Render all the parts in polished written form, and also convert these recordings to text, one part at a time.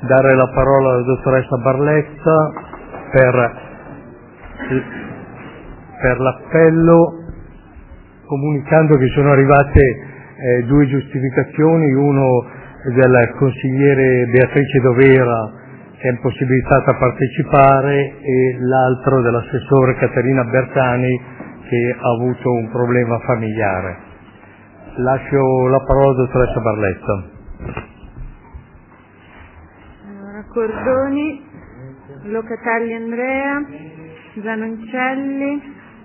dare la parola alla dottoressa Barletta per l'appello, comunicando che sono arrivate due giustificazioni, uno del consigliere Beatrice Dovera che è impossibilitata a partecipare e l'altro dell'assessore Caterina Bertani che ha avuto un problema familiare. Lascio la parola alla dottoressa Barletta. Allora, Cordoni, Locatelli Andrea, Zanoncelli,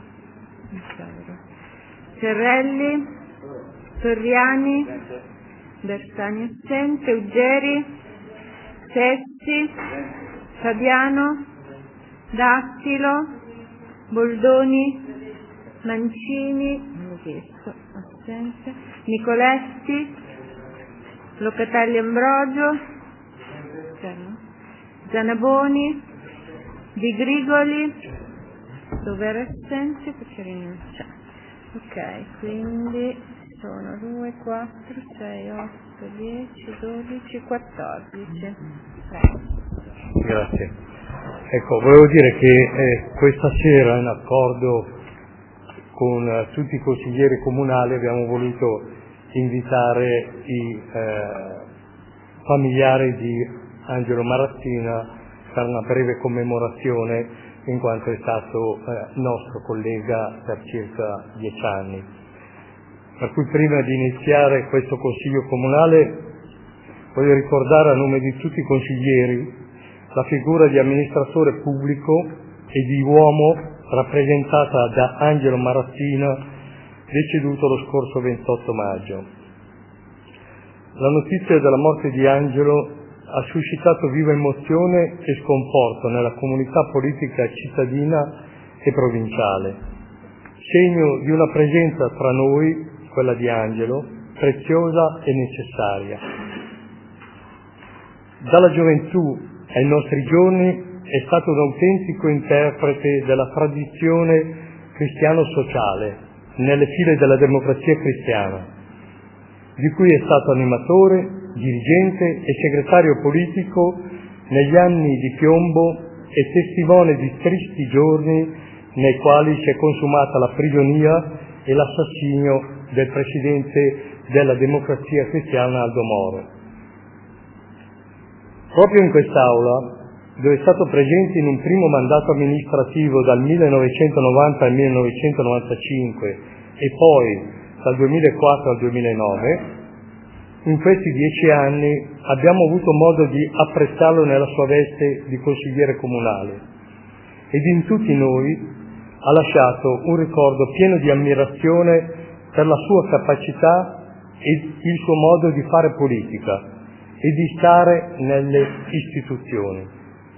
Cerrelli, Torriani, Bersani assente, Uggeri, Sessi, Fabiano, Dattilo, Boldoni, Mancini, assente, Nicoletti, Locatelli Ambrogio, Zanaboni, Di Grigoli, Dovere assente, Pacciarini non c'è. Ok, quindi sono 2, 4, 6, 8, 10, 12, 14. Grazie. Ecco, volevo dire che questa sera, in accordo con tutti i consiglieri comunali, abbiamo voluto invitare i familiari di Angelo Marazzina per una breve commemorazione, in quanto è stato nostro collega per circa 10 anni. Per cui prima di iniziare questo consiglio comunale voglio ricordare a nome di tutti i consiglieri la figura di amministratore pubblico e di uomo rappresentata da Angelo Marazzina, deceduto lo scorso 28 maggio. La notizia della morte di Angelo ha suscitato viva emozione e sconforto nella comunità politica cittadina e provinciale, segno di una presenza tra noi, quella di Angelo, preziosa e necessaria. Dalla gioventù ai nostri giorni è stato un autentico interprete della tradizione cristiano-sociale nelle file della Democrazia Cristiana, di cui è stato animatore, dirigente e segretario politico negli anni di piombo e testimone di tristi giorni nei quali si è consumata la prigionia e l'assassinio del presidente della Democrazia Cristiana Aldo Moro. Proprio in quest'Aula, dove è stato presente in un primo mandato amministrativo dal 1990 al 1995 e poi dal 2004 al 2009, in questi 10 anni abbiamo avuto modo di apprezzarlo nella sua veste di consigliere comunale ed in tutti noi ha lasciato un ricordo pieno di ammirazione per la sua capacità e il suo modo di fare politica e di stare nelle istituzioni.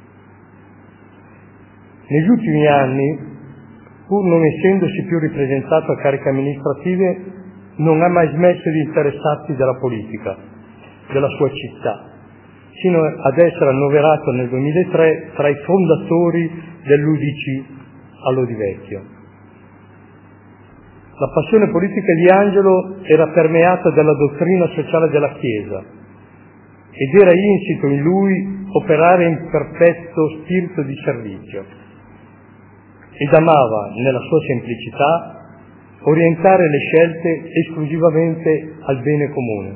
Negli ultimi anni, pur non essendosi più ripresentato a cariche amministrative, non ha mai smesso di interessarsi della politica, della sua città, sino ad essere annoverato nel 2003 tra i fondatori dell'UDC a Lodivecchio. La passione politica di Angelo era permeata dalla dottrina sociale della Chiesa ed era insito in lui operare in perfetto spirito di servizio ed amava, nella sua semplicità, orientare le scelte esclusivamente al bene comune.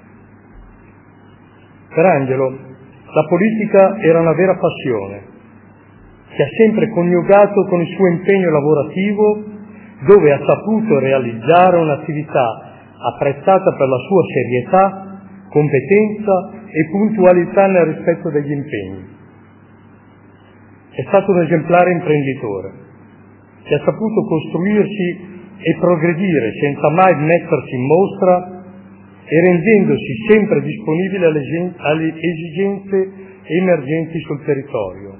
Per Angelo la politica era una vera passione che ha sempre coniugato con il suo impegno lavorativo, dove ha saputo realizzare un'attività apprezzata per la sua serietà, competenza e puntualità nel rispetto degli impegni. È stato un esemplare imprenditore che ha saputo costruirsi e progredire senza mai mettersi in mostra e rendendosi sempre disponibile alle esigenze emergenti sul territorio.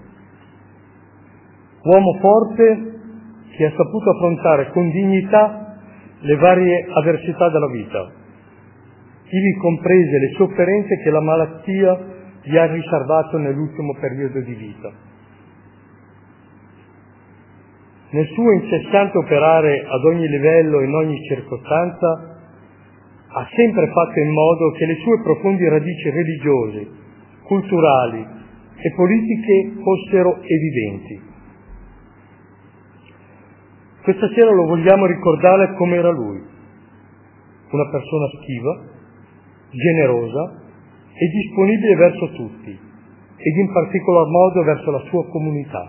Uomo forte che ha saputo affrontare con dignità le varie avversità della vita, ivi comprese le sofferenze che la malattia gli ha riservato nell'ultimo periodo di vita. Nel suo incessante operare ad ogni livello e in ogni circostanza, ha sempre fatto in modo che le sue profonde radici religiose, culturali e politiche fossero evidenti. Questa sera lo vogliamo ricordare come era lui, una persona schiva, generosa e disponibile verso tutti, ed in particolar modo verso la sua comunità.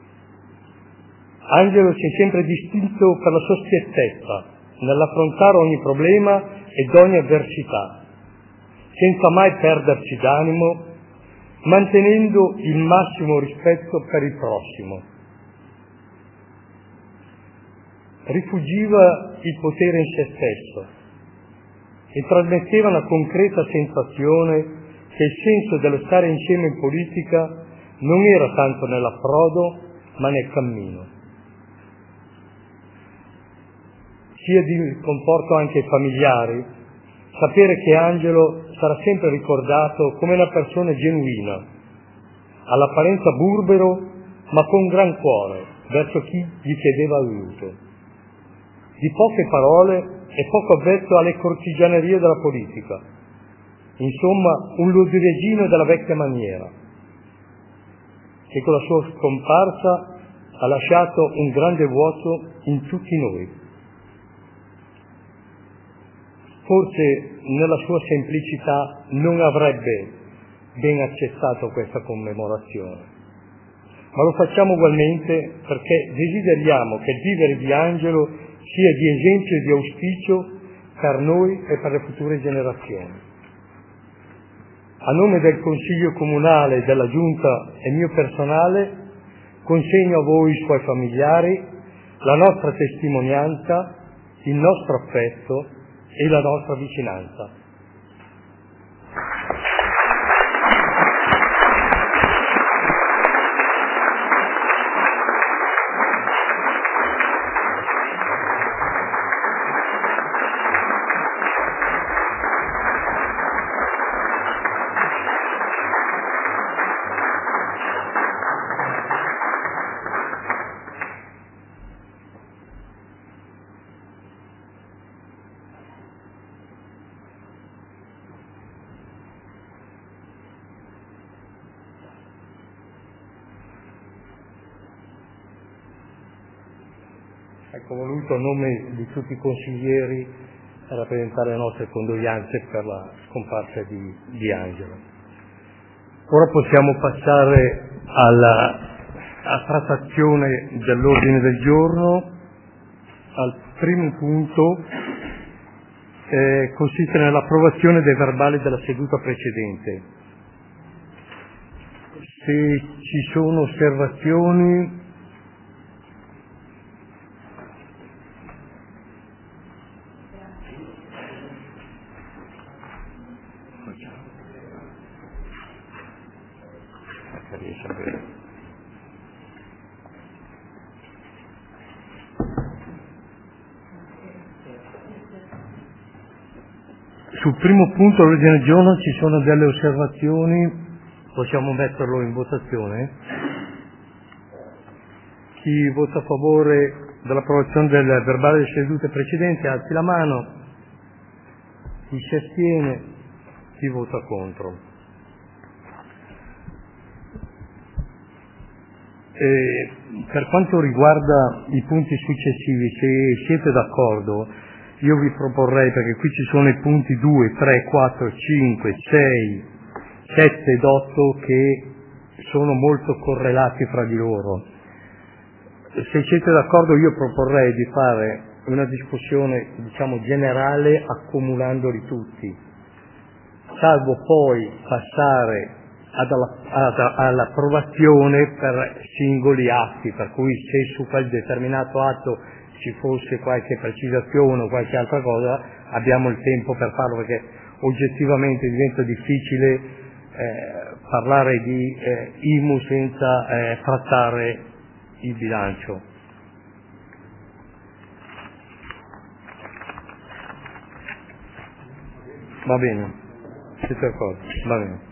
Angelo si è sempre distinto per la sua schiettezza nell'affrontare ogni problema ed ogni avversità, senza mai perderci d'animo, mantenendo il massimo rispetto per il prossimo. Rifugiva il potere in se stesso e trasmetteva una concreta sensazione che il senso dello stare insieme in politica non era tanto nell'approdo, ma nel cammino. Sia di conforto anche ai familiari sapere che Angelo sarà sempre ricordato come una persona genuina, all'apparenza burbero, ma con gran cuore verso chi gli chiedeva aiuto. Di poche parole e poco avvezzo alle cortigianerie della politica. Insomma, un ludivigino della vecchia maniera, che con la sua scomparsa ha lasciato un grande vuoto in tutti noi. Forse nella sua semplicità non avrebbe ben accettato questa commemorazione, ma lo facciamo ugualmente perché desideriamo che il vivere di Angelo sia di esempio e di auspicio per noi e per le future generazioni. A nome del Consiglio Comunale, della Giunta e mio personale, consegno a voi, suoi familiari, la nostra testimonianza, il nostro affetto e la nostra vicinanza. Ecco, voluto a nome di tutti i consiglieri rappresentare le nostre condoglianze per la scomparsa di Angelo. Ora possiamo passare alla trattazione dell'ordine del giorno. Al primo punto consiste nell'approvazione dei verbali della seduta precedente. Se ci sono osservazioni, sul primo punto all'ordine del giorno ci sono delle osservazioni, possiamo metterlo in votazione? Chi vota a favore dell'approvazione del verbale delle sedute precedenti alzi la mano, chi si astiene, chi vota contro. Per quanto riguarda i punti successivi, se siete d'accordo, io vi proporrei, perché qui ci sono i punti 2, 3, 4, 5, 6, 7 ed 8 che sono molto correlati fra di loro. Se siete d'accordo io proporrei di fare una discussione, diciamo, generale accumulandoli tutti, salvo poi passare all'approvazione per singoli atti, per cui se su quel determinato atto ci fosse qualche precisazione o qualche altra cosa abbiamo il tempo per farlo, perché oggettivamente diventa difficile parlare di IMU senza trattare il bilancio. Va bene, siete d'accordo? Va bene.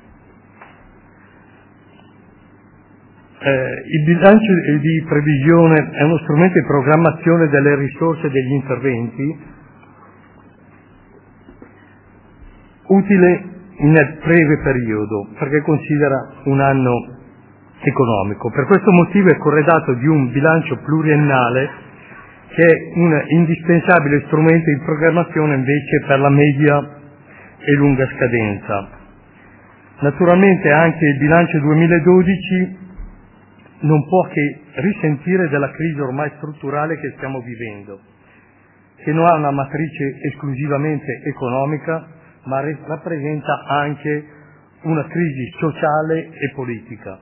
Il bilancio di previsione è uno strumento di programmazione delle risorse e degli interventi utile nel breve periodo, perché considera un anno economico. Per questo motivo è corredato di un bilancio pluriennale, che è un indispensabile strumento di programmazione invece per la media e lunga scadenza. Naturalmente anche il bilancio 2012 non può che risentire della crisi ormai strutturale che stiamo vivendo, che non ha una matrice esclusivamente economica, ma rappresenta anche una crisi sociale e politica.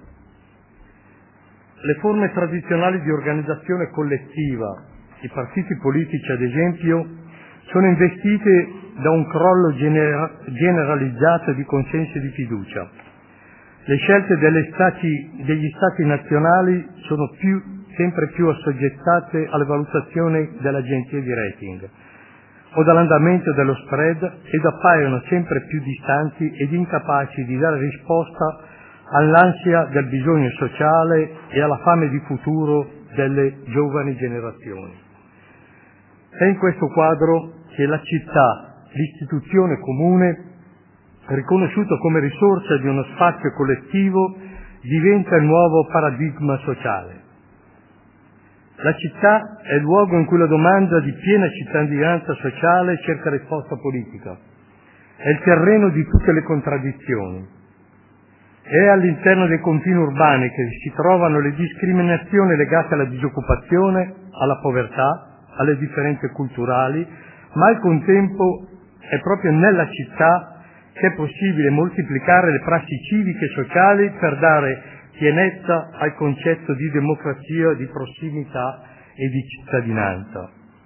Le forme tradizionali di organizzazione collettiva, i partiti politici ad esempio, sono investite da un crollo generalizzato di consenso e di fiducia. Le scelte degli stati nazionali sono sempre più assoggettate alle valutazioni delle agenzie di rating o dall'andamento dello spread, ed appaiono sempre più distanti ed incapaci di dare risposta all'ansia del bisogno sociale e alla fame di futuro delle giovani generazioni. È in questo quadro che la città, l'istituzione comune, riconosciuto come risorsa di uno spazio collettivo, diventa il nuovo paradigma sociale. La città è il luogo in cui la domanda di piena cittadinanza sociale cerca risposta politica. È il terreno di tutte le contraddizioni. È all'interno dei confini urbani che si trovano le discriminazioni legate alla disoccupazione, alla povertà, alle differenze culturali, ma al contempo è proprio nella città che è possibile moltiplicare le prassi civiche e sociali per dare pienezza al concetto di democrazia, di prossimità e di cittadinanza.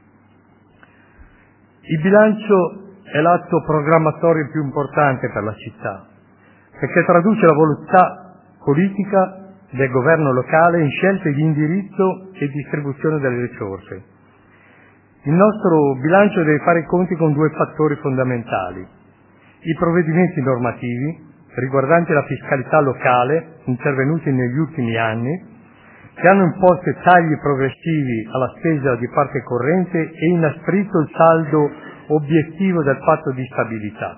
Il bilancio è l'atto programmatorio più importante per la città, perché traduce la volontà politica del governo locale in scelte di indirizzo e distribuzione delle risorse. Il nostro bilancio deve fare i conti con due fattori fondamentali: i provvedimenti normativi riguardanti la fiscalità locale intervenuti negli ultimi anni, che hanno imposto tagli progressivi alla spesa di parte corrente e inasprito il saldo obiettivo del patto di stabilità,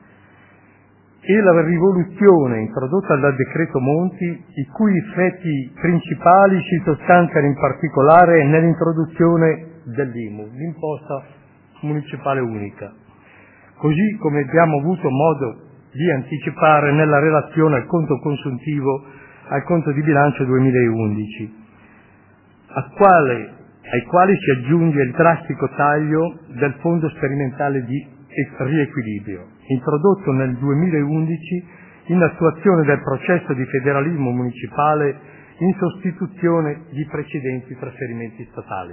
e la rivoluzione introdotta dal decreto Monti, i cui effetti principali si sostanziano in particolare nell'introduzione dell'IMU, l'imposta municipale unica, così come abbiamo avuto modo di anticipare nella relazione al conto consuntivo al conto di bilancio 2011, ai quali si aggiunge il drastico taglio del fondo sperimentale di riequilibrio, introdotto nel 2011 in attuazione del processo di federalismo municipale in sostituzione di precedenti trasferimenti statali.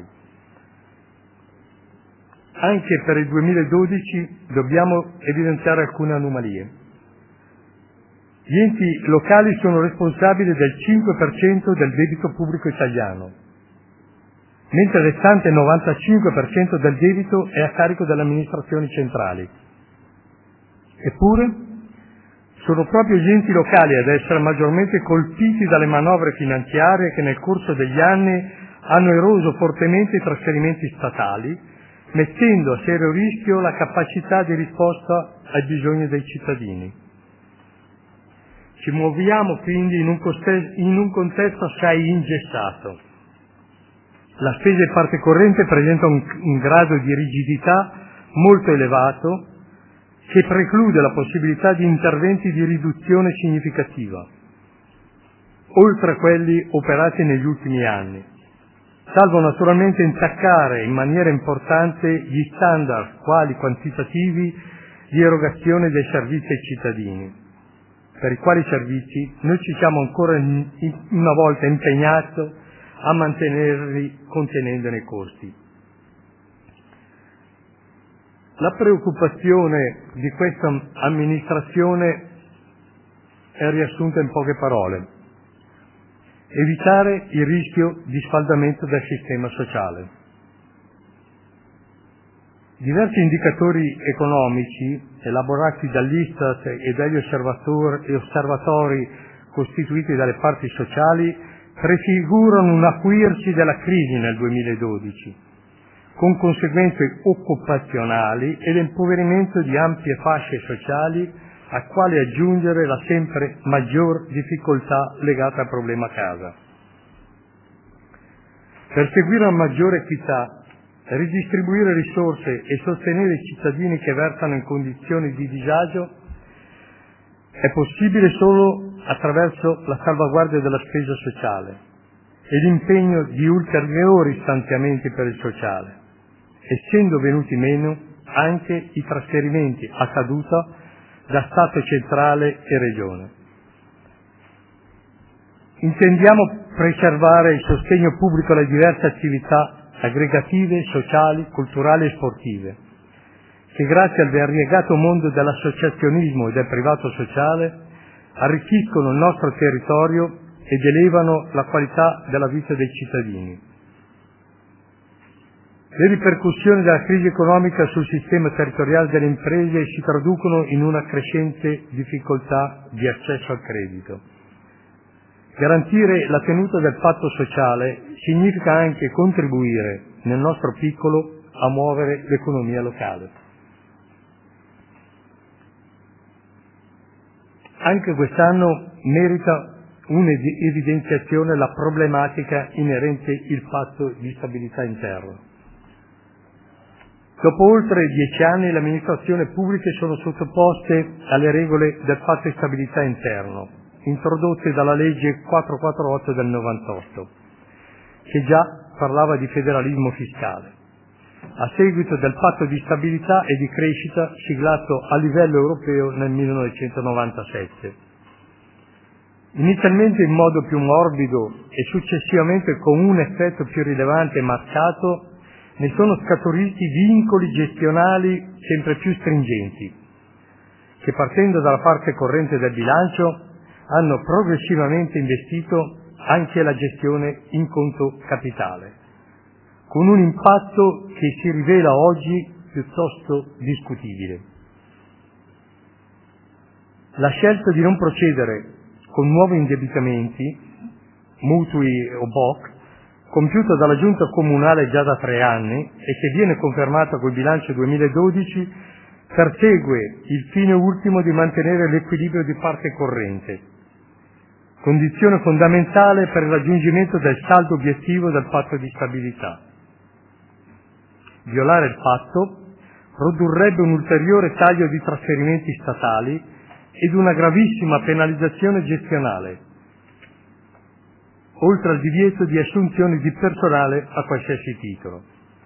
Anche per il 2012 dobbiamo evidenziare alcune anomalie. Gli enti locali sono responsabili del 5% del debito pubblico italiano, mentre il restante 95% del debito è a carico delle amministrazioni centrali. Eppure sono proprio gli enti locali ad essere maggiormente colpiti dalle manovre finanziarie che nel corso degli anni hanno eroso fortemente i trasferimenti statali, mettendo a serio rischio la capacità di risposta ai bisogni dei cittadini. Ci muoviamo quindi in un contesto assai ingessato. La spesa in parte corrente presenta un grado di rigidità molto elevato che preclude la possibilità di interventi di riduzione significativa, oltre a quelli operati negli ultimi anni, salvo naturalmente intaccare in maniera importante gli standard quali quantitativi di erogazione dei servizi ai cittadini, per i quali servizi noi ci siamo ancora una volta impegnati a mantenerli contenendone i costi. La preoccupazione di questa amministrazione è riassunta in poche parole: evitare il rischio di sfaldamento del sistema sociale. Diversi indicatori economici elaborati dall'Istat e dagli osservatori costituiti dalle parti sociali prefigurano un acuirsi della crisi nel 2012, con conseguenze occupazionali e l'impoverimento di ampie fasce sociali a quale aggiungere la sempre maggior difficoltà legata al problema casa. Per seguire una maggiore equità, ridistribuire risorse e sostenere i cittadini che versano in condizioni di disagio è possibile solo attraverso la salvaguardia della spesa sociale e l'impegno di ulteriori stanziamenti per il sociale, essendo venuti meno anche i trasferimenti a caduta da Stato centrale e Regione. Intendiamo preservare il sostegno pubblico alle diverse attività aggregative, sociali, culturali e sportive, che grazie al variegato mondo dell'associazionismo e del privato sociale arricchiscono il nostro territorio ed elevano la qualità della vita dei cittadini. Le ripercussioni della crisi economica sul sistema territoriale delle imprese si traducono in una crescente difficoltà di accesso al credito. Garantire la tenuta del patto sociale significa anche contribuire, nel nostro piccolo, a muovere l'economia locale. Anche quest'anno merita un'evidenziazione la problematica inerente il patto di stabilità interno. Dopo oltre 10 anni le amministrazioni pubbliche sono sottoposte alle regole del patto di stabilità interno, introdotte dalla legge 448 del 98, che già parlava di federalismo fiscale, a seguito del patto di stabilità e di crescita siglato a livello europeo nel 1997. Inizialmente in modo più morbido e successivamente con un effetto più rilevante e marcato, ne sono scaturiti vincoli gestionali sempre più stringenti, che partendo dalla parte corrente del bilancio hanno progressivamente investito anche la gestione in conto capitale, con un impatto che si rivela oggi piuttosto discutibile. La scelta di non procedere con nuovi indebitamenti, mutui o BOC, compiuta dalla Giunta Comunale già da 3 anni e che viene confermata col bilancio 2012, persegue il fine ultimo di mantenere l'equilibrio di parte corrente, condizione fondamentale per il raggiungimento del saldo obiettivo del patto di stabilità. Violare il patto produrrebbe un ulteriore taglio di trasferimenti statali ed una gravissima penalizzazione gestionale, oltre al divieto di assunzioni di personale a qualsiasi titolo.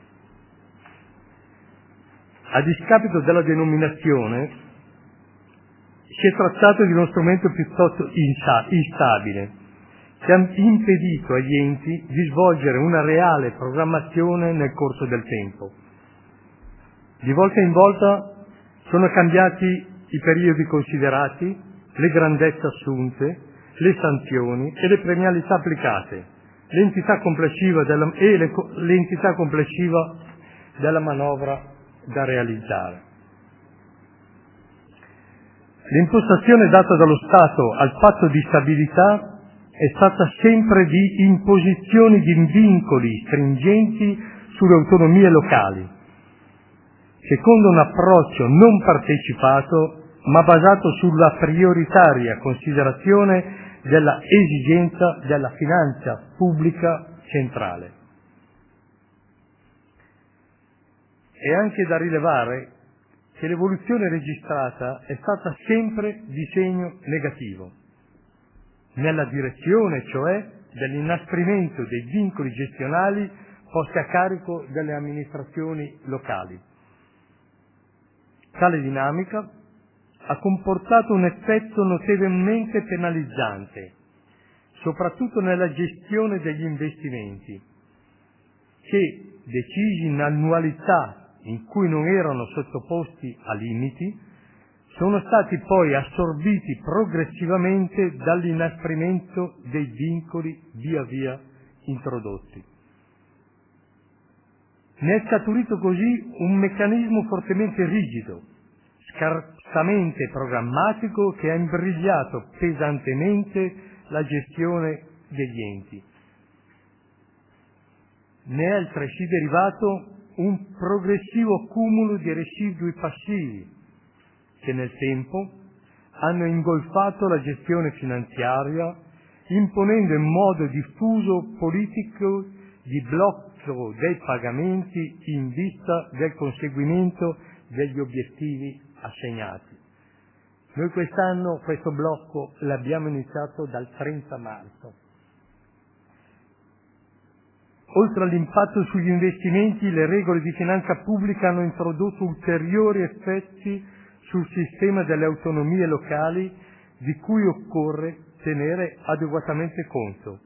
A discapito della denominazione, si è trattato di uno strumento piuttosto instabile, che ha impedito agli enti di svolgere una reale programmazione nel corso del tempo. Di volta in volta sono cambiati i periodi considerati, le grandezze assunte, le sanzioni e le premialità applicate, l'entità complessiva della manovra da realizzare. L'impostazione data dallo Stato al patto di stabilità è stata sempre di imposizioni di vincoli stringenti sulle autonomie locali, secondo un approccio non partecipato ma basato sulla prioritaria considerazione della esigenza della finanza pubblica centrale. È anche da rilevare che l'evoluzione registrata è stata sempre di segno negativo, nella direzione cioè dell'inasprimento dei vincoli gestionali posti a carico delle amministrazioni locali. Tale dinamica ha comportato un effetto notevolmente penalizzante, soprattutto nella gestione degli investimenti, che, decisi in annualità in cui non erano sottoposti a limiti, sono stati poi assorbiti progressivamente dall'inasprimento dei vincoli via via introdotti. Ne è scaturito così un meccanismo fortemente rigido, scarsamente programmatico, che ha imbrigliato pesantemente la gestione degli enti. Ne è altresì derivato un progressivo accumulo di residui passivi che nel tempo hanno ingolfato la gestione finanziaria, imponendo in modo diffuso politico di blocco dei pagamenti in vista del conseguimento degli obiettivi assegnati. Noi quest'anno questo blocco l'abbiamo iniziato dal 30 marzo. Oltre all'impatto sugli investimenti, le regole di finanza pubblica hanno introdotto ulteriori effetti sul sistema delle autonomie locali di cui occorre tenere adeguatamente conto.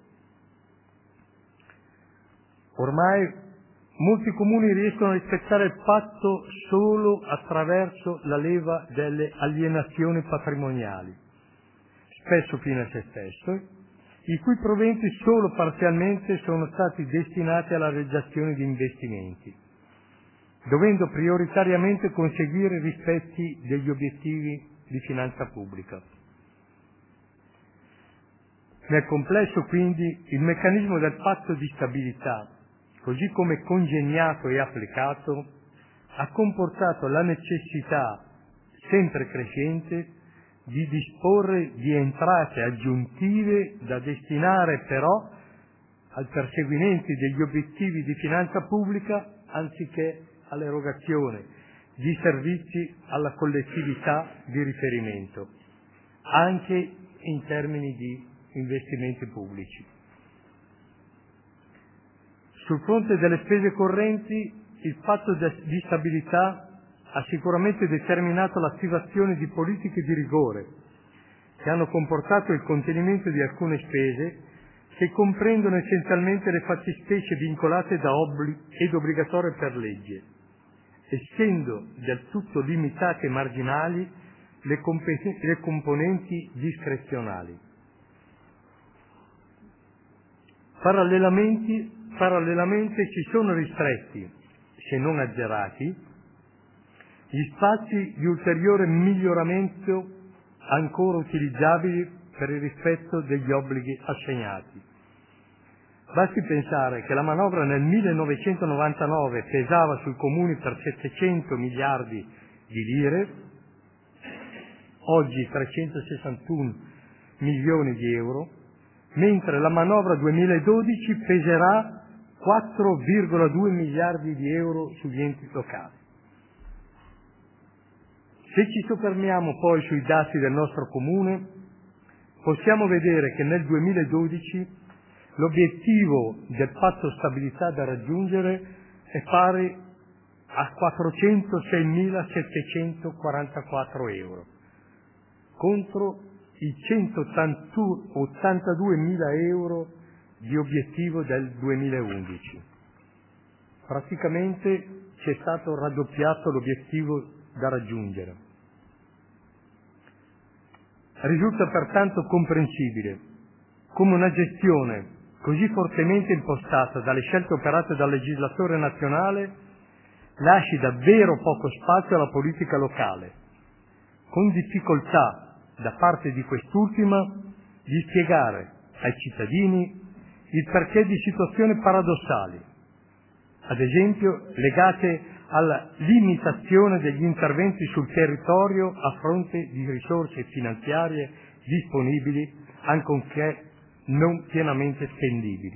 Ormai molti comuni riescono a rispettare il patto solo attraverso la leva delle alienazioni patrimoniali, spesso fine a se stesso, i cui proventi solo parzialmente sono stati destinati alla realizzazione di investimenti, dovendo prioritariamente conseguire i rispetti degli obiettivi di finanza pubblica. Nel complesso, quindi, il meccanismo del patto di stabilità, così come congegnato e applicato, ha comportato la necessità sempre crescente di disporre di entrate aggiuntive da destinare però al perseguimento degli obiettivi di finanza pubblica anziché all'erogazione di servizi alla collettività di riferimento, anche in termini di investimenti pubblici. Sul fronte delle spese correnti, il patto di stabilità ha sicuramente determinato l'attivazione di politiche di rigore che hanno comportato il contenimento di alcune spese che comprendono essenzialmente le fattispecie vincolate da obblighi ed obbligatorie per legge, essendo del tutto limitate e marginali le componenti discrezionali. Parallelamente si sono ristretti, se non azzerati, gli spazi di ulteriore miglioramento ancora utilizzabili per il rispetto degli obblighi assegnati. Basti pensare che la manovra nel 1999 pesava sui comuni per 700 miliardi di lire, oggi 361 milioni di euro, mentre la manovra 2012 peserà 4,2 miliardi di euro sugli enti locali. Se ci soffermiamo poi sui dati del nostro comune, possiamo vedere che nel 2012 l'obiettivo del patto stabilità da raggiungere è pari a 406.744 euro, contro i 182.000 euro di obiettivo del 2011. Praticamente ci è stato raddoppiato l'obiettivo da raggiungere. Risulta pertanto comprensibile come una gestione così fortemente impostata dalle scelte operate dal legislatore nazionale lasci davvero poco spazio alla politica locale, con difficoltà da parte di quest'ultima di spiegare ai cittadini il perché di situazioni paradossali, ad esempio legate alla limitazione degli interventi sul territorio a fronte di risorse finanziarie disponibili, ancorché non pienamente spendibili.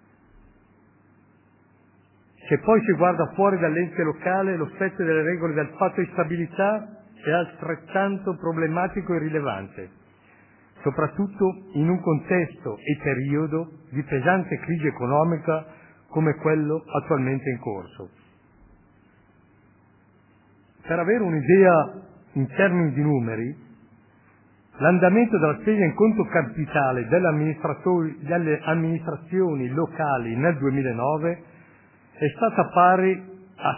Se poi si guarda fuori dall'ente locale, lo spettro delle regole del patto di stabilità è altrettanto problematico e rilevante, soprattutto in un contesto e periodo di pesante crisi economica come quello attualmente in corso. Per avere un'idea in termini di numeri, l'andamento della spesa in conto capitale delle amministrazioni locali nel 2009 è stata pari a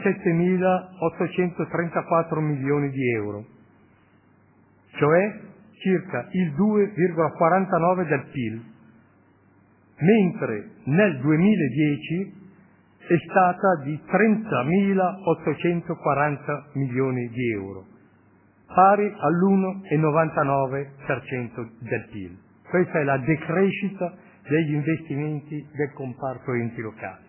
37.834 milioni di euro, cioè circa il 2,49 del PIL, mentre nel 2010 è stata di 30.840 milioni di euro, pari all'1,99% del PIL. Questa è la decrescita degli investimenti del comparto enti locali.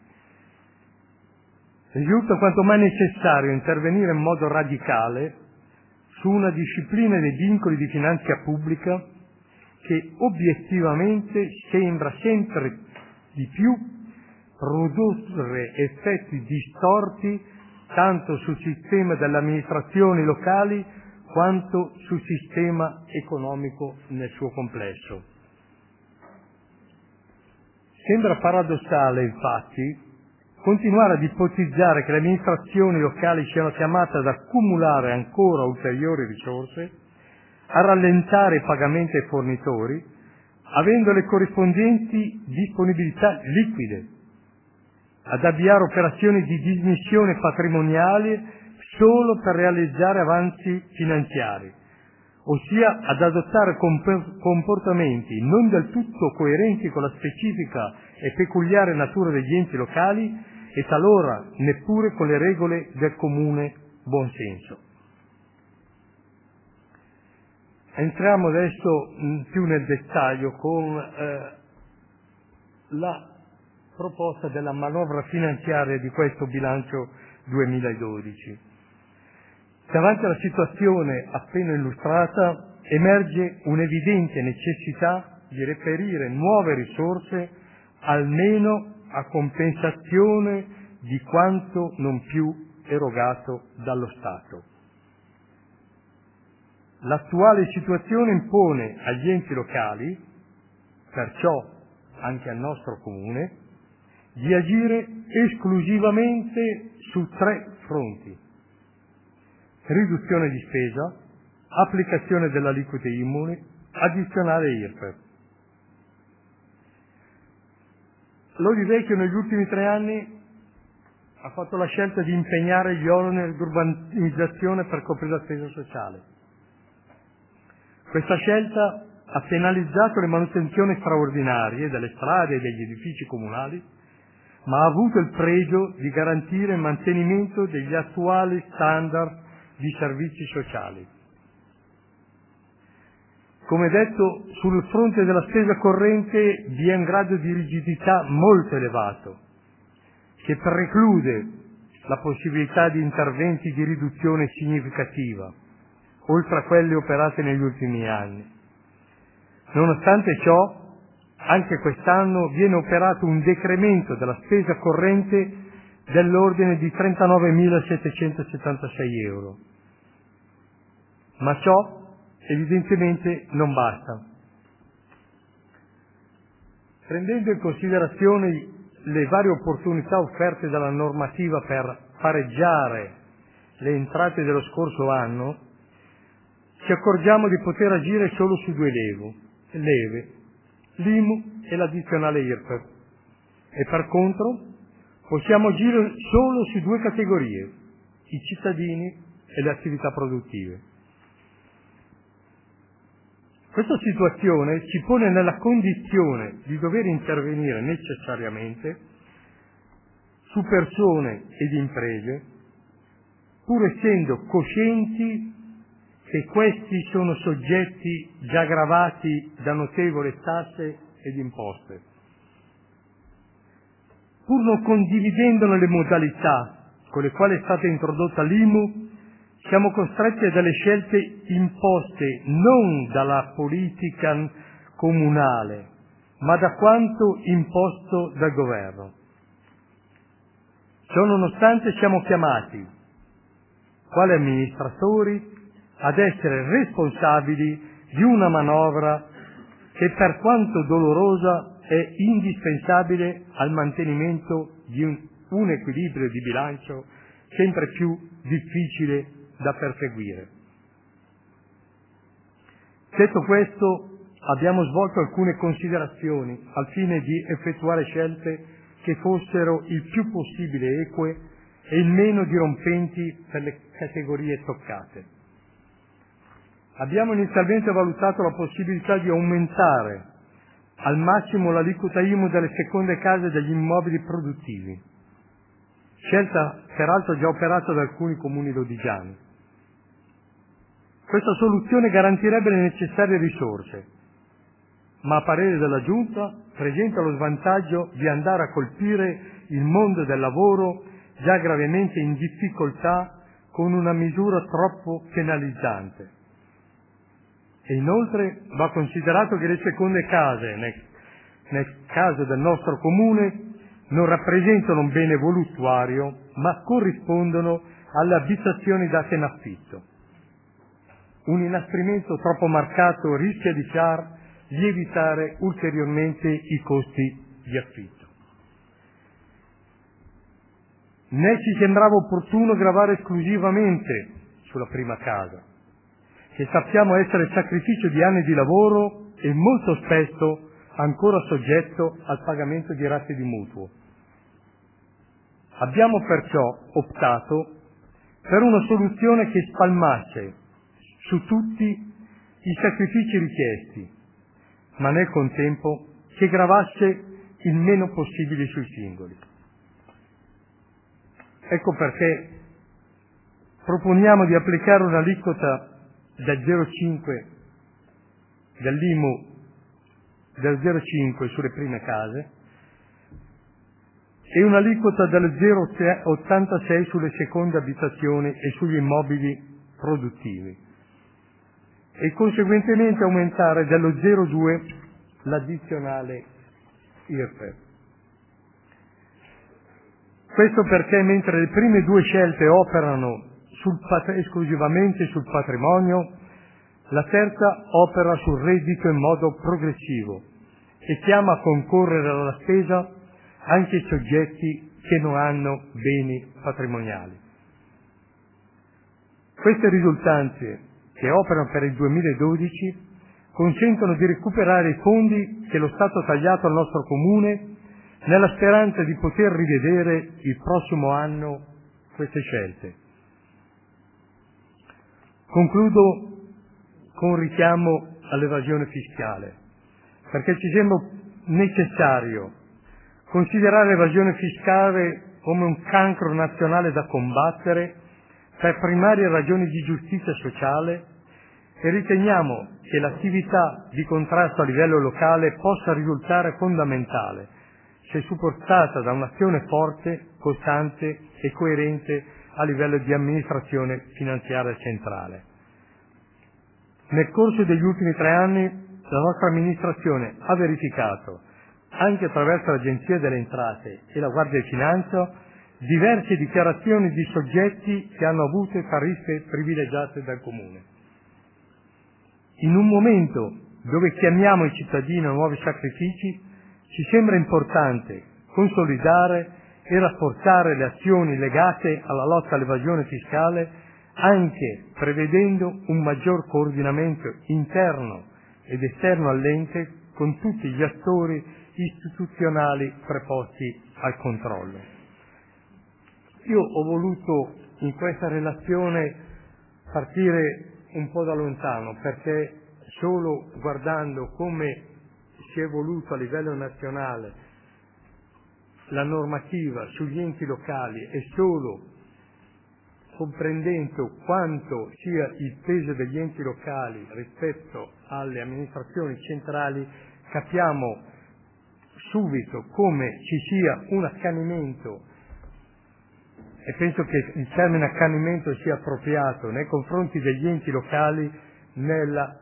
Risulta quanto mai necessario intervenire in modo radicale su una disciplina dei vincoli di finanza pubblica che obiettivamente sembra sempre di più produrre effetti distorti tanto sul sistema delle amministrazioni locali quanto sul sistema economico nel suo complesso. Sembra paradossale, infatti, continuare ad ipotizzare che le amministrazioni locali siano chiamate ad accumulare ancora ulteriori risorse, a rallentare i pagamenti ai fornitori, avendo le corrispondenti disponibilità liquide, ad avviare operazioni di dismissione patrimoniale solo per realizzare avanzi finanziari, ossia ad adottare comportamenti non del tutto coerenti con la specifica e peculiare natura degli enti locali e talora neppure con le regole del comune buonsenso. Entriamo adesso più nel dettaglio con la proposta della manovra finanziaria di questo bilancio 2012. Davanti alla situazione appena illustrata emerge un'evidente necessità di reperire nuove risorse almeno a compensazione di quanto non più erogato dallo Stato. L'attuale situazione impone agli enti locali, perciò anche al nostro Comune, di agire esclusivamente su 3 fronti: riduzione di spesa, applicazione dell'aliquota IMU, addizionale IRPEF. Lodi Vecchio negli ultimi 3 anni ha fatto la scelta di impegnare gli oneri d'urbanizzazione per coprire la spesa sociale. Questa scelta ha penalizzato le manutenzioni straordinarie delle strade e degli edifici comunali, ma ha avuto il pregio di garantire il mantenimento degli attuali standard di servizi sociali. Come detto, sul fronte della spesa corrente vi è un grado di rigidità molto elevato, che preclude la possibilità di interventi di riduzione significativa, oltre a quelli operati negli ultimi anni. Nonostante ciò, anche quest'anno viene operato un decremento della spesa corrente dell'ordine di 39.776 euro. Ma ciò evidentemente non basta. Prendendo in considerazione le varie opportunità offerte dalla normativa per pareggiare le entrate dello scorso anno, ci accorgiamo di poter agire solo su 2 leve, l'IMU e l'addizionale IRPEF, e per contro possiamo agire solo su 2 categorie, i cittadini e le attività produttive. Questa situazione ci pone nella condizione di dover intervenire necessariamente su persone ed imprese, pur essendo coscienti che questi sono soggetti già gravati da notevoli tasse ed imposte. Pur non condividendone le modalità con le quali è stata introdotta l'IMU, siamo costretti a delle scelte imposte non dalla politica comunale, ma da quanto imposto dal governo. Ciò nonostante siamo chiamati, quali amministratori, ad essere responsabili di una manovra che, per quanto dolorosa, è indispensabile al mantenimento di un equilibrio di bilancio sempre più difficile da perseguire. Detto questo, abbiamo svolto alcune considerazioni al fine di effettuare scelte che fossero il più possibile eque e il meno dirompenti per le categorie toccate. Abbiamo inizialmente valutato la possibilità di aumentare al massimo l'aliquota IMU delle seconde case e degli immobili produttivi, scelta peraltro già operata da alcuni comuni lodigiani. Questa soluzione garantirebbe le necessarie risorse, ma a parere della Giunta presenta lo svantaggio di andare a colpire il mondo del lavoro già gravemente in difficoltà con una misura troppo penalizzante. E inoltre va considerato che le seconde case, nel caso del nostro comune, non rappresentano un bene voluttuario, ma corrispondono alle abitazioni date in affitto. Un inasprimento troppo marcato rischia di far lievitare ulteriormente i costi di affitto. Né ci sembrava opportuno gravare esclusivamente sulla prima casa, che sappiamo essere il sacrificio di anni di lavoro e molto spesso ancora soggetto al pagamento di rate di mutuo. Abbiamo perciò optato per una soluzione che spalmasse su tutti i sacrifici richiesti, ma nel contempo che gravasse il meno possibile sui singoli. Ecco perché proponiamo di applicare un'aliquota del 0,5 dell'IMU del 0,5 sulle prime case e un'aliquota del 0,86 sulle seconde abitazioni e sugli immobili produttivi e conseguentemente aumentare dello 0,2 l'addizionale IRPEF. Questo perché mentre le prime due scelte operano esclusivamente sul patrimonio, la terza opera sul reddito in modo progressivo e chiama a concorrere alla spesa anche i soggetti che non hanno beni patrimoniali. Queste risultanze, che operano per il 2012, consentono di recuperare i fondi che lo Stato ha tagliato al nostro comune nella speranza di poter rivedere il prossimo anno queste scelte. Concludo con un richiamo all'evasione fiscale, perché ci sembra necessario considerare l'evasione fiscale come un cancro nazionale da combattere per primarie ragioni di giustizia sociale e riteniamo che l'attività di contrasto a livello locale possa risultare fondamentale se supportata da un'azione forte, costante e coerente a livello di amministrazione finanziaria centrale. Nel corso degli ultimi 3 anni la nostra amministrazione ha verificato, anche attraverso l'Agenzia delle Entrate e la Guardia di Finanza, diverse dichiarazioni di soggetti che hanno avuto tariffe privilegiate dal Comune. In un momento dove chiamiamo i cittadini a nuovi sacrifici, ci sembra importante consolidare e rafforzare le azioni legate alla lotta all'evasione fiscale, anche prevedendo un maggior coordinamento interno ed esterno all'ente con tutti gli attori istituzionali preposti al controllo. Io ho voluto in questa relazione partire un po' da lontano, perché solo guardando come si è evoluto a livello nazionale la normativa sugli enti locali e solo comprendendo quanto sia il peso degli enti locali rispetto alle amministrazioni centrali, capiamo subito come ci sia un accanimento, e penso che il termine accanimento sia appropriato nei confronti degli enti locali nel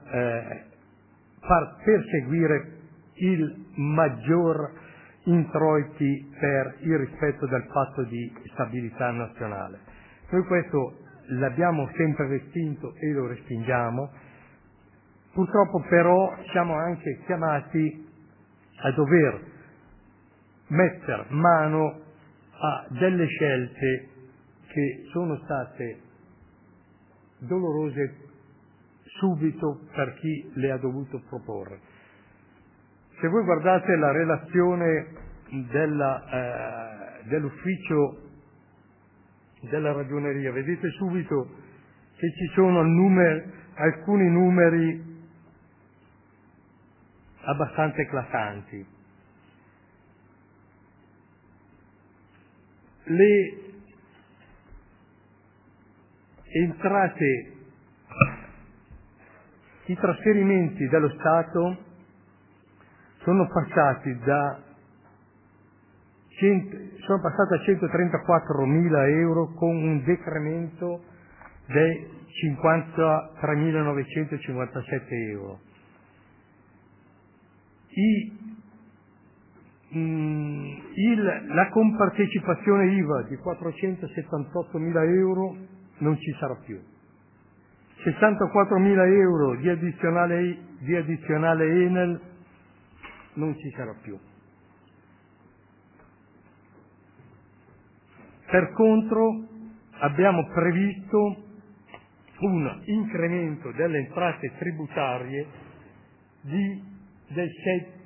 far perseguire il maggior introiti per il rispetto del patto di stabilità nazionale. Noi questo l'abbiamo sempre respinto e lo respingiamo. Purtroppo però siamo anche chiamati a dover mettere mano a delle scelte che sono state dolorose subito per chi le ha dovuto proporre. Se voi guardate la relazione dell'ufficio della ragioneria, vedete subito che ci sono alcuni numeri abbastanza eclatanti. Le entrate, i trasferimenti dello Stato sono passati a 134.000 euro con un decremento dei 53.957 euro. La compartecipazione IVA di 478.000 euro non ci sarà più. 64.000 euro di addizionale Enel non ci sarà più. Per contro abbiamo previsto un incremento delle entrate tributarie del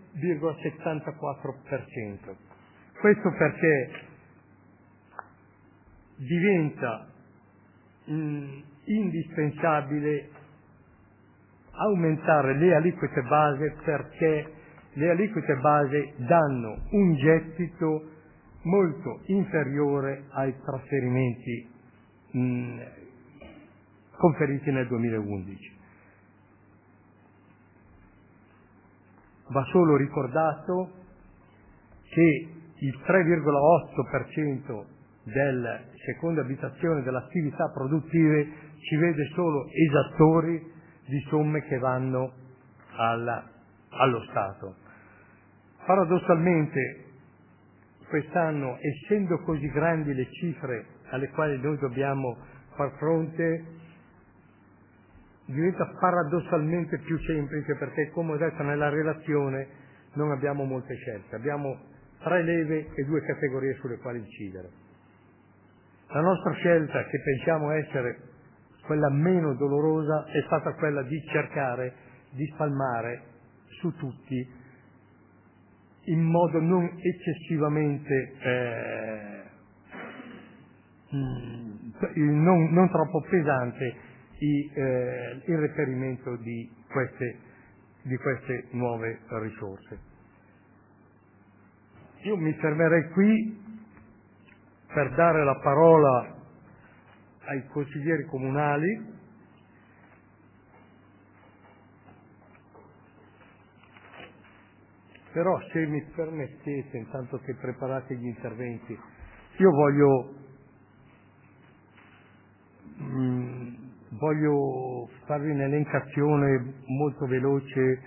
6,74%. Questo perché diventa indispensabile aumentare le aliquote base, perché le aliquote base danno un gettito molto inferiore ai trasferimenti conferiti nel 2011. Va solo ricordato che il 3,8% del seconda abitazione delle attività produttive ci vede solo esattori di somme che vanno allo Stato. Paradossalmente quest'anno, essendo così grandi le cifre alle quali noi dobbiamo far fronte, diventa paradossalmente più semplice, perché, come ho detto nella relazione, non abbiamo molte scelte, abbiamo 3 leve e 2 categorie sulle quali incidere. La nostra scelta, che pensiamo essere quella meno dolorosa, è stata quella di cercare di spalmare su tutti in modo non eccessivamente non troppo pesante il reperimento di queste nuove risorse. Io mi fermerei qui per dare la parola ai consiglieri comunali. Però, se mi permettete, intanto che preparate gli interventi, io voglio farvi un'elencazione molto veloce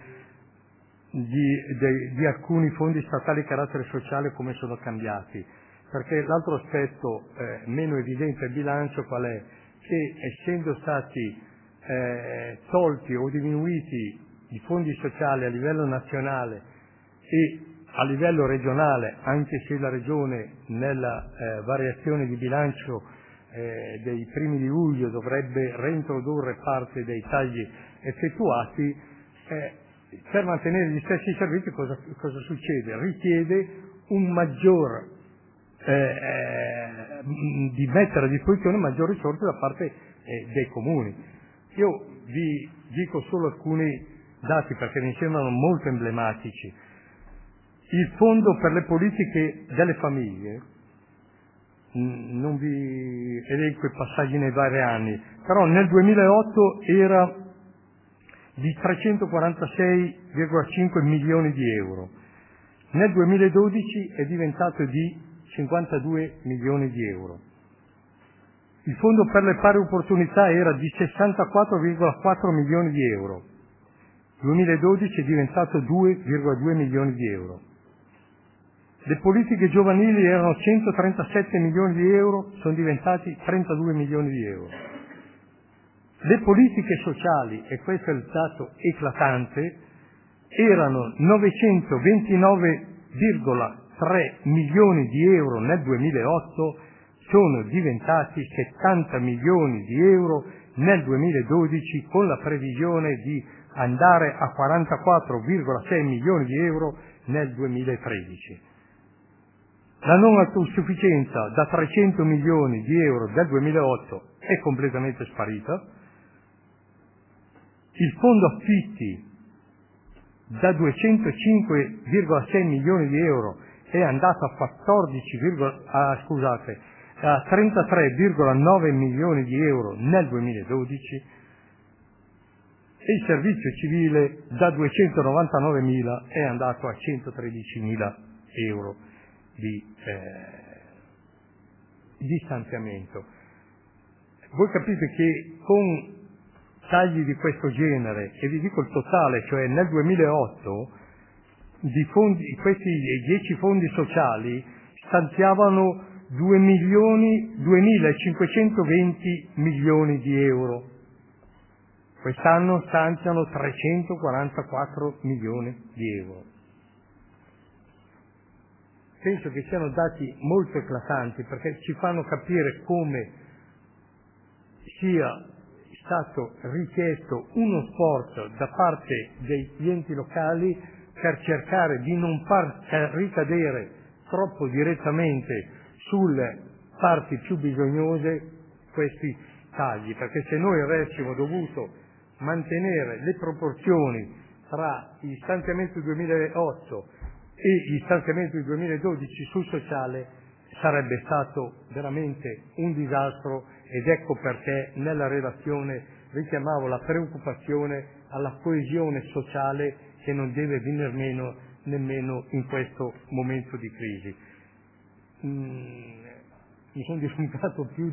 di alcuni fondi statali di carattere sociale, come sono cambiati, perché l'altro aspetto meno evidente al bilancio qual è? Che essendo stati tolti o diminuiti i fondi sociali a livello nazionale e a livello regionale, anche se la Regione nella variazione di bilancio dei primi di luglio dovrebbe reintrodurre parte dei tagli effettuati, per mantenere gli stessi servizi cosa succede? Richiede un maggior di mettere a disposizione maggiori risorse da parte dei comuni. Io vi dico solo alcuni dati perché mi sembrano molto emblematici. Il fondo per le politiche delle famiglie, non vi elenco i passaggi nei vari anni, però nel 2008 era di 346,5 milioni di euro, nel 2012 è diventato di 52 milioni di euro. Il fondo per le pari opportunità era di 64,4 milioni di euro, 2012 è diventato 2,2 milioni di euro. Le politiche giovanili erano 137 milioni di euro, sono diventati 32 milioni di euro. Le politiche sociali, e questo è il dato eclatante, erano 929,3 milioni di euro nel 2008, sono diventati 70 milioni di euro nel 2012, con la previsione di andare a 44,6 milioni di euro nel 2013. La non autosufficienza da 300 milioni di euro del 2008 è completamente sparita. Il fondo affitti da 205,6 milioni di euro è andato a 33,9 milioni di euro nel 2012 e il servizio civile da 299.000 è andato a 113.000 euro di stanziamento. Voi capite che con tagli di questo genere, e vi dico il totale, cioè nel 2008 questi 10 fondi sociali stanziavano 2.520 milioni di euro. Quest'anno stanziano 344 milioni di euro. Penso che siano dati molto eclatanti, perché ci fanno capire come sia stato richiesto uno sforzo da parte degli enti locali per cercare di non far ricadere troppo direttamente sulle parti più bisognose questi tagli, perché se noi avessimo dovuto mantenere le proporzioni tra gli stanziamenti del 2008 e gli stanziamenti del 2012 sul sociale sarebbe stato veramente un disastro, ed ecco perché nella relazione richiamavo la preoccupazione alla coesione sociale che non deve venir meno nemmeno in questo momento di crisi. Mi sono dilungato più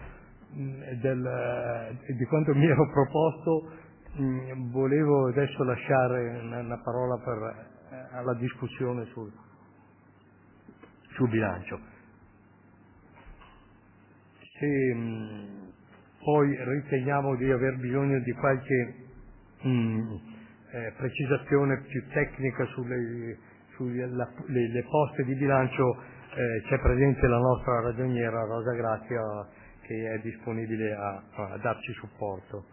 di quanto mi ero proposto. Volevo adesso lasciare una parola alla discussione sul bilancio. Se poi riteniamo di aver bisogno di qualche precisazione più tecnica sulle poste di bilancio, c'è presente la nostra ragioniera Rosa Grazia, che è disponibile a darci supporto.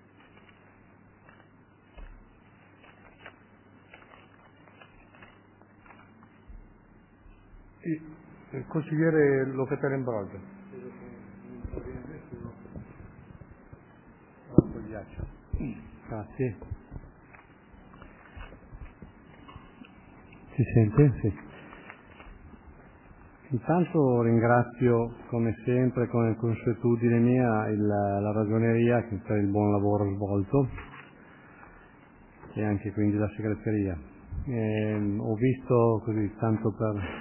Il consigliere Locatelli Ambrogio. Grazie. Si sente? Sì. Intanto ringrazio, come sempre, come consuetudine mia, la ragioneria per il buon lavoro svolto e anche quindi la segreteria. Ho visto, così, tanto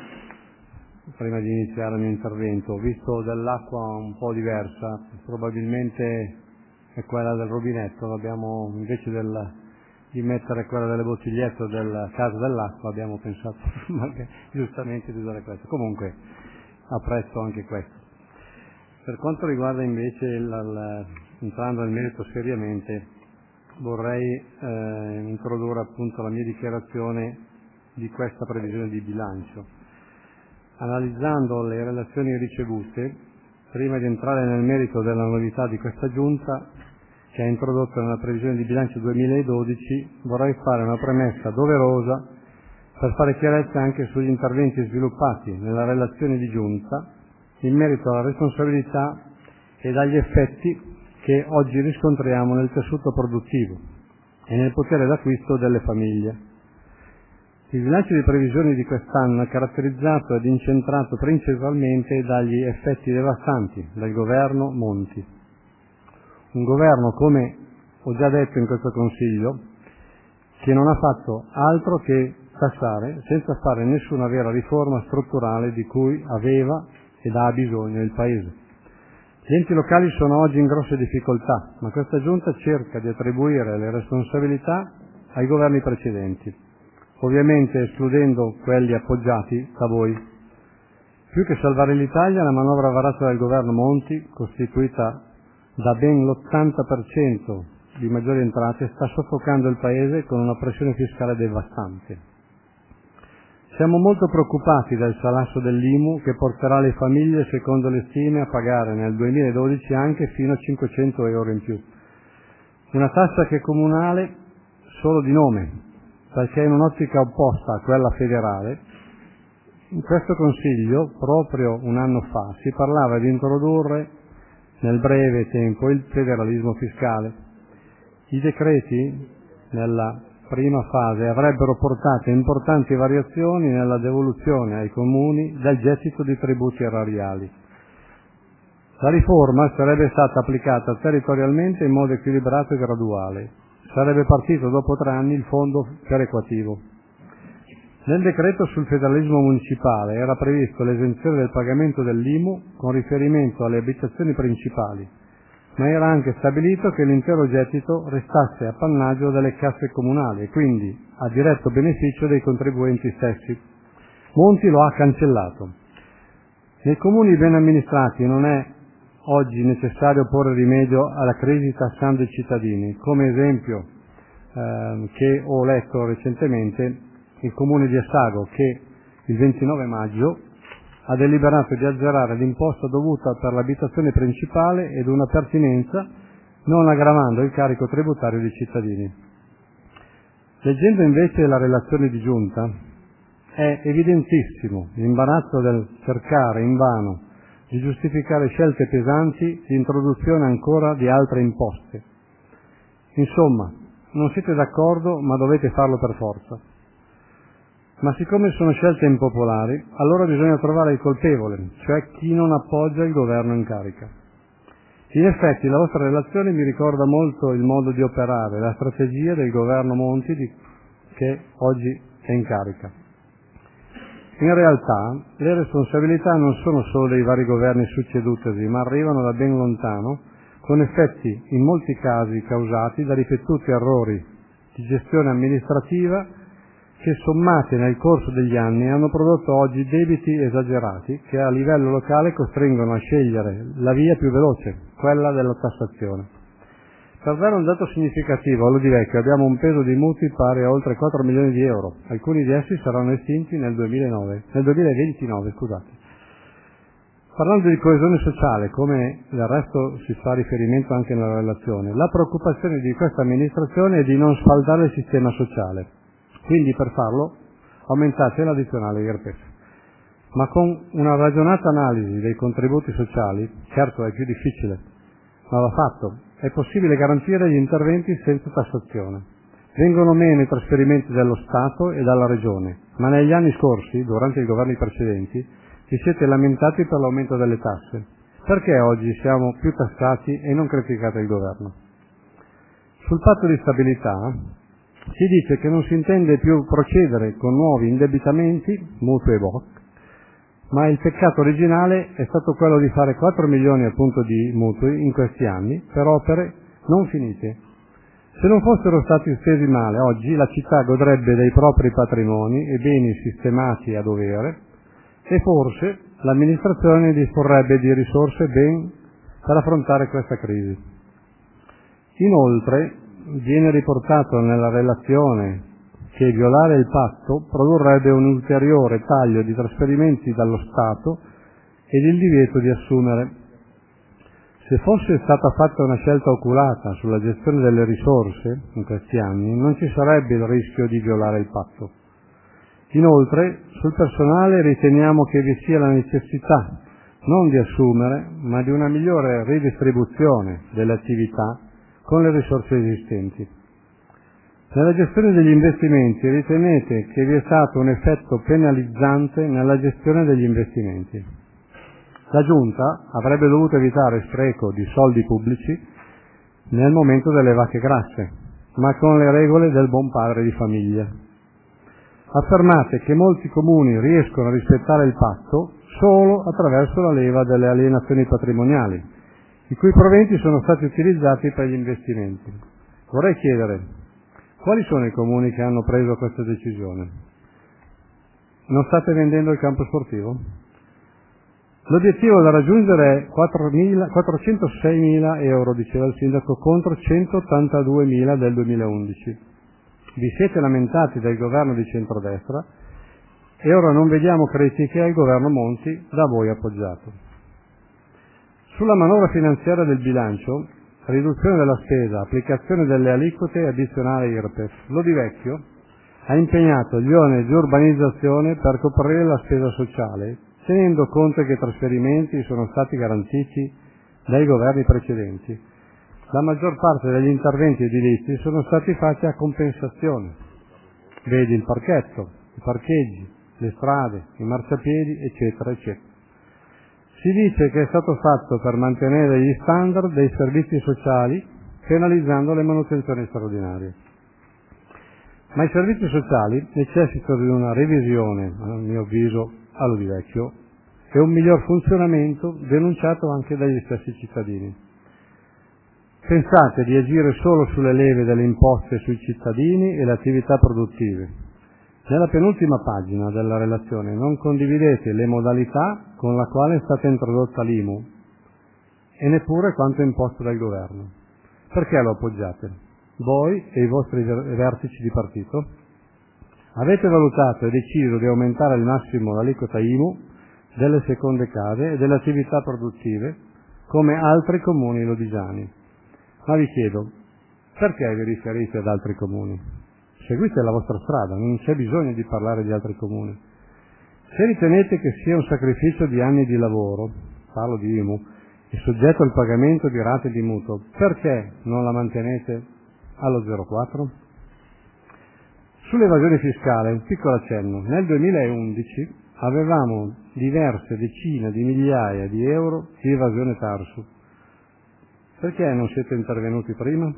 prima di iniziare il mio intervento, ho visto dell'acqua un po' diversa, probabilmente è quella del rubinetto. Abbiamo, invece di mettere quella delle bottigliette del caso dell'acqua, abbiamo pensato giustamente di usare questo. Comunque apprezzo anche questo. Per quanto riguarda invece entrando nel merito seriamente, vorrei introdurre appunto la mia dichiarazione di questa previsione di bilancio. Analizzando le relazioni ricevute, prima di entrare nel merito della novità di questa giunta che ha introdotto nella previsione di bilancio 2012, vorrei fare una premessa doverosa per fare chiarezza anche sugli interventi sviluppati nella relazione di giunta in merito alla responsabilità e agli effetti che oggi riscontriamo nel tessuto produttivo e nel potere d'acquisto delle famiglie. Il bilancio di previsione di quest'anno è caratterizzato ed incentrato principalmente dagli effetti devastanti del governo Monti. Un governo, come ho già detto in questo Consiglio, che non ha fatto altro che tassare senza fare nessuna vera riforma strutturale di cui aveva ed ha bisogno il Paese. Gli enti locali sono oggi in grosse difficoltà, ma questa Giunta cerca di attribuire le responsabilità ai governi precedenti, ovviamente escludendo quelli appoggiati da voi. Più che salvare l'Italia, la manovra varata dal governo Monti, costituita da ben l'80% di maggiori entrate, sta soffocando il Paese con una pressione fiscale devastante. Siamo molto preoccupati dal salasso dell'IMU che porterà le famiglie, secondo le stime, a pagare nel 2012 anche fino a 500 euro in più. Una tassa che è comunale solo di nome, perché in un'ottica opposta a quella federale. In questo Consiglio, proprio un anno fa, si parlava di introdurre nel breve tempo il federalismo fiscale. I decreti, nella prima fase, avrebbero portato importanti variazioni nella devoluzione ai comuni del gettito di tributi erariali. La riforma sarebbe stata applicata territorialmente in modo equilibrato e graduale. Sarebbe partito dopo 3 anni il fondo perequativo. Nel decreto sul federalismo municipale era previsto l'esenzione del pagamento dell'IMU con riferimento alle abitazioni principali, ma era anche stabilito che l'intero gettito restasse appannaggio delle casse comunali e quindi a diretto beneficio dei contribuenti stessi. Monti lo ha cancellato. Nei comuni ben amministrati non è oggi necessario porre rimedio alla crisi tassando i cittadini. Come esempio che ho letto recentemente, il comune di Assago, che il 29 maggio ha deliberato di azzerare l'imposta dovuta per l'abitazione principale ed una pertinenza, non aggravando il carico tributario dei cittadini. Leggendo invece la relazione di giunta, è evidentissimo l'imbarazzo del cercare invano di giustificare scelte pesanti di introduzione ancora di altre imposte. Insomma, non siete d'accordo, ma dovete farlo per forza. Ma siccome sono scelte impopolari, allora bisogna trovare il colpevole, cioè chi non appoggia il governo in carica. In effetti la vostra relazione mi ricorda molto il modo di operare, la strategia del governo Monti che oggi è in carica. In realtà le responsabilità non sono solo dei vari governi succedutisi, ma arrivano da ben lontano, con effetti in molti casi causati da ripetuti errori di gestione amministrativa che, sommati nel corso degli anni, hanno prodotto oggi debiti esagerati che a livello locale costringono a scegliere la via più veloce, quella della tassazione. Per dare un dato significativo, a Lodivecchio abbiamo un peso di mutui pari a oltre 4 milioni di euro. Alcuni di essi saranno estinti nel 2029. Parlando di coesione sociale, come del resto si fa riferimento anche nella relazione, la preoccupazione di questa amministrazione è di non sfaldare il sistema sociale. Quindi per farlo aumentate l'addizionale IRPEF. Ma con una ragionata analisi dei contributi sociali, certo è più difficile, ma va fatto. È possibile garantire gli interventi senza tassazione. Vengono meno i trasferimenti dello Stato e dalla Regione, ma negli anni scorsi, durante i governi precedenti, vi siete lamentati per l'aumento delle tasse. Perché oggi siamo più tassati e non criticate il governo? Sul patto di stabilità si dice che non si intende più procedere con nuovi indebitamenti, mutui e BOC, ma il peccato originale è stato quello di fare 4 milioni appunto di mutui in questi anni per opere non finite. Se non fossero stati spesi male, oggi la città godrebbe dei propri patrimoni e beni sistemati a dovere e forse l'amministrazione disporrebbe di risorse ben per affrontare questa crisi. Inoltre, viene riportato nella relazione che violare il patto produrrebbe un ulteriore taglio di trasferimenti dallo Stato ed il divieto di assumere. Se fosse stata fatta una scelta oculata sulla gestione delle risorse in questi anni, non ci sarebbe il rischio di violare il patto. Inoltre, sul personale riteniamo che vi sia la necessità non di assumere, ma di una migliore ridistribuzione delle attività con le risorse esistenti. Nella gestione degli investimenti ritenete che vi è stato un effetto penalizzante nella gestione degli investimenti. La Giunta avrebbe dovuto evitare spreco di soldi pubblici nel momento delle vacche grasse, ma con le regole del buon padre di famiglia. Affermate che molti comuni riescono a rispettare il patto solo attraverso la leva delle alienazioni patrimoniali, i cui proventi sono stati utilizzati per gli investimenti. Vorrei chiedere: quali sono i comuni che hanno preso questa decisione? Non state vendendo il campo sportivo? L'obiettivo da raggiungere è 406.000 euro, diceva il sindaco, contro 182.000 del 2011. Vi siete lamentati del governo di centrodestra e ora non vediamo critiche al governo Monti da voi appoggiato. Sulla manovra finanziaria del bilancio, riduzione della spesa, applicazione delle aliquote addizionali IRPEF, Lodivecchio ha impegnato gli oneri di urbanizzazione per coprire la spesa sociale, tenendo conto che i trasferimenti sono stati garantiti dai governi precedenti. La maggior parte degli interventi edilizi sono stati fatti a compensazione. Vedi il parchetto, i parcheggi, le strade, i marciapiedi, eccetera, eccetera. Si dice che è stato fatto per mantenere gli standard dei servizi sociali, penalizzando le manutenzioni straordinarie. Ma i servizi sociali necessitano di una revisione, a mio avviso, a Lodivecchio, e un miglior funzionamento denunciato anche dagli stessi cittadini. Pensate di agire solo sulle leve delle imposte sui cittadini e le attività produttive. Nella penultima pagina della relazione non condividete le modalità con la quale è stata introdotta l'IMU e neppure quanto imposto dal governo. Perché lo appoggiate? Voi e i vostri vertici di partito avete valutato e deciso di aumentare al massimo l'aliquota IMU delle seconde case e delle attività produttive come altri comuni lodigiani. Ma vi chiedo, perché vi riferite ad altri comuni? Seguite la vostra strada, non c'è bisogno di parlare di altri comuni. Se ritenete che sia un sacrificio di anni di lavoro, parlo di IMU, e soggetto al pagamento di rate di mutuo, perché non la mantenete allo 0,4? Sull'evasione fiscale, un piccolo accenno. Nel 2011 avevamo diverse decine di migliaia di euro di evasione TARSU. Perché non siete intervenuti prima?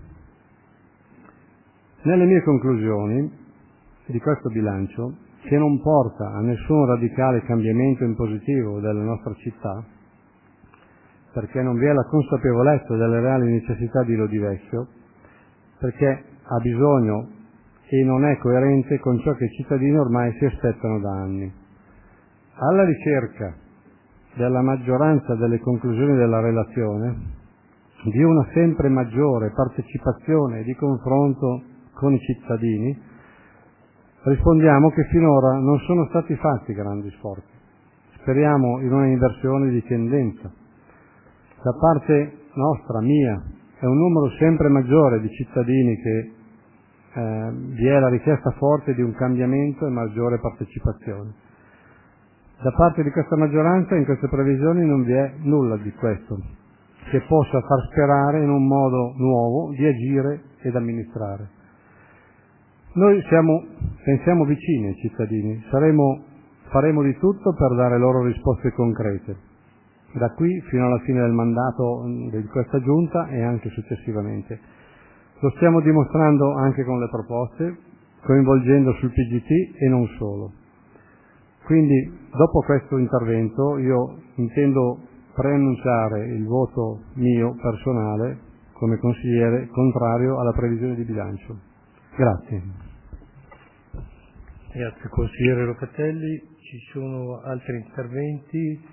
Nelle mie conclusioni di questo bilancio, che non porta a nessun radicale cambiamento in positivo della nostra città, perché non vi è la consapevolezza delle reali necessità di Lodi Vecchio, perché ha bisogno e non è coerente con ciò che i cittadini ormai si aspettano da anni. Alla ricerca della maggioranza delle conclusioni della relazione, di una sempre maggiore partecipazione e di confronto con i cittadini, rispondiamo che finora non sono stati fatti grandi sforzi. Speriamo in una inversione di tendenza. Da parte nostra, mia, è un numero sempre maggiore di cittadini che vi è la richiesta forte di un cambiamento e maggiore partecipazione. Da parte di questa maggioranza in queste previsioni non vi è nulla di questo, che possa far sperare in un modo nuovo di agire ed amministrare. Noi pensiamo vicini ai cittadini, faremo di tutto per dare loro risposte concrete, da qui fino alla fine del mandato di questa Giunta e anche successivamente. Lo stiamo dimostrando anche con le proposte, coinvolgendo sul PGT e non solo. Quindi, dopo questo intervento, io intendo preannunciare il voto mio personale come consigliere contrario alla previsione di bilancio. Grazie. Grazie consigliere Locatelli. Ci sono altri interventi?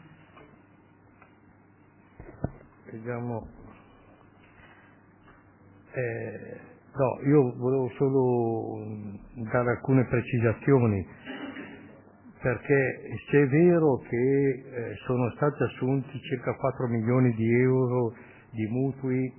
Vediamo. No, io volevo solo dare alcune precisazioni, perché se è vero che sono stati assunti circa 4 milioni di euro di mutui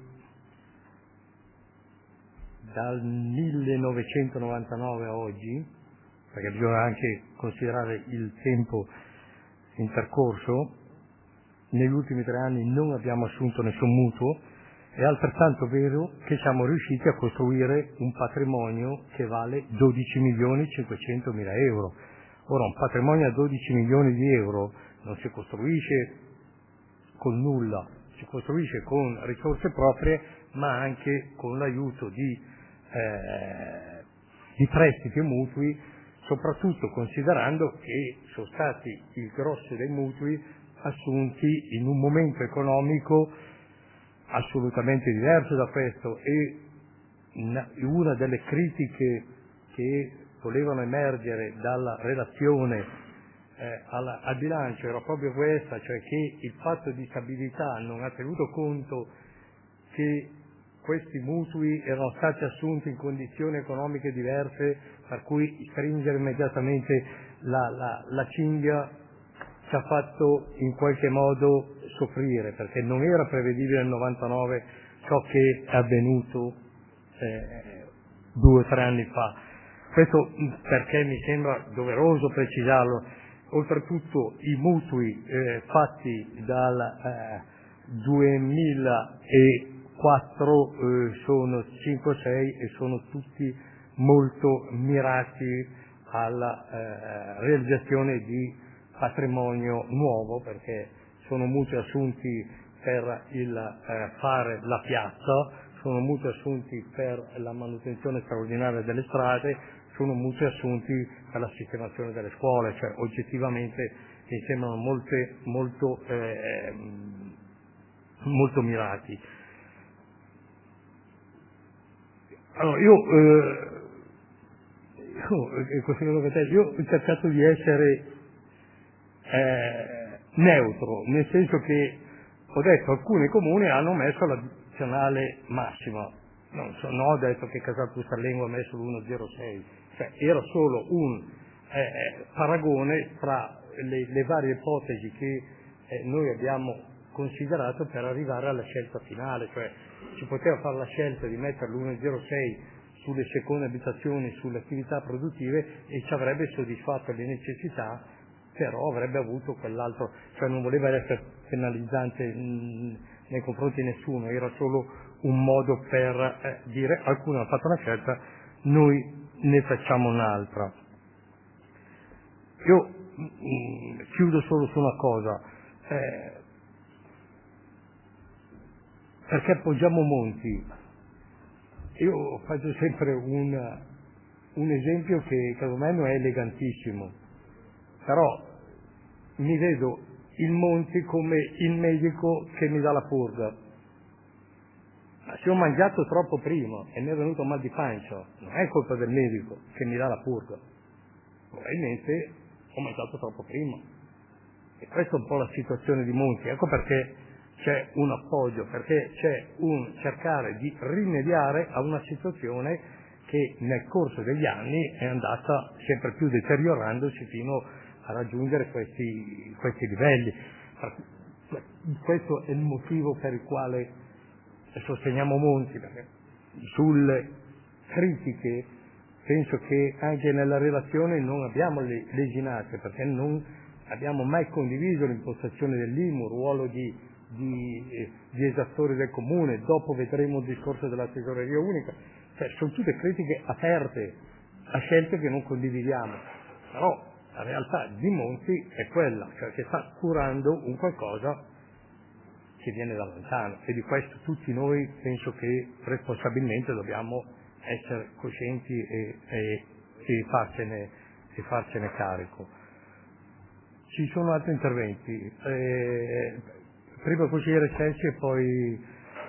dal 1999 a oggi, perché bisogna anche considerare il tempo intercorso, negli ultimi 3 anni non abbiamo assunto nessun mutuo, è altrettanto vero che siamo riusciti a costruire un patrimonio che vale 12.500.000 euro. Ora, un patrimonio a 12 milioni di euro non si costruisce con nulla, si costruisce con risorse proprie, ma anche con l'aiuto di prestiti e mutui, soprattutto considerando che sono stati il grosso dei mutui assunti in un momento economico assolutamente diverso da questo, e una delle critiche che volevano emergere dalla relazione al bilancio era proprio questa, cioè che il patto di stabilità non ha tenuto conto che questi mutui erano stati assunti in condizioni economiche diverse, per cui stringere immediatamente la cinghia ci ha fatto in qualche modo soffrire, perché non era prevedibile nel 99 ciò che è avvenuto 2 o 3 anni fa. Questo perché mi sembra doveroso precisarlo. Oltretutto i mutui fatti dal 2004 sono 5-6 e sono tutti molto mirati alla realizzazione di patrimonio nuovo, perché sono mutui assunti per fare la piazza, sono mutui assunti per la manutenzione straordinaria delle strade, sono mutui assunti per la sistemazione delle scuole, cioè oggettivamente mi sembrano molto mirati. Allora, io ho cercato di essere neutro, nel senso che ho detto alcuni comuni hanno messo l'addizionale massima, non ho detto che Casal Pusarlengo ha messo l'1,06, cioè era solo un paragone tra le varie ipotesi che noi abbiamo considerato per arrivare alla scelta finale, cioè si poteva fare la scelta di mettere l'1,06 sulle seconde abitazioni, sulle attività produttive e ci avrebbe soddisfatto le necessità, però avrebbe avuto quell'altro, cioè non voleva essere penalizzante nei confronti di nessuno, era solo un modo per dire alcuni hanno fatto una scelta, noi ne facciamo un'altra. Io chiudo solo su una cosa, perché appoggiamo Monti? Io faccio sempre un esempio che secondo me non è elegantissimo, però mi vedo il Monti come il medico che mi dà la purga. Ma se ho mangiato troppo prima e mi è venuto mal di pancia, non è colpa del medico che mi dà la purga, probabilmente ho mangiato troppo prima. E questa è un po' la situazione di Monti, ecco perché c'è un appoggio, perché c'è un cercare di rimediare a una situazione che nel corso degli anni è andata sempre più deteriorandosi fino a raggiungere questi livelli. Questo è il motivo per il quale sosteniamo Monti, perché sulle critiche penso che anche nella relazione non abbiamo lesinate, perché non abbiamo mai condiviso l'impostazione dell'IMU, ruolo di esattore del comune, dopo vedremo il discorso della tesoreria unica, cioè sono tutte critiche aperte a scelte che non condividiamo, però la realtà di Monti è quella, cioè che sta curando un qualcosa che viene da lontano e di questo tutti noi penso che responsabilmente dobbiamo essere coscienti e farcene carico. Ci sono altri interventi. Prima il consigliere Celsi e poi...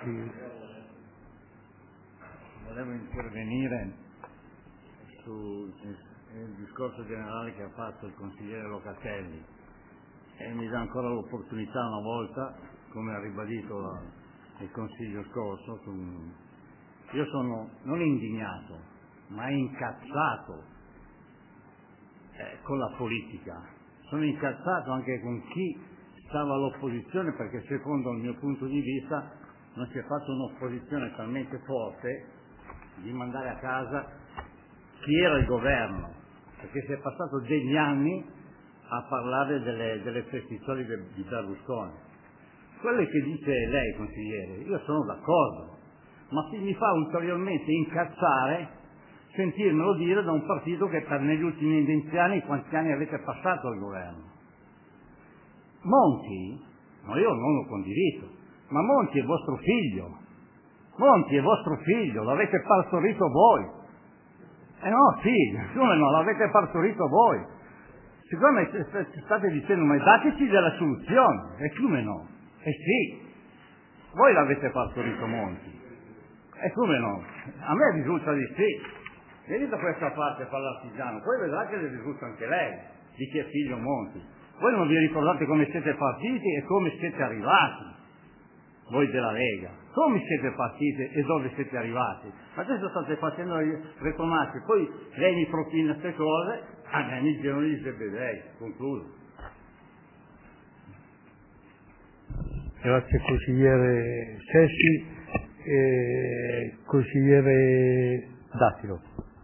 Volevo intervenire sul discorso generale che ha fatto il consigliere Locatelli e mi dà ancora l'opportunità una volta, come ha ribadito il consiglio scorso, io sono non indignato ma incazzato con la politica, sono incazzato anche con chi stava all'opposizione, perché secondo il mio punto di vista non si è fatta un'opposizione talmente forte di mandare a casa chi era il governo, perché si è passato degli anni a parlare delle prescrizioni di Berlusconi. Quelle che dice lei, consigliere, io sono d'accordo, ma mi fa ulteriormente incazzare sentirmelo dire da un partito che negli ultimi 20 anni, quanti anni avete passato al governo? Monti, no, io non lo condivido, ma Monti è vostro figlio, l'avete partorito voi. No, sì, come no, l'avete partorito voi. Siccome state dicendo, ma dateci della soluzione, e come no? Sì, voi l'avete partorito Monti, e come no? A me risulta di sì. Vieni da questa parte a fare l'artigiano, poi vedrà che le risulta anche lei, di chi è figlio Monti. Voi non vi ricordate come siete partiti e come siete arrivati, voi della Lega. Come siete partiti e dove siete arrivati? Adesso state facendo retromarce, poi lei mi propina queste cose, a me mi girano gli zebedei. Concludo. Grazie consigliere Cessi. Consigliere Dattilo.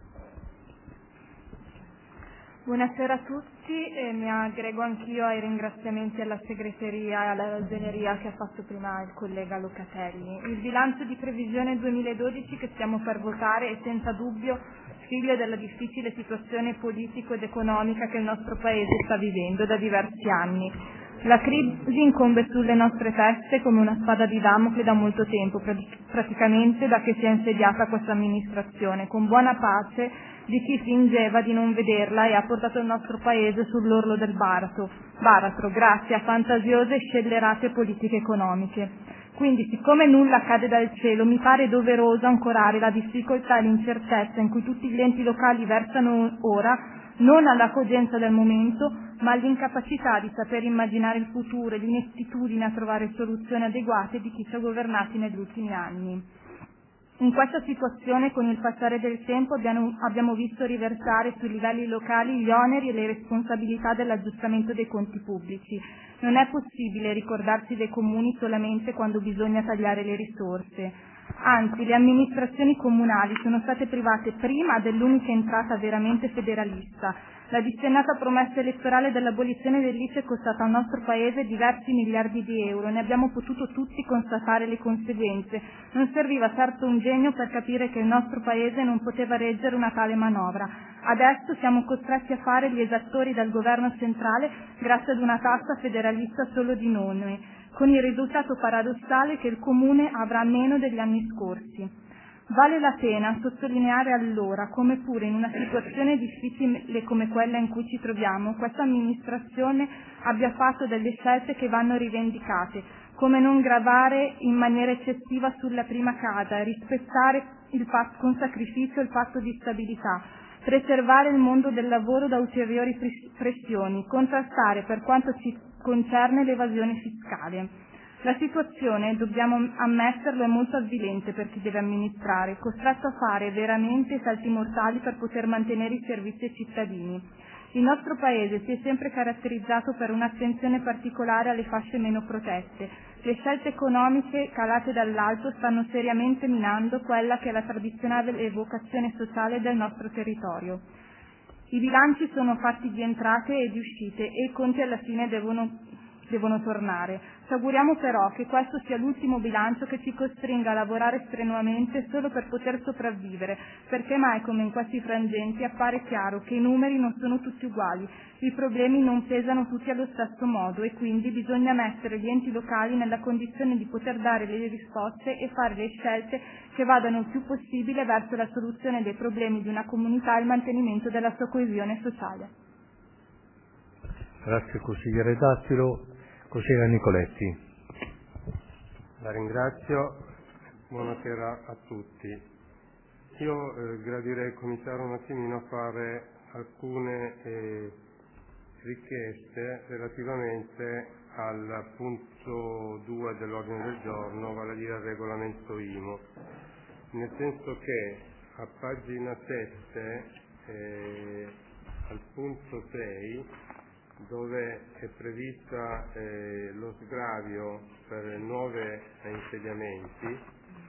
Buonasera a tutti e mi aggrego anch'io ai ringraziamenti alla segreteria e alla ragioneria che ha fatto prima il collega Locatelli. Il bilancio di previsione 2012 che stiamo per votare è senza dubbio figlio della difficile situazione politico ed economica che il nostro Paese sta vivendo da diversi anni. La crisi incombe sulle nostre teste come una spada di Damocle da molto tempo, praticamente da che si è insediata questa amministrazione, con buona pace di chi fingeva di non vederla e ha portato il nostro Paese sull'orlo del baratro, grazie a fantasiose e scellerate politiche economiche. Quindi, siccome nulla cade dal cielo, mi pare doveroso ancorare la difficoltà e l'incertezza in cui tutti gli enti locali versano ora, non alla cogenza del momento, ma all'incapacità di saper immaginare il futuro e l'inettitudine a trovare soluzioni adeguate di chi ci ha governati negli ultimi anni. In questa situazione, con il passare del tempo, abbiamo visto riversare sui livelli locali gli oneri e le responsabilità dell'aggiustamento dei conti pubblici. Non è possibile ricordarsi dei comuni solamente quando bisogna tagliare le risorse. Anzi, le amministrazioni comunali sono state private prima dell'unica entrata veramente federalista. La dissennata promessa elettorale dell'abolizione dell'ICE è costata al nostro Paese diversi miliardi di euro, ne abbiamo potuto tutti constatare le conseguenze. Non serviva certo un genio per capire che il nostro Paese non poteva reggere una tale manovra. Adesso siamo costretti a fare gli esattori del governo centrale grazie ad una tassa federalista solo di nome, con il risultato paradossale che il Comune avrà meno degli anni scorsi. Vale la pena sottolineare allora come pure in una situazione difficile come quella in cui ci troviamo, questa amministrazione abbia fatto delle scelte che vanno rivendicate, come non gravare in maniera eccessiva sulla prima casa, rispettare con sacrificio il patto di stabilità, preservare il mondo del lavoro da ulteriori pressioni, contrastare per quanto ci concerne l'evasione fiscale. La situazione, dobbiamo ammetterlo, è molto avvilente per chi deve amministrare, costretto a fare veramente salti mortali per poter mantenere i servizi ai cittadini. Il nostro Paese si è sempre caratterizzato per un'attenzione particolare alle fasce meno protette. Le scelte economiche calate dall'alto stanno seriamente minando quella che è la tradizionale vocazione sociale del nostro territorio. I bilanci sono fatti di entrate e di uscite e i conti alla fine devono tornare. Ci auguriamo però che questo sia l'ultimo bilancio che ci costringa a lavorare strenuamente solo per poter sopravvivere, perché mai come in questi frangenti appare chiaro che i numeri non sono tutti uguali, i problemi non pesano tutti allo stesso modo e quindi bisogna mettere gli enti locali nella condizione di poter dare le risposte e fare le scelte che vadano il più possibile verso la soluzione dei problemi di una comunità e il mantenimento della sua coesione sociale. Grazie consigliere Dattilo. Consigliere Nicoletti. La ringrazio, buonasera a tutti. Io gradirei cominciare un attimino a fare alcune richieste relativamente al punto 2 dell'ordine del giorno, vale a dire al regolamento IMO, nel senso che a pagina 7, al punto 6, dove è prevista lo sgravio per nuovi insediamenti,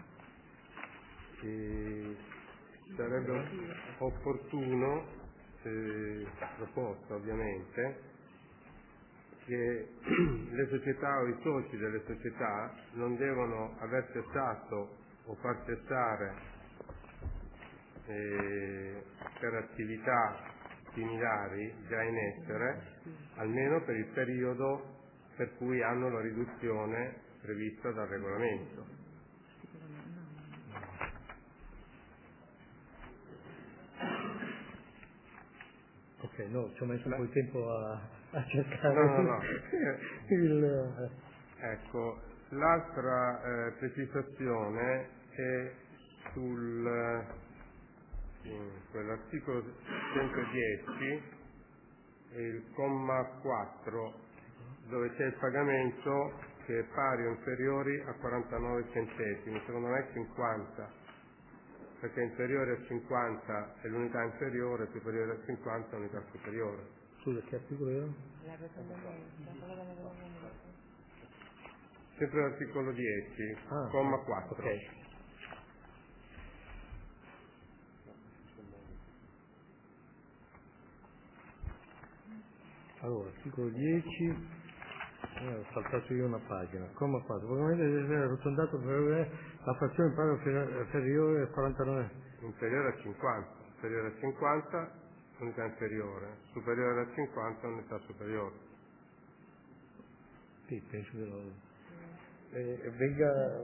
sarebbe opportuno, proposta ovviamente, che le società o i soci delle società non devono aver cessato o far cessare per attività similari già in essere, almeno per il periodo per cui hanno la riduzione prevista dal regolamento. Ok, no, ci ho messo un po' di tempo a cercare No. il... Ecco, l'altra precisazione è quell'articolo 110, il comma 4, dove c'è il pagamento che è pari o inferiori a 49 centesimi, secondo me 50, perché inferiore a 50 è l'unità inferiore, superiore a 50 è l'unità superiore. Scusa, che articolo era? Sempre l'articolo 10, comma 4. Okay. Allora, articolo 10, ho saltato io una pagina, comma 4, probabilmente deve essere arrotondato per la frazione pari inferiore a 49. Inferiore a 50, unità inferiore, superiore a 50, unità superiore. Sì, penso che venga,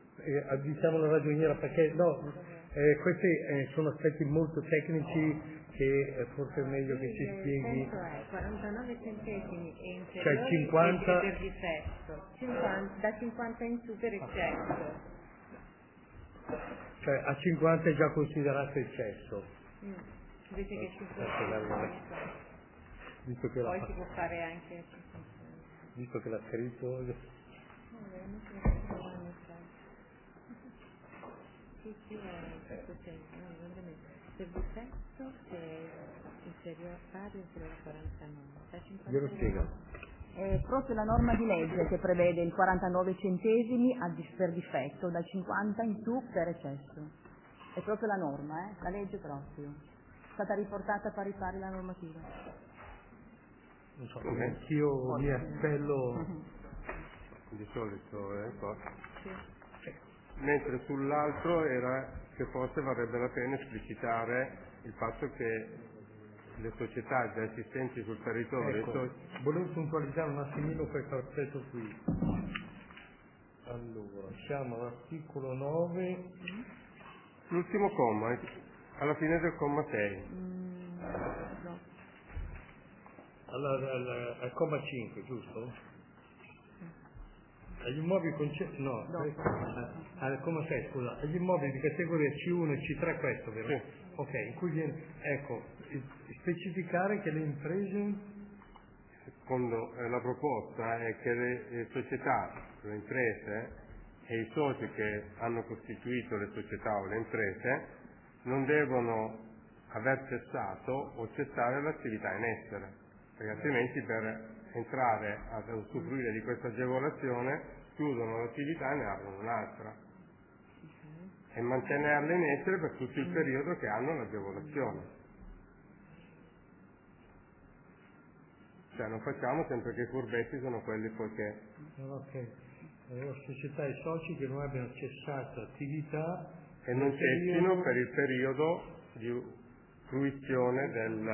diciamo la ragioniera, perché no, questi sono aspetti molto tecnici che forse è meglio che ci spieghi. Il senso è 49 centesimi e inferiori Cioè 50 per difetto, da 50 in su per eccesso. Cioè a 50 è già considerato eccesso. Invece che 50. Visto che Poi si può fare anche a 50. Visto che l'ha scritto. Sì, per difetto se è inferiore pari inferiore a 49. Da 50 Glielo spiego. È proprio la norma di legge che prevede il 49 centesimi per difetto, da 50 in su per eccesso. È proprio la norma, la legge proprio. È stata riportata pari pari la normativa. Non so, io mi appello di solito, mentre sull'altro era che forse varrebbe la pena esplicitare il fatto che le società già esistenti sul territorio... Ecco, volevo puntualizzare un attimino questo aspetto qui. Allora, siamo all'articolo 9. L'ultimo comma, alla fine del comma 6. Al comma 5, giusto? Agli immobili al comma 6, scusa, agli immobili di categoria C1 e C3, questo, vero? Sì. Ok, in cui viene, specificare che le imprese... Secondo la proposta è che le società, le imprese e i soci che hanno costituito le società o le imprese non devono aver cessato o cessare l'attività in essere, perché altrimenti per entrare ad usufruire di questa agevolazione chiudono l'attività e ne aprono un'altra e mantenerla in essere per tutto il periodo che hanno l'agevolazione. Cioè non facciamo sempre che i furbetti sono quelli poi che... Ok, allora società e soci che non abbiano cessato attività e non cessino per il periodo di fruizione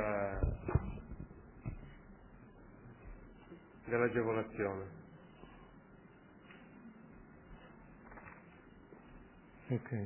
dell'agevolazione. Ok.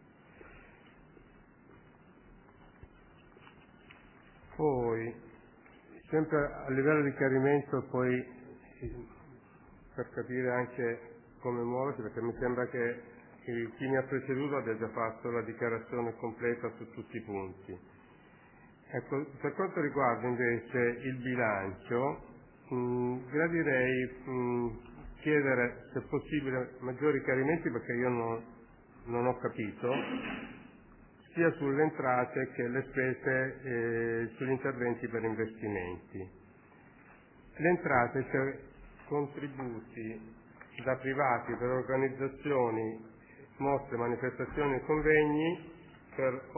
Poi, sempre a livello di chiarimento, poi per capire anche come muoversi, perché mi sembra che chi mi ha preceduto abbia già fatto la dichiarazione completa su tutti i punti. Ecco, per quanto riguarda invece il bilancio, gradirei chiedere, se possibile, maggiori chiarimenti perché io non ho capito, sia sulle entrate che le spese sugli interventi per investimenti. Le entrate, cioè contributi da privati per organizzazioni, mostre, manifestazioni e convegni per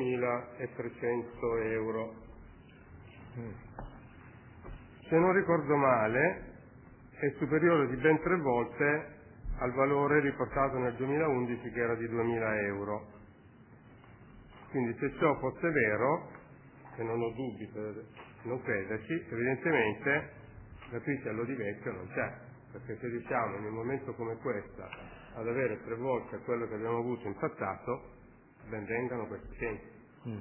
8.300 euro. Se non ricordo male, è superiore di ben 3 volte al valore riportato nel 2011 che era di 2.000 euro. Quindi se ciò fosse vero, e non ho dubbi per non crederci, evidentemente la crisi all'Odivecchio non c'è, perché se riusciamo in un momento come questo ad avere 3 volte quello che abbiamo avuto in passato, ben vengano questi tempi.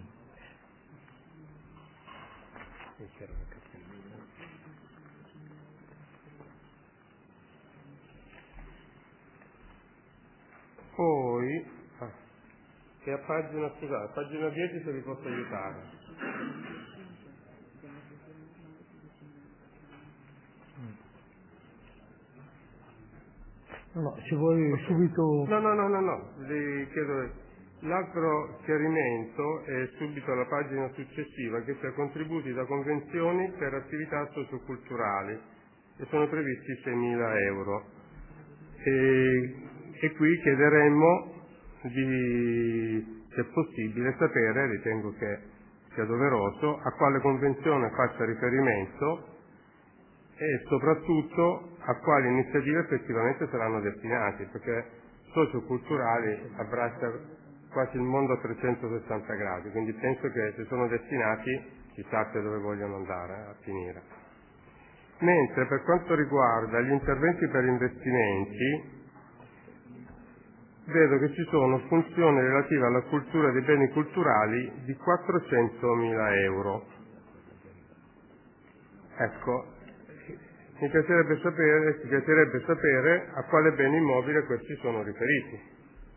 Poi, che a pagina 10 se vi posso aiutare. No, ci vuoi subito... No, vi chiedo... L'altro chiarimento è subito alla pagina successiva, che c'è contributi da convenzioni per attività socioculturali, e sono previsti 6.000 euro. E qui chiederemmo se è possibile sapere, ritengo che sia doveroso, a quale convenzione faccia riferimento e soprattutto a quali iniziative effettivamente saranno destinati, perché socioculturali abbraccia quasi il mondo a 360 gradi, quindi penso che se sono destinati si sappia dove vogliono andare a finire. Mentre per quanto riguarda gli interventi per investimenti, vedo che ci sono funzioni relative alla cultura dei beni culturali di 400.000 euro. Ecco, mi piacerebbe sapere a quale bene immobile questi sono riferiti.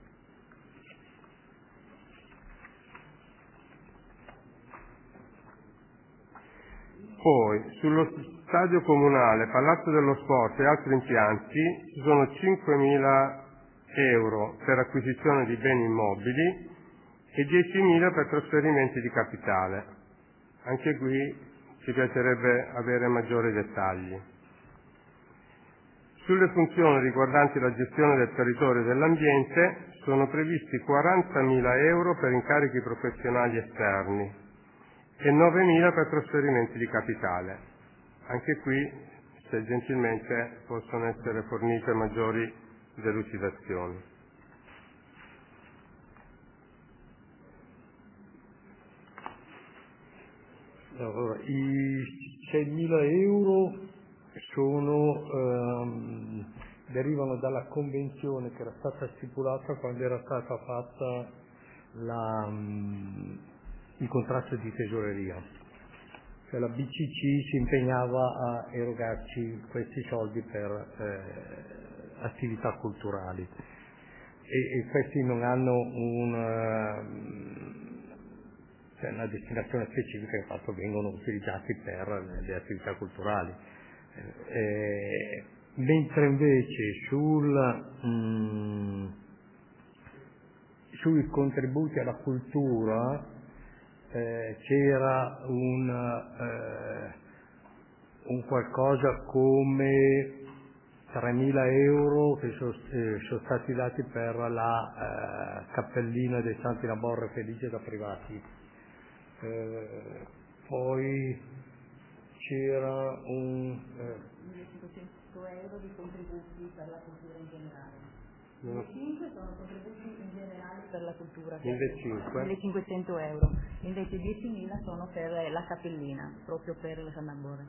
Poi, sullo stadio comunale, Palazzo dello Sport e altri impianti ci sono 5.000 euro per acquisizione di beni immobili e 10.000 per trasferimenti di capitale. Anche qui ci piacerebbe avere maggiori dettagli. Sulle funzioni riguardanti la gestione del territorio e dell'ambiente sono previsti 40.000 euro per incarichi professionali esterni e 9.000 per trasferimenti di capitale. Anche qui, se gentilmente possono essere fornite maggiori delucidazioni. Allora, i 6.000 euro derivano dalla convenzione che era stata stipulata quando era stata fatta il contratto di tesoreria. Cioè la BCC si impegnava a erogarci questi soldi per attività culturali e questi non hanno una destinazione specifica, infatti vengono utilizzati per le attività culturali. Mentre invece sui contributi alla cultura c'era un qualcosa come 3.000 euro che sono stati dati per la cappellina dei Santi Laborre Felice da privati. Poi c'era 1.500 euro di contributi per la cultura in generale. 1.500 sono contributi in generale per la cultura. 1.500 euro. Invece 10.000 sono per la cappellina, proprio per le San Laborre.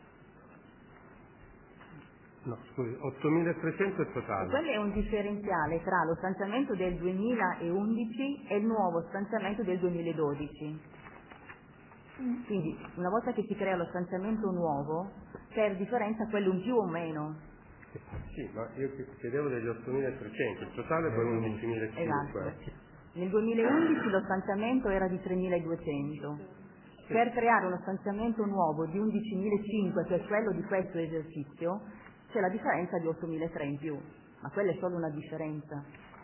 No, scusi, 8.300 è totale. Quello è un differenziale tra lo stanziamento del 2011 e il nuovo stanziamento del 2012. Quindi una volta che si crea lo stanziamento nuovo, per differenza quello in più o meno. Sì, ma io chiedevo degli 8.300, il totale poi 11.500. Esatto. Nel 2011 lo stanziamento era di 3.200. Per creare uno stanziamento nuovo di 11.500, cioè quello di questo esercizio, c'è la differenza di 8.300 in più, ma quella è solo una differenza.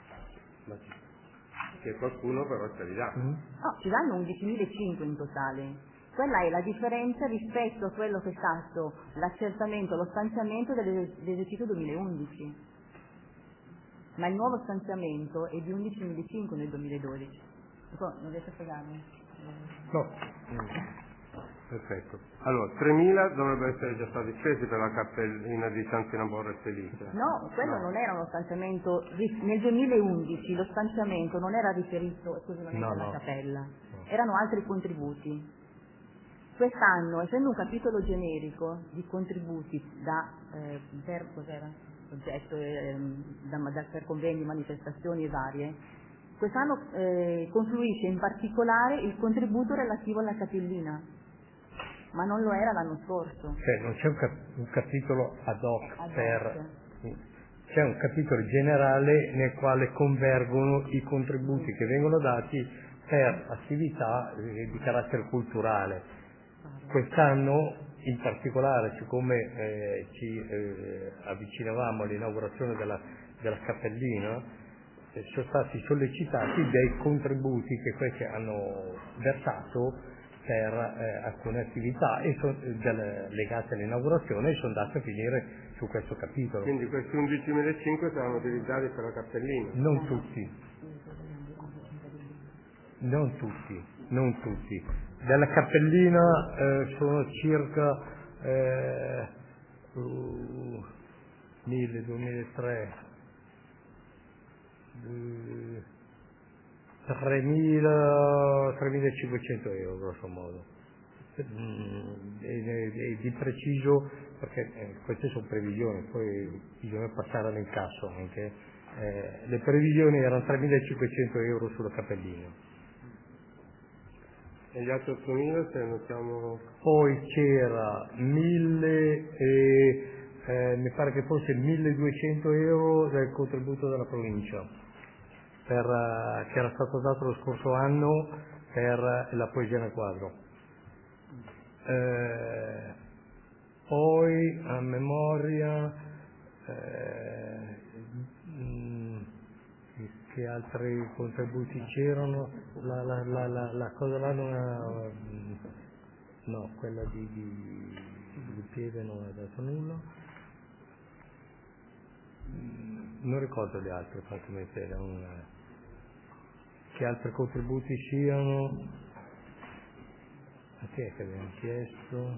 Che qualcuno però ce li dà. No, ci danno 11.500 in totale. Quella è la differenza rispetto a quello che è stato l'accertamento, lo stanziamento dell'esercizio 2011. Ma il nuovo stanziamento è di 11.500 nel 2012. Non riesco a spiegarmi? No. Perfetto. Allora, 3.000 dovrebbero essere già stati spesi per la cappellina di Santi Laborre e Felice. No, quello non era uno stanziamento. Nel 2011 lo stanziamento non era riferito esclusivamente alla cappella, erano altri contributi. Quest'anno, essendo un capitolo generico di contributi per cos'era? Oggetto, per convegni, manifestazioni e varie, quest'anno confluisce in particolare il contributo relativo alla cappellina, ma non lo era l'anno scorso. Non c'è un capitolo ad hoc c'è un capitolo generale nel quale convergono i contributi che vengono dati per attività di carattere culturale. Quest'anno in particolare, siccome ci avvicinavamo all'inaugurazione della cappellina, sono stati sollecitati dei contributi che questi hanno versato per alcune attività legate all'inaugurazione e sono andate a finire su questo capitolo. Quindi questi 11.500 saranno utilizzati per la cappellina? Non tutti. Della cappellina sono circa 1.000, 2.300, 3.500 euro grosso modo. E di preciso, perché queste sono previsioni, poi bisogna passare all'incasso anche. Le previsioni erano 3.500 euro sulla Capellino. E gli altri 8.000 se notiamo? Poi c'era 1.000 e mi pare che fosse 1.200 euro del contributo della provincia che era stato dato lo scorso anno per la poesia nel quadro. Poi a memoria che altri contributi c'erano? La cosa là non è, no, quella di Pieve non è dato nulla. Non ricordo gli altri, fatemi vedere che altri contributi siano. A chi è che abbiamo chiesto?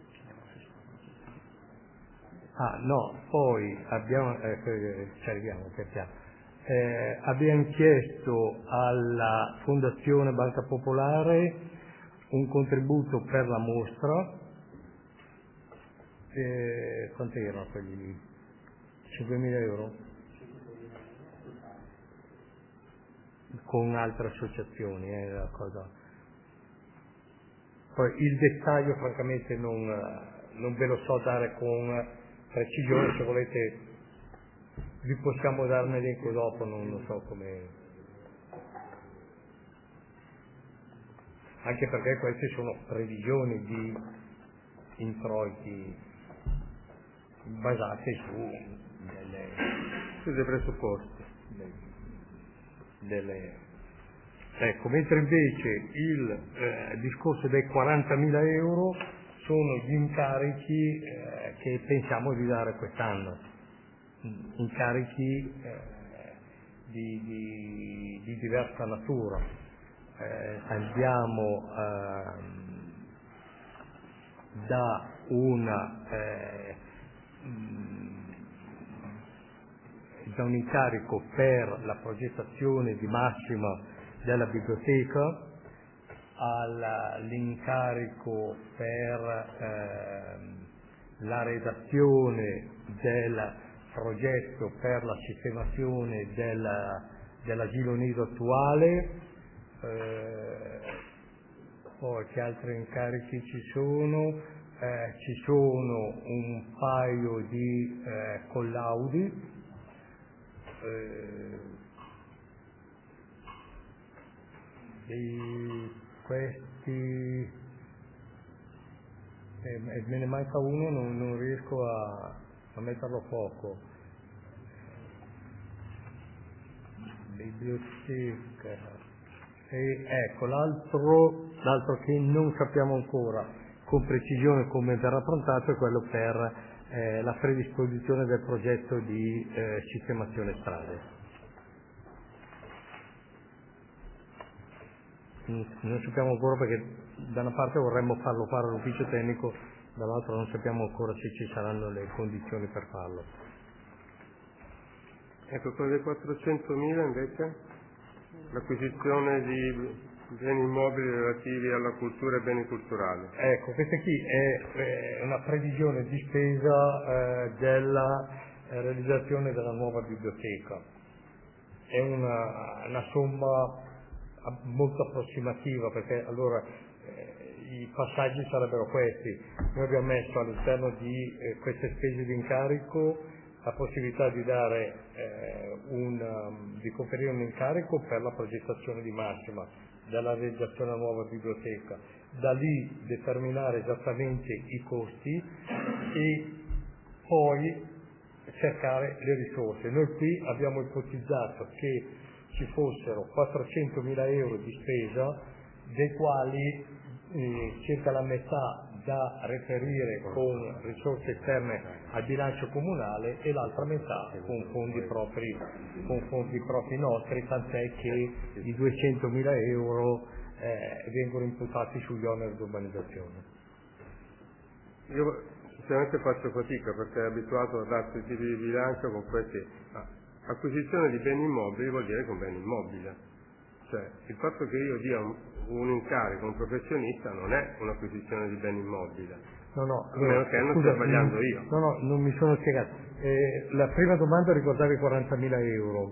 Ah no, poi abbiamo ci arriviamo, aspettiamo. Abbiamo chiesto alla Fondazione Banca Popolare un contributo per la mostra. Quanti erano quelli? 5.000 euro? Con altre associazioni, la cosa. Poi il dettaglio francamente non ve lo so dare con precisione, se volete vi possiamo dare un elenco dopo, non so come. Anche perché queste sono previsioni di introiti basate su dei presupposti. Ecco, mentre invece il discorso dei 40.000 euro sono gli incarichi che pensiamo di dare quest'anno, incarichi di diversa natura. Andiamo da un incarico per la progettazione di massima della biblioteca, all'incarico per la redazione del progetto per la sistemazione dell'asilo nido attuale. Poi che altri incarichi ci sono? Ci sono un paio di collaudi. Di questi me ne manca uno, non riesco a metterlo a fuoco. Biblioteca. E ecco l'altro che non sappiamo ancora con precisione come verrà affrontato è quello per la predisposizione del progetto di sistemazione strade. Non sappiamo ancora perché da una parte vorremmo farlo fare all'ufficio tecnico, dall'altra non sappiamo ancora se ci saranno le condizioni per farlo. Ecco, con le 400.000 invece l'acquisizione di beni immobili relativi alla cultura e beni culturali. Ecco, questa qui è una previsione di spesa della realizzazione della nuova biblioteca. È una somma molto approssimativa, perché allora i passaggi sarebbero questi. Noi abbiamo messo all'interno di queste spese di incarico la possibilità di dare di conferire un incarico per la progettazione di massima della realizzazione della nuova biblioteca, da lì determinare esattamente i costi e poi cercare le risorse. Noi qui abbiamo ipotizzato che ci fossero 400.000 euro di spesa, dei quali circa la metà da reperire con risorse esterne al bilancio comunale e l'altra metà con fondi propri nostri, tant'è che i 200.000 euro vengono imputati sugli oneri di urbanizzazione. Io sinceramente faccio fatica perché è abituato ad altri tipi di bilancio con questi. Acquisizione di beni immobili vuol dire con beni immobili. Cioè, il fatto che io dia un incarico a un professionista non è un'acquisizione di beni immobili, No, a meno che non stia sbagliando io. No, non mi sono spiegato. La prima domanda riguardava i 40.000 euro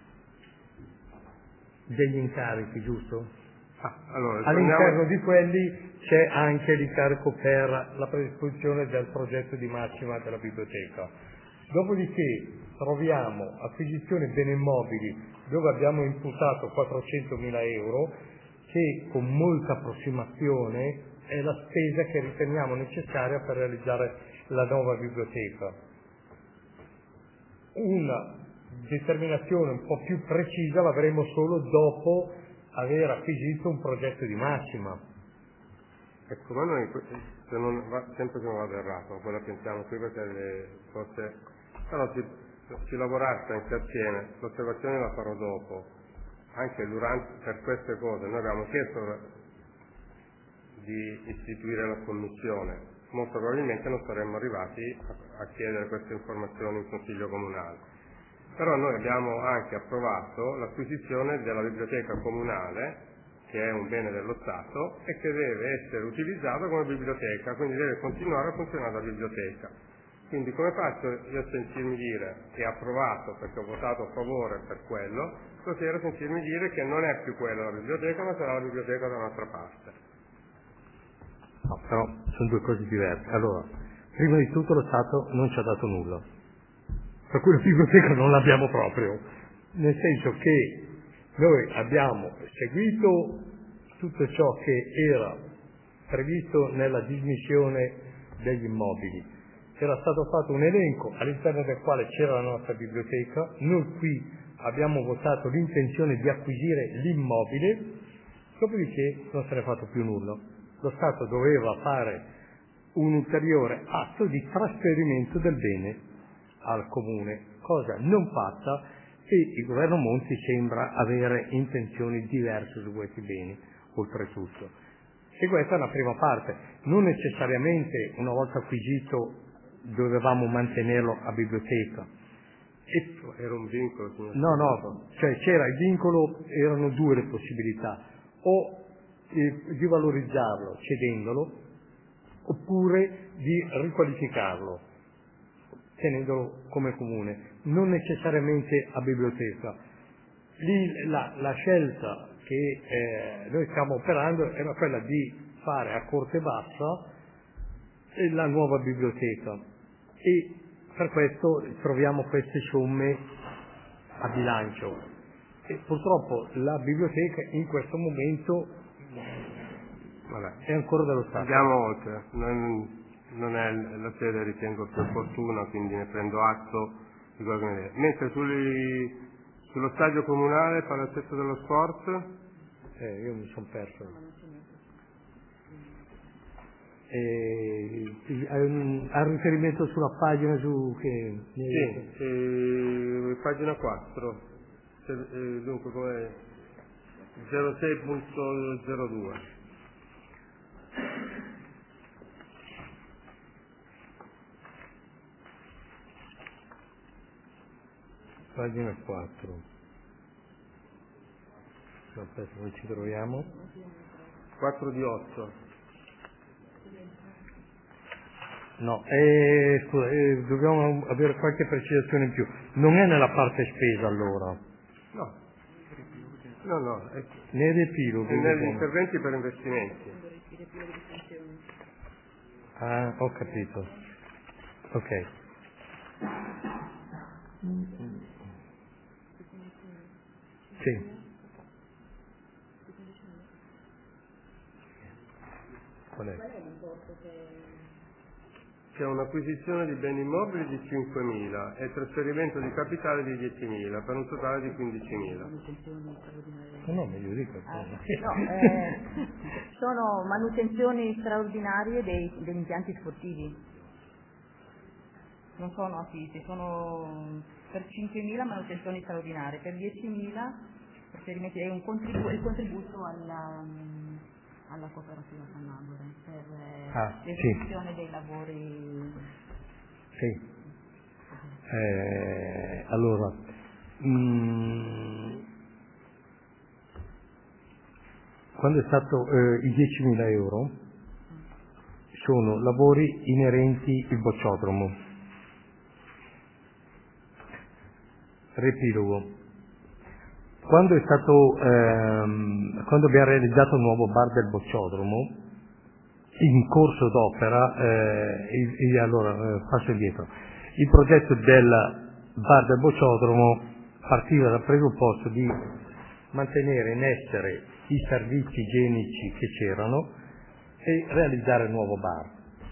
degli incarichi, giusto? Allora, all'interno di quelli c'è anche l'incarico per la predisposizione del progetto di massima della biblioteca. Dopodiché troviamo acquisizione beni immobili dove abbiamo imputato 400.000 euro, che con molta approssimazione è la spesa che riteniamo necessaria per realizzare la nuova biblioteca. Una determinazione un po' più precisa l'avremo solo dopo aver acquisito un progetto di massima. Ecco, ma noi sempre se non vado errato, poi la pensiamo qui perché le cose, però ci lavorasse anche assieme, l'osservazione la farò dopo, anche per queste cose. Noi abbiamo chiesto di istituire la commissione, molto probabilmente non saremmo arrivati a chiedere queste informazioni in Consiglio Comunale. Però noi abbiamo anche approvato l'acquisizione della biblioteca comunale, che è un bene dello Stato e che deve essere utilizzato come biblioteca, quindi deve continuare a funzionare da biblioteca. Quindi come faccio io a sentirmi dire che è approvato perché ho votato a favore per quello, stasera sentirmi dire che non è più quella la biblioteca, ma sarà la biblioteca da un'altra parte? No, però sono due cose diverse. Allora, prima di tutto lo Stato non ci ha dato nulla, per cui la biblioteca non l'abbiamo proprio, nel senso che noi abbiamo seguito tutto ciò che era previsto nella dismissione degli immobili. Era stato fatto un elenco all'interno del quale c'era la nostra biblioteca, noi qui abbiamo votato l'intenzione di acquisire l'immobile, dopodiché non se ne è fatto più nulla. Lo Stato doveva fare un ulteriore atto di trasferimento del bene al comune, cosa non fatta, e il governo Monti sembra avere intenzioni diverse su questi beni, oltretutto. E questa è una prima parte. Non necessariamente una volta acquisito dovevamo mantenerlo a biblioteca. Era un vincolo, signor? No, cioè c'era il vincolo, erano due le possibilità, o di valorizzarlo cedendolo, oppure di riqualificarlo tenendolo come comune, non necessariamente a biblioteca. Lì la scelta che noi stiamo operando era quella di fare a corte bassa la nuova biblioteca, e per questo troviamo queste somme a bilancio, e purtroppo la biblioteca in questo momento è ancora dello Stato. Andiamo oltre, non è la sede, ritengo più opportuna, quindi ne prendo atto di quello che mi dice. Mentre sullo stadio comunale, palazzetto dello sport, io mi sono perso. Ha riferimento sulla pagina su che... Sì, pagina 4, dunque come 06.02. Pagina 4. Aspetta, dove ci troviamo? 4 di 8. No, scusa, dobbiamo avere qualche precisazione in più. Non è nella parte spesa allora? No. Nei riepiloghi. Negli interventi per investimenti. Ah, ho capito. Ok. Sì. Qual è? C'è un'acquisizione di beni immobili di 5.000 e trasferimento di capitale di 10.000 per un totale di 15.000. No, meglio dico. Sono manutenzioni straordinarie degli impianti sportivi. Non sono affitti, sono per 5.000 manutenzioni straordinarie, per 10.000 trasferimenti, è il contributo alla cooperativa San Nabore per l'esecuzione dei lavori. Sì. Allora, quando è stato i 10.000 euro sono lavori inerenti al bocciodromo. Riepilogo. Quando abbiamo realizzato il nuovo bar del bocciodromo, in corso d'opera, passo indietro, il progetto del bar del bocciodromo partiva dal presupposto di mantenere in essere i servizi igienici che c'erano e realizzare il nuovo bar.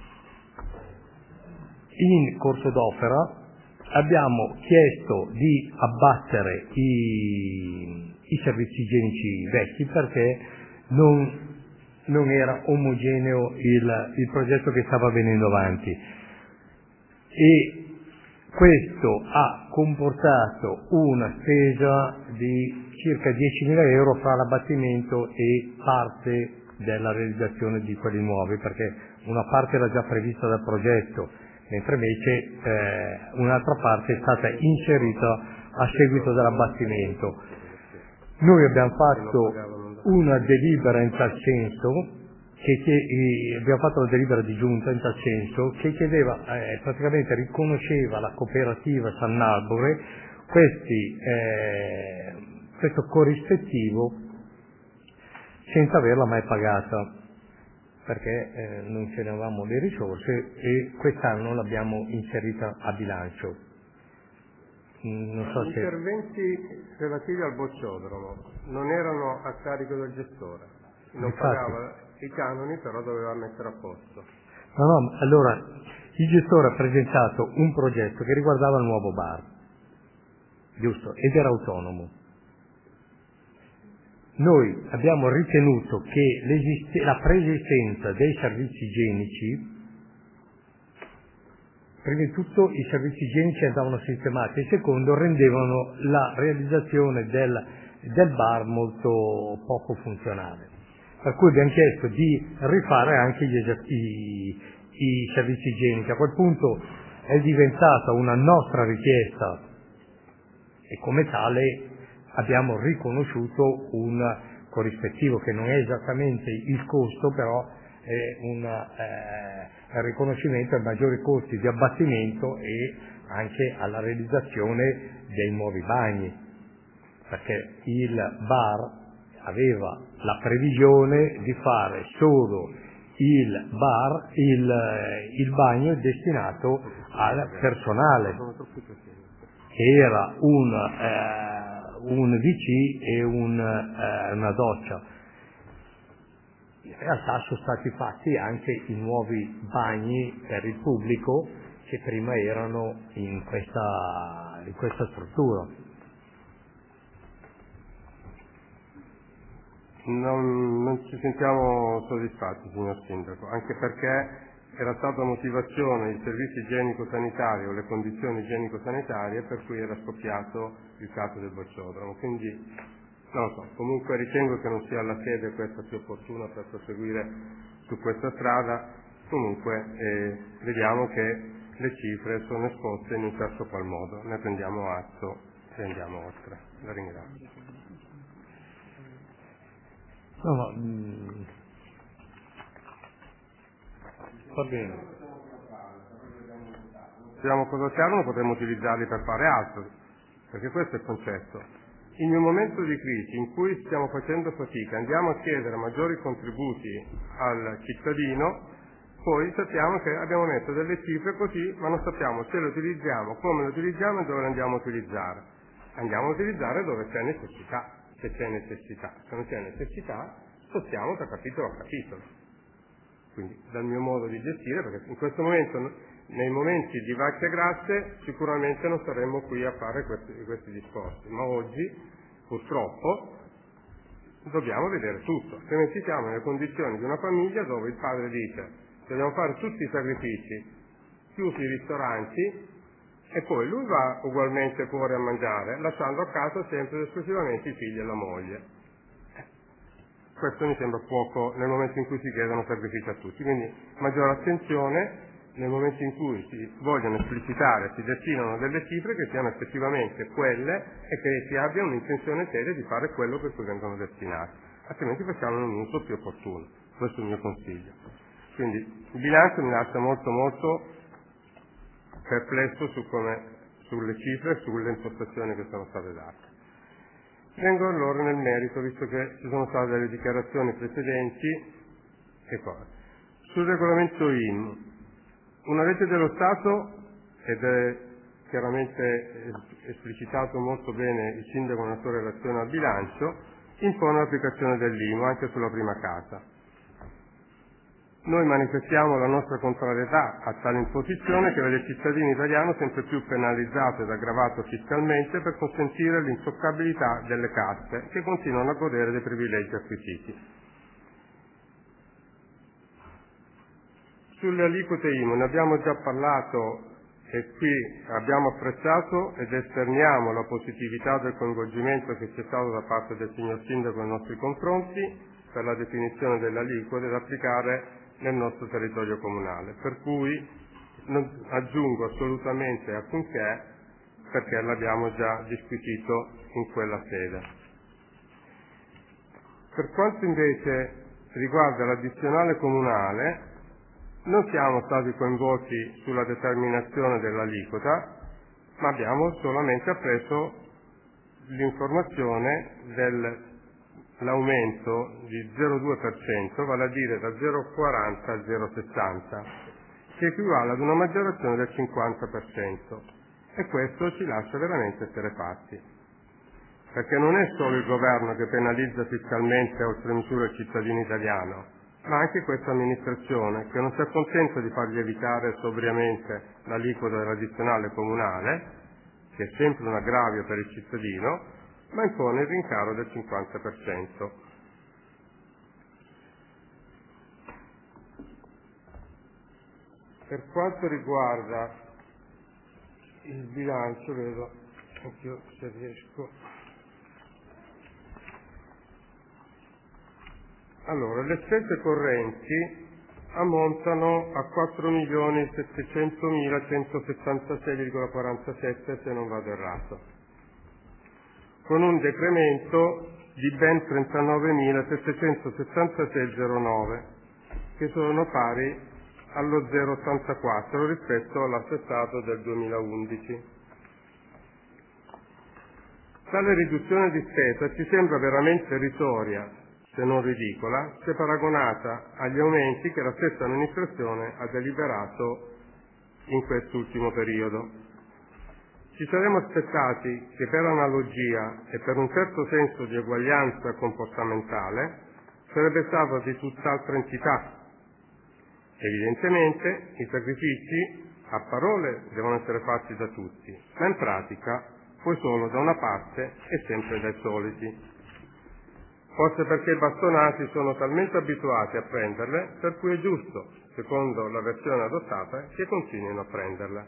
In corso d'opera abbiamo chiesto di abbattere i servizi igienici vecchi perché non era omogeneo il progetto che stava venendo avanti, e questo ha comportato una spesa di circa 10.000 euro fra l'abbattimento e parte della realizzazione di quelli nuovi, perché una parte era già prevista dal progetto, mentre invece un'altra parte è stata inserita a seguito dell'abbattimento. Noi abbiamo fatto una delibera in tal senso, abbiamo fatto la delibera di giunta in tal senso, che chiedeva, praticamente riconosceva la cooperativa San Narbore questo corrispettivo senza averla mai pagata, perché non ce ne avevamo le risorse e quest'anno l'abbiamo inserita a bilancio. Non so Gli interventi relativi al bocciodromo non erano a carico del gestore, non pagava i canoni, però doveva mettere a posto. No, allora il gestore ha presentato un progetto che riguardava il nuovo bar, giusto? Ed era autonomo. Noi abbiamo ritenuto che la preesistenza dei servizi igienici, prima di tutto i servizi igienici andavano sistemati e secondo rendevano la realizzazione del bar molto poco funzionale. Per cui abbiamo chiesto di rifare anche i servizi igienici. A quel punto è diventata una nostra richiesta e come tale abbiamo riconosciuto un corrispettivo che non è esattamente il costo, però è un riconoscimento ai maggiori costi di abbattimento e anche alla realizzazione dei nuovi bagni, perché il bar aveva la previsione di fare solo il bagno destinato al personale, che era un WC e una doccia. In realtà sono stati fatti anche i nuovi bagni per il pubblico che prima erano in questa struttura. Non ci sentiamo soddisfatti, signor Sindaco, anche perché era stata motivazione il servizio igienico-sanitario, le condizioni igienico-sanitarie per cui era scoppiato il caso del bocciodromo. Quindi, non lo so, comunque ritengo che non sia la sede questa più opportuna per proseguire su questa strada. Comunque vediamo che le cifre sono esposte in un certo qual modo, ne prendiamo atto e andiamo oltre. La ringrazio. No, va bene. Sappiamo cosa servono, potremmo utilizzarli per fare altro, perché questo è il concetto. In un momento di crisi in cui stiamo facendo fatica, andiamo a chiedere maggiori contributi al cittadino, poi sappiamo che abbiamo messo delle cifre così, ma non sappiamo se le utilizziamo, come le utilizziamo e dove le andiamo a utilizzare. Andiamo a utilizzare dove c'è necessità. Se c'è necessità, se non c'è necessità, spostiamo da capitolo a capitolo. Quindi dal mio modo di gestire, perché in questo momento, nei momenti di vacche grasse, sicuramente non saremmo qui a fare questi discorsi, ma oggi purtroppo dobbiamo vedere tutto, altrimenti siamo nelle condizioni di una famiglia dove il padre dice dobbiamo fare tutti i sacrifici, chiusi i ristoranti, e poi lui va ugualmente fuori a mangiare, lasciando a casa sempre ed esclusivamente i figli e la moglie. Questo mi sembra poco nel momento in cui si chiedono sacrifici a tutti. Quindi maggiore attenzione nel momento in cui si vogliono esplicitare, si destinano delle cifre che siano effettivamente quelle e che si abbia un'intenzione seria di fare quello per cui vengono destinati. Altrimenti facciamo un uso più opportuno. Questo è il mio consiglio. Quindi il bilancio mi lascia molto perplesso sulle cifre e sulle impostazioni che sono state date. Vengo allora nel merito, visto che ci sono state delle dichiarazioni precedenti e poi. Sul regolamento IMU, una legge dello Stato, ed è chiaramente esplicitato molto bene il Sindaco nella sua relazione al bilancio, impone l'applicazione dell'IMU anche sulla prima casa. Noi manifestiamo la nostra contrarietà a tale imposizione che vede il cittadino italiano sempre più penalizzato ed aggravato fiscalmente per consentire l'intoccabilità delle casse che continuano a godere dei privilegi acquisiti. Sulle aliquote IMU ne abbiamo già parlato e qui abbiamo apprezzato ed esterniamo la positività del coinvolgimento che c'è stato da parte del signor Sindaco nei nostri confronti per la definizione delle aliquote da applicare nel nostro territorio comunale, per cui non aggiungo assolutamente alcunché perché l'abbiamo già disquisito in quella sede. Per quanto invece riguarda l'addizionale comunale, non siamo stati coinvolti sulla determinazione dell'aliquota, ma abbiamo solamente appreso l'informazione dell'aumento di 0,2%, vale a dire da 0,40 a 0,60, che equivale ad una maggiorazione del 50%. E questo ci lascia veramente esterrefatti, perché non è solo il governo che penalizza fiscalmente oltre misura il cittadino italiano, ma anche questa amministrazione che non si accontenta di far lievitare sobriamente l'aliquota dell'addizionale comunale, che è sempre un aggravio per il cittadino, ma impone il rincaro del 50%. Per quanto riguarda il bilancio, vedo anch'io se riesco. Allora, le spese correnti ammontano a 4.700.176,47 se non vado errato, con un decremento di ben 39.776,09 che sono pari allo 0,84 rispetto all'assestato del 2011. Tale riduzione di spesa ci sembra veramente irrisoria, se non ridicola, se paragonata agli aumenti che la stessa amministrazione ha deliberato in quest'ultimo periodo. Ci saremmo aspettati che per analogia e per un certo senso di eguaglianza comportamentale sarebbe stato di tutt'altra entità. Evidentemente i sacrifici a parole devono essere fatti da tutti, ma in pratica poi solo da una parte e sempre dai soliti. Forse perché i bastonati sono talmente abituati a prenderle, per cui è giusto, secondo la versione adottata, che continuino a prenderle.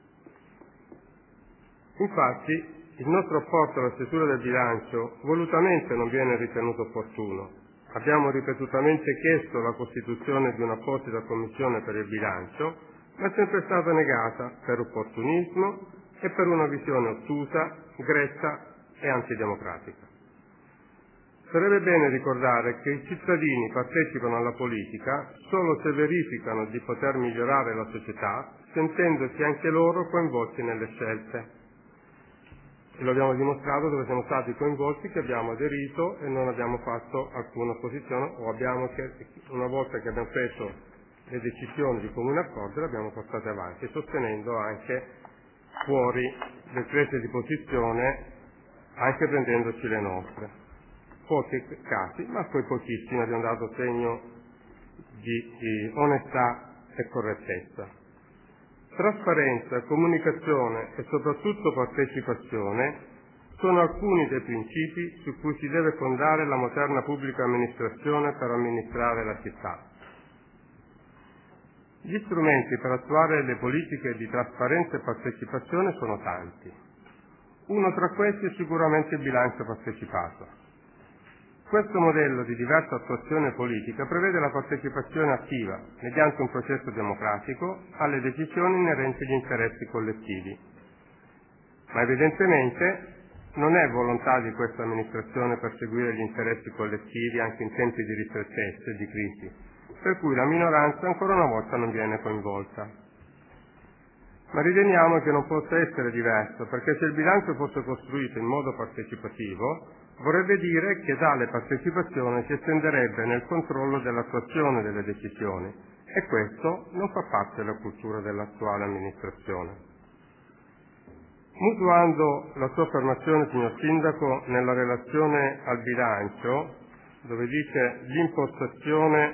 Infatti, il nostro apporto alla stesura del bilancio volutamente non viene ritenuto opportuno. Abbiamo ripetutamente chiesto la costituzione di un'apposita commissione per il bilancio, ma è sempre stata negata per opportunismo e per una visione ottusa, grezza e antidemocratica. Sarebbe bene ricordare che i cittadini partecipano alla politica solo se verificano di poter migliorare la società, sentendosi anche loro coinvolti nelle scelte. E lo abbiamo dimostrato dove siamo stati coinvolti, che abbiamo aderito e non abbiamo fatto alcuna opposizione, o una volta che abbiamo preso le decisioni di comune accordo le abbiamo portate avanti, sostenendo anche fuori le prese di posizione, anche prendendoci le nostre. Pochi casi, ma poi pochissimi, abbiamo dato segno di onestà e correttezza. Trasparenza, comunicazione e soprattutto partecipazione sono alcuni dei principi su cui si deve fondare la moderna pubblica amministrazione per amministrare la città. Gli strumenti per attuare le politiche di trasparenza e partecipazione sono tanti. Uno tra questi è sicuramente il bilancio partecipato. Questo modello di diversa attuazione politica prevede la partecipazione attiva, mediante un processo democratico, alle decisioni inerenti agli interessi collettivi. Ma evidentemente non è volontà di questa amministrazione perseguire gli interessi collettivi anche in tempi di ristrettezza e di crisi, per cui la minoranza ancora una volta non viene coinvolta. Ma riteniamo che non possa essere diverso, perché se il bilancio fosse costruito in modo partecipativo, vorrebbe dire che tale partecipazione si estenderebbe nel controllo dell'attuazione delle decisioni, e questo non fa parte della cultura dell'attuale amministrazione. Mutuando la sua affermazione, signor Sindaco, nella relazione al bilancio, dove dice l'impostazione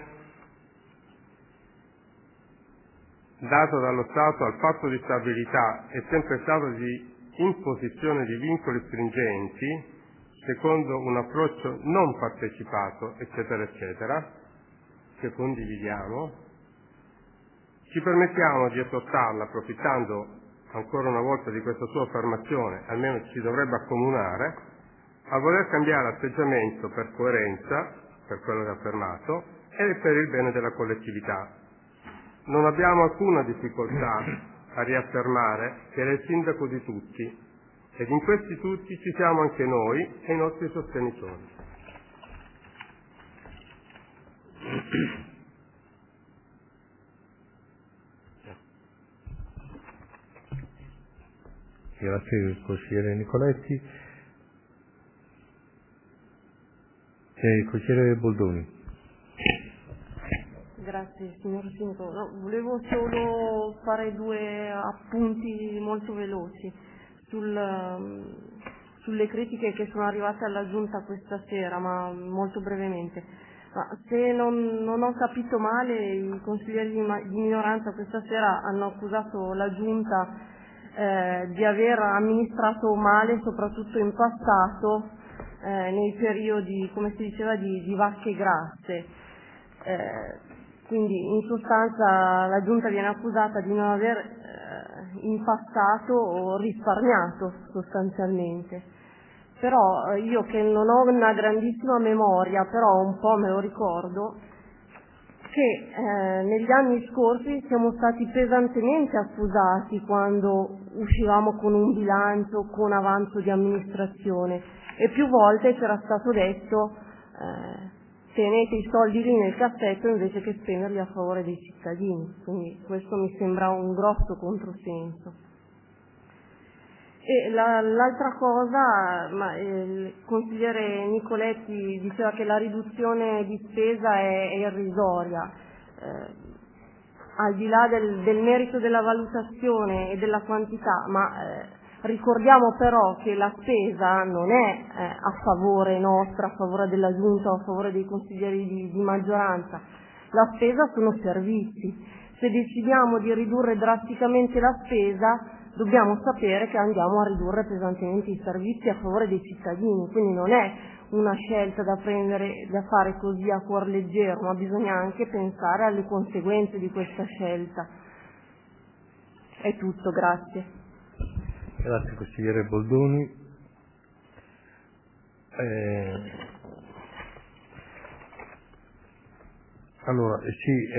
data dallo Stato al patto di stabilità è sempre stata di imposizione di vincoli stringenti, secondo un approccio non partecipato, eccetera, eccetera, che condividiamo, ci permettiamo di esortarla, approfittando ancora una volta di questa sua affermazione, almeno ci dovrebbe accomunare, a voler cambiare atteggiamento per coerenza, per quello che ha affermato, e per il bene della collettività. Non abbiamo alcuna difficoltà a riaffermare che lei è il sindaco di tutti, ed in questi tutti ci siamo anche noi e i nostri sostenitori. Grazie consigliere Nicoletti. Consigliere Boldoni. Grazie signor Sindaco. No, volevo solo fare due appunti molto veloci sulle critiche che sono arrivate alla Giunta questa sera, ma molto brevemente. Ma se non ho capito male, i consiglieri di minoranza questa sera hanno accusato la Giunta di aver amministrato male, soprattutto in passato, nei periodi, come si diceva, di vacche grasse. Quindi in sostanza la Giunta viene accusata di non aver in passato risparmiato sostanzialmente. Però io, che non ho una grandissima memoria, però un po' me lo ricordo, che negli anni scorsi siamo stati pesantemente accusati quando uscivamo con un bilancio con avanzo di amministrazione, e più volte c'era stato detto tenete i soldi lì nel cassetto invece che spenderli a favore dei cittadini. Quindi questo mi sembra un grosso controsenso. E l'altra cosa, il consigliere Nicoletti diceva che la riduzione di spesa è irrisoria. Al di là del merito della valutazione e della quantità, ricordiamo però che la spesa non è a favore nostra, a favore della Giunta o a favore dei consiglieri di maggioranza. La spesa sono servizi. Se decidiamo di ridurre drasticamente la spesa, dobbiamo sapere che andiamo a ridurre pesantemente i servizi a favore dei cittadini, quindi non è una scelta da fare così a cuor leggero, ma bisogna anche pensare alle conseguenze di questa scelta. È tutto, grazie. Grazie consigliere Boldoni. Allora, sì,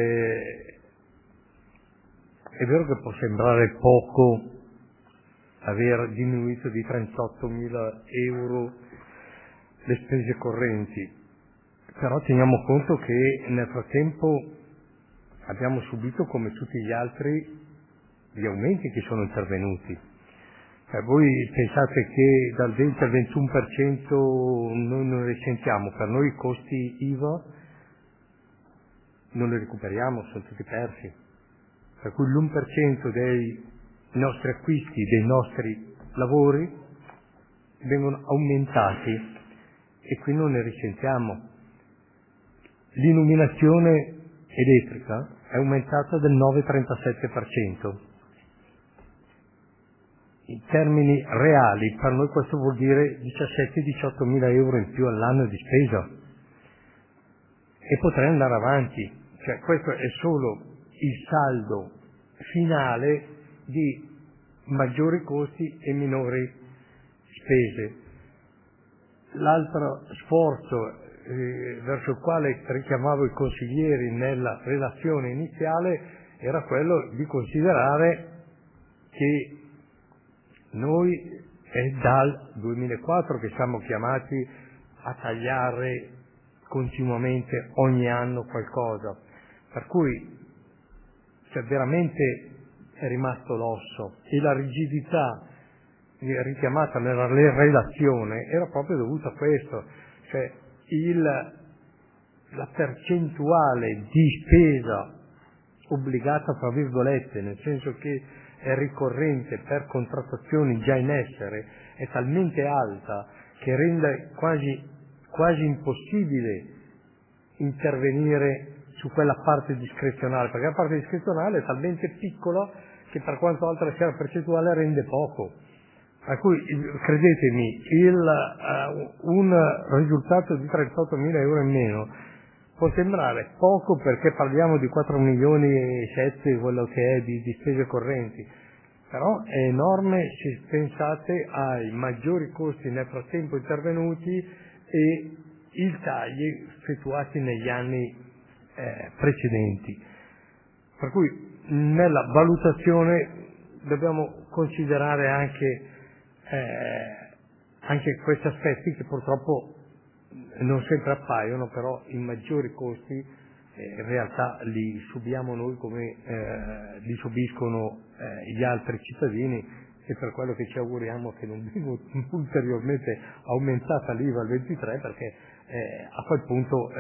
è vero che può sembrare poco aver diminuito di 38.000 euro le spese correnti, però teniamo conto che nel frattempo abbiamo subito, come tutti gli altri, gli aumenti che sono intervenuti. Voi pensate che dal 20 al 21% noi non risentiamo, per noi i costi IVA non li recuperiamo, sono tutti persi. Per cui l'1% dei nostri acquisti, dei nostri lavori vengono aumentati e qui non ne risentiamo. L'illuminazione elettrica è aumentata del 9,37%. In termini reali, per noi questo vuol dire 17-18 mila euro in più all'anno di spesa. E potrei andare avanti. Cioè, questo è solo il saldo finale di maggiori costi e minori spese. L'altro sforzo verso il quale richiamavo i consiglieri nella relazione iniziale era quello di considerare che noi è dal 2004 che siamo chiamati a tagliare continuamente ogni anno qualcosa. per cui veramente è rimasto l'osso, e la rigidità richiamata nella relazione era proprio dovuta a questo, cioè la percentuale di spesa obbligata, tra virgolette, nel senso che è ricorrente per contrattazioni già in essere, è talmente alta che rende quasi impossibile intervenire su quella parte discrezionale, perché la parte discrezionale è talmente piccola che per quanto alta sia la percentuale rende poco. Per cui, credetemi, un risultato di 38.000 euro in meno può sembrare poco perché parliamo di 4 milioni e 7, quello che è di spese correnti, però è enorme se pensate ai maggiori costi nel frattempo intervenuti e i tagli effettuati negli anni precedenti. Per cui nella valutazione dobbiamo considerare anche questi aspetti che purtroppo non sempre appaiono, però i maggiori costi in realtà li subiamo noi come li subiscono gli altri cittadini, e per quello che ci auguriamo che non venga ulteriormente aumentata l'IVA al 23%, perché a quel punto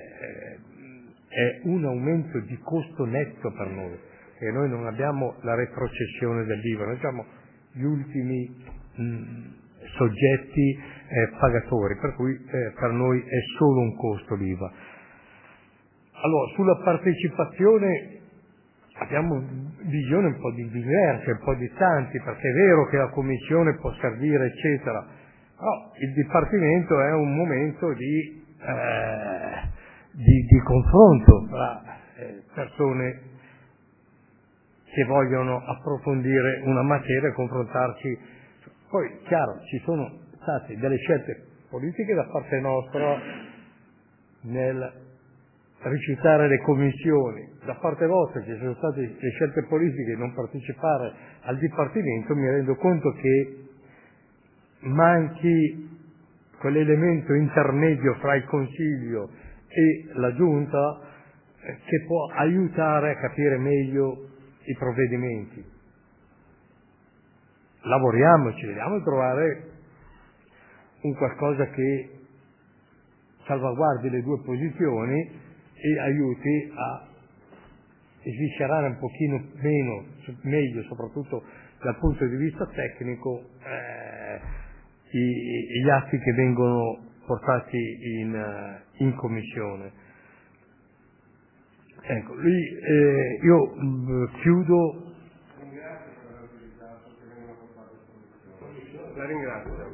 è un aumento di costo netto per noi, e noi non abbiamo la retrocessione dell'IVA, noi siamo gli ultimi soggetti pagatori, per cui per noi è solo un costo l'IVA. Allora, sulla partecipazione abbiamo visioni un po' diverse, un po' distanti, perché è vero che la Commissione può servire, eccetera, però il Dipartimento è un momento di confronto tra persone che vogliono approfondire una materia e confrontarci. Poi, chiaro, ci sono state delle scelte politiche da parte nostra nel rifiutare le commissioni, da parte vostra ci sono state le scelte politiche di non partecipare al Dipartimento. Mi rendo conto che manchi quell'elemento intermedio fra il Consiglio e la Giunta che può aiutare a capire meglio i provvedimenti. Lavoriamoci, vediamo di trovare un qualcosa che salvaguardi le due posizioni e aiuti a sviscerare un pochino meglio, soprattutto dal punto di vista tecnico, gli atti che vengono portati in commissione. Ecco, lì io chiudo. La ringrazio.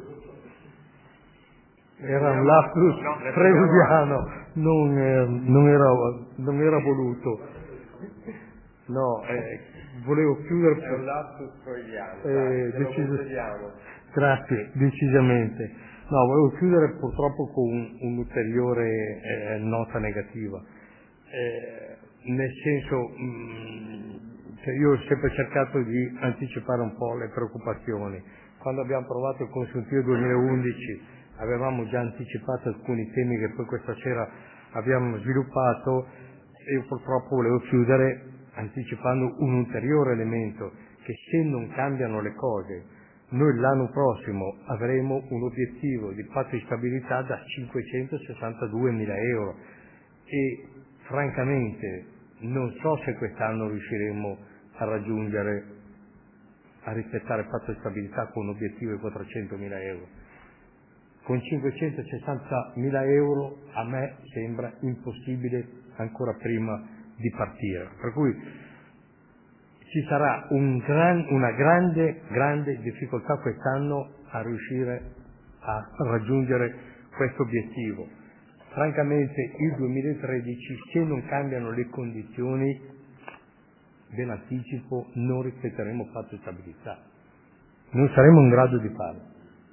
Era un lapsus freudiano, non era voluto. No, volevo chiudere. È un lapsus freudiano, Grazie, decisamente. No, volevo chiudere purtroppo con un'ulteriore nota negativa. Nel senso, io ho sempre cercato di anticipare un po' le preoccupazioni. Quando abbiamo approvato il consuntivo 2011 avevamo già anticipato alcuni temi che poi questa sera abbiamo sviluppato, e io purtroppo volevo chiudere anticipando un ulteriore elemento, che se non cambiano le cose, noi l'anno prossimo avremo un obiettivo di patto di stabilità da 562.000 euro e francamente non so se quest'anno riusciremo a rispettare il patto di stabilità con un obiettivo di 400.000 euro. Con 560.000 euro a me sembra impossibile ancora prima di partire, per cui ci sarà una grande difficoltà quest'anno a riuscire a raggiungere questo obiettivo. Francamente il 2013, se non cambiano le condizioni, ve l'anticipo, non rispetteremo il patto di stabilità, non saremo in grado di farlo.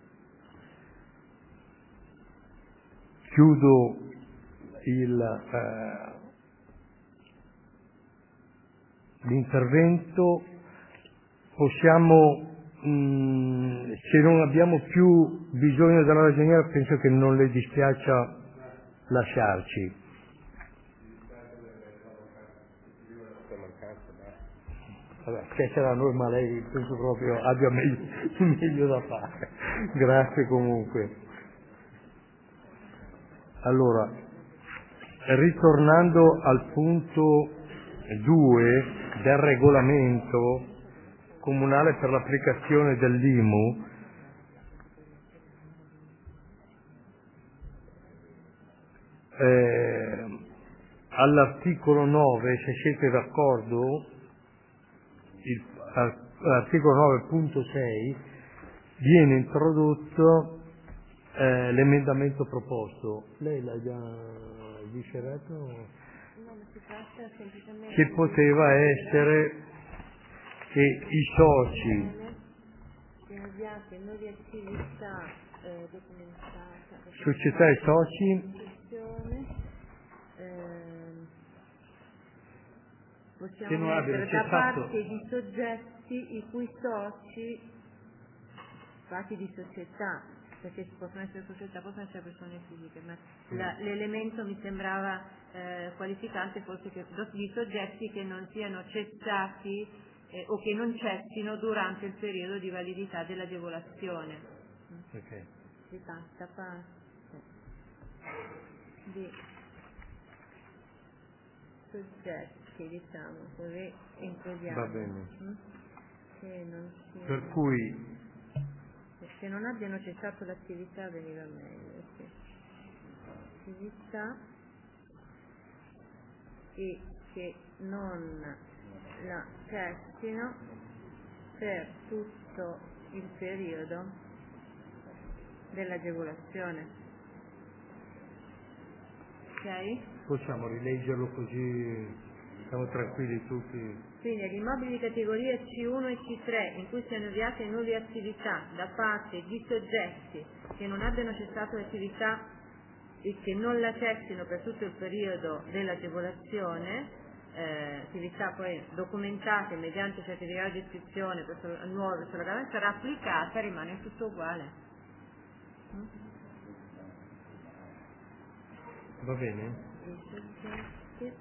Chiudo l'intervento. Possiamo, se non abbiamo più bisogno della ragioniera, penso che non le dispiaccia lasciarci. Vabbè, chiacchierà noi, ma lei penso proprio abbia meglio da fare. Grazie comunque. Allora, ritornando al punto 2 del regolamento comunale per l'applicazione dell'IMU, all'articolo 9, se siete d'accordo, all'articolo 9.6 viene introdotto l'emendamento proposto. Lei l'ha già dichiarato? No, ma si tratta semplicemente Che poteva essere che i soci di avviate nuove attività documentate, società e soci possiamo che non abbiano mettere da cessato parte di soggetti i cui soci fatti di società, perché possono essere società, possono essere persone fisiche, ma l'elemento mi sembrava qualificante forse che di soggetti che non siano cessati o che non cessino durante il periodo di validità dell'agevolazione. Okay. Si passa parte di soggetti, diciamo, così includiamo. Va bene. Che non siano, Per cui che non abbiano cessato l'attività veniva meglio, sì. Attività e che non la cessino per tutto il periodo dell'agevolazione. Ok? possiamo rileggerlo così siamo tranquilli tutti. Quindi agli immobili di categoria C1 e C3 in cui siano avviate nuove attività da parte di soggetti che non abbiano cessato l'attività e che non la cessino per tutto il periodo dell'agevolazione, attività poi documentate mediante certificato di iscrizione nuove sulla gara sarà applicata, rimane tutto uguale. Va bene? I soggetti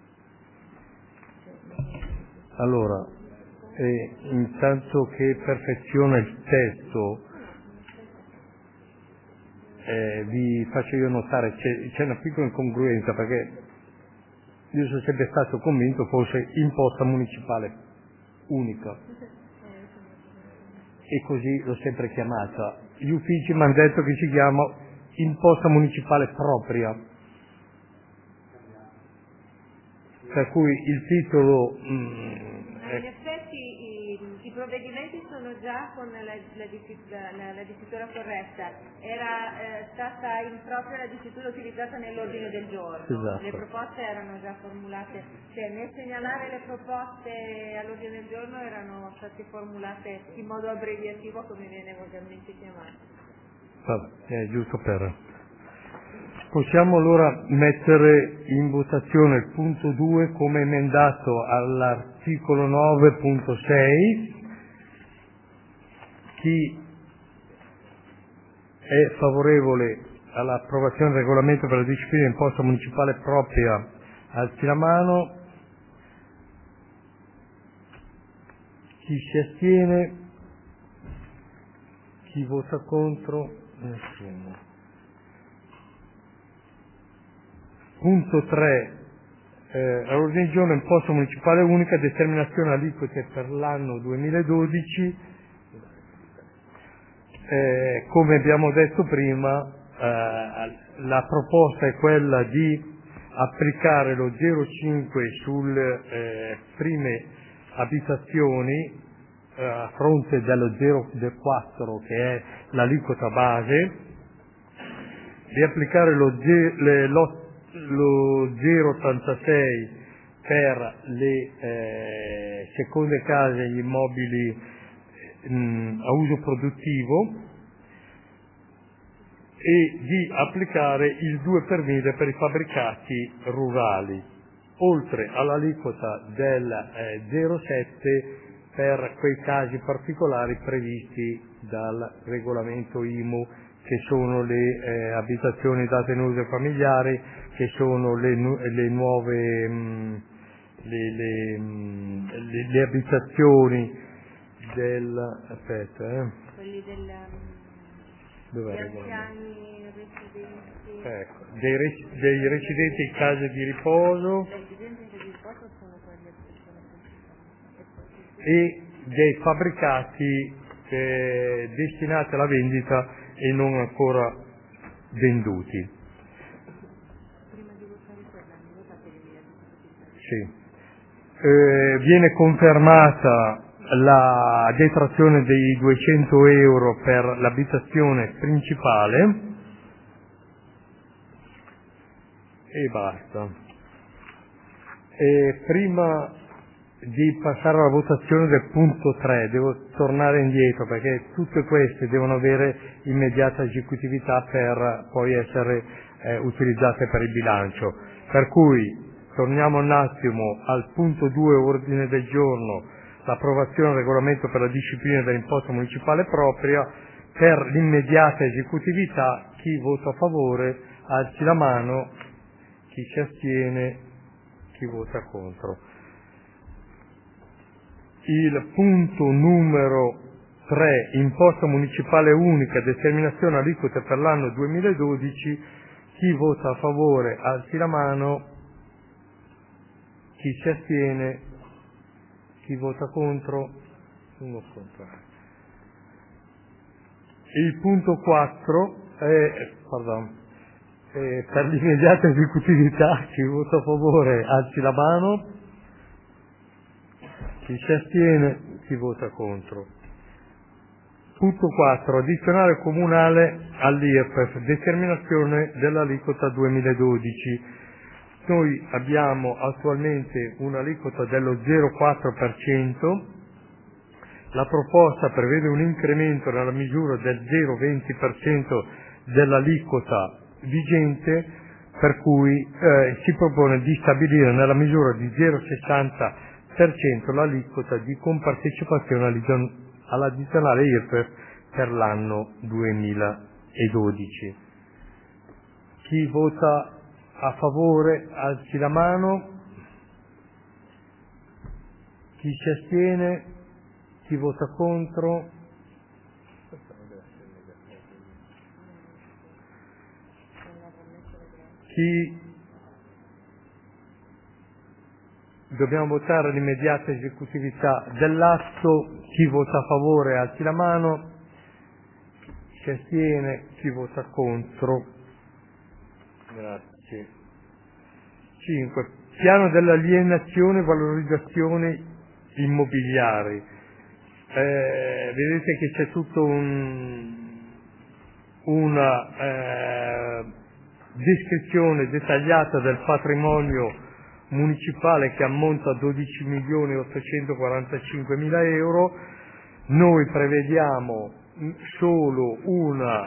Allora, intanto che perfeziona il testo, vi faccio io notare, c'è una piccola incongruenza, perché io sono sempre stato convinto fosse imposta municipale unica, e così l'ho sempre chiamata. Gli uffici mi hanno detto che si chiama imposta municipale propria, per cui il titolo in effetti i provvedimenti sono già con la dicitura corretta, era stata impropria la dicitura utilizzata nell'ordine del giorno. Esatto. Le proposte erano già formulate, cioè nel segnalare le proposte all'ordine del giorno erano state formulate in modo abbreviativo, come viene volgarmente chiamato. Vabbè, giusto per... Possiamo allora mettere in votazione il punto 2 come emendato all'articolo 9.6. Chi è favorevole all'approvazione del regolamento per la disciplina imposta municipale propria, alzi la mano. Chi si astiene? Chi vota contro? Nessuno. Punto 3. All'ordine del giorno imposta municipale unica, determinazione aliquote per l'anno 2012. Come abbiamo detto prima, la proposta è quella di applicare lo 0,5 sulle prime abitazioni a fronte dello 0,4 che è l'aliquota base, di applicare lo 0,86 per le seconde case e gli immobili a uso produttivo e di applicare il 2 per 1000 per i fabbricati rurali, oltre all'aliquota del 0,7 per quei casi particolari previsti dal regolamento IMU, che sono le abitazioni date in uso familiare, che sono le nuove le abitazioni quelli degli anziani residenti, ecco, dei residenti in case di riposo sono quelli a persone principali. e dei fabbricati destinati alla vendita e non ancora venduti. Prima di votare quella, hanno votato l'immediata. Sì. Viene confermata la detrazione dei 200 euro per l'abitazione principale e basta. Prima di passare alla votazione del punto 3 devo tornare indietro perché tutte queste devono avere immediata esecutività per poi essere utilizzate per il bilancio. Per cui torniamo un attimo al punto 2 ordine del giorno, l'approvazione del regolamento per la disciplina dell'imposta municipale propria. Per l'immediata esecutività, chi vota a favore alzi la mano, chi si astiene, chi vota contro. Il punto numero 3, imposta municipale unica, determinazione aliquote per l'anno 2012, chi vota a favore alzi la mano, chi si astiene, chi vota contro, uno contrario. Il punto 4, per l'immediata esecutività, chi vota a favore alzi la mano, chi si astiene, chi vota contro. Punto 4, addizionale comunale all'IRPEF, determinazione dell'aliquota 2012. Noi abbiamo attualmente un'aliquota dello 0,4%, la proposta prevede un incremento nella misura del 0,20% dell'aliquota vigente, per cui si propone di stabilire nella misura di 0,60% l'aliquota di compartecipazione all'addizionale IRPEF per l'anno 2012. Chi vota a favore alzi la mano, chi si astiene, chi vota contro, dobbiamo votare l'immediata esecutività dell'atto, chi vota a favore alzi la mano, chi si astiene, chi vota contro. Grazie. 5. Piano dell'alienazione e valorizzazione immobiliari. Vedete che c'è tutto una descrizione dettagliata del patrimonio municipale che ammonta a 12.845.000 euro. Noi prevediamo solo una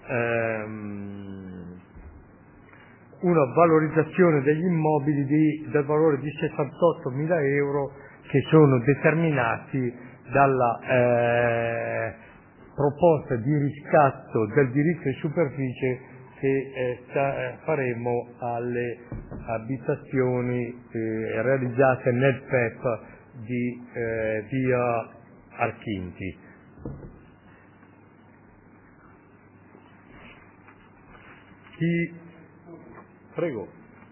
valorizzazione degli immobili del valore di 68.000 euro che sono determinati dalla proposta di riscatto del diritto di superficie che faremo alle abitazioni realizzate nel PEP di via Archinti. Prego.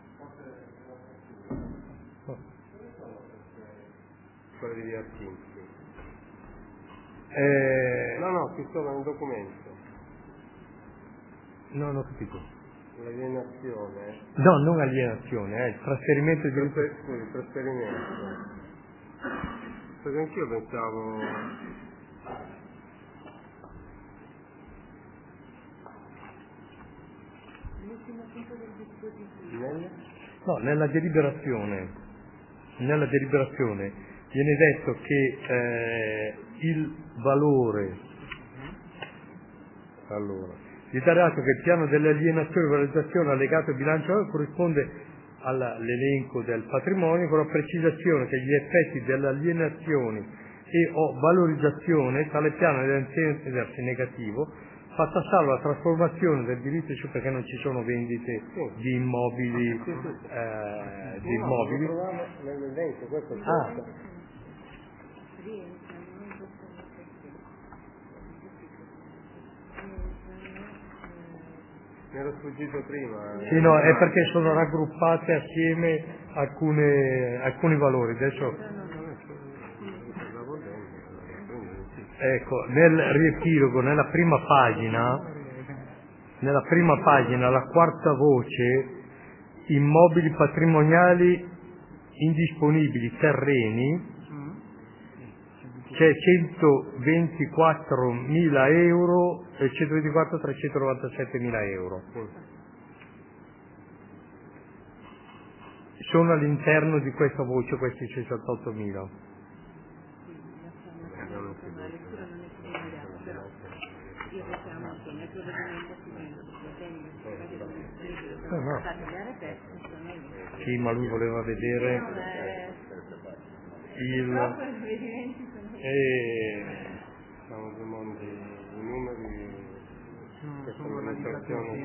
Quella di via Archinti. No, qui sono un documento. No, non ho capito. L'alienazione. No, non alienazione, è il trasferimento di... Scusi, il trasferimento. Perché anch'io pensavo... L'ultimo punto del dispositivo. No, nella deliberazione viene detto che il valore, dichiarato che il piano delle alienazioni e valorizzazione allegato al bilancio corrisponde all'elenco del patrimonio, con la precisazione che gli effetti delle alienazioni e o valorizzazione, tale piano deve essere negativo, fatta salva la trasformazione del diritto, cioè perché non ci sono vendite di immobili, di immobili. Nell'elenco, questo è mi ero sfuggito prima. Sì, no, è perché sono raggruppate assieme alcuni valori. Adesso, ecco, nel riepilogo, nella prima pagina, la quarta voce, immobili patrimoniali indisponibili, terreni, c'è 124.000 euro e 397.000 euro. Sono all'interno di questa voce questi 68.000. No. Sì, ma lui voleva vedere Siamo due mondi, i numeri, questa amministrazione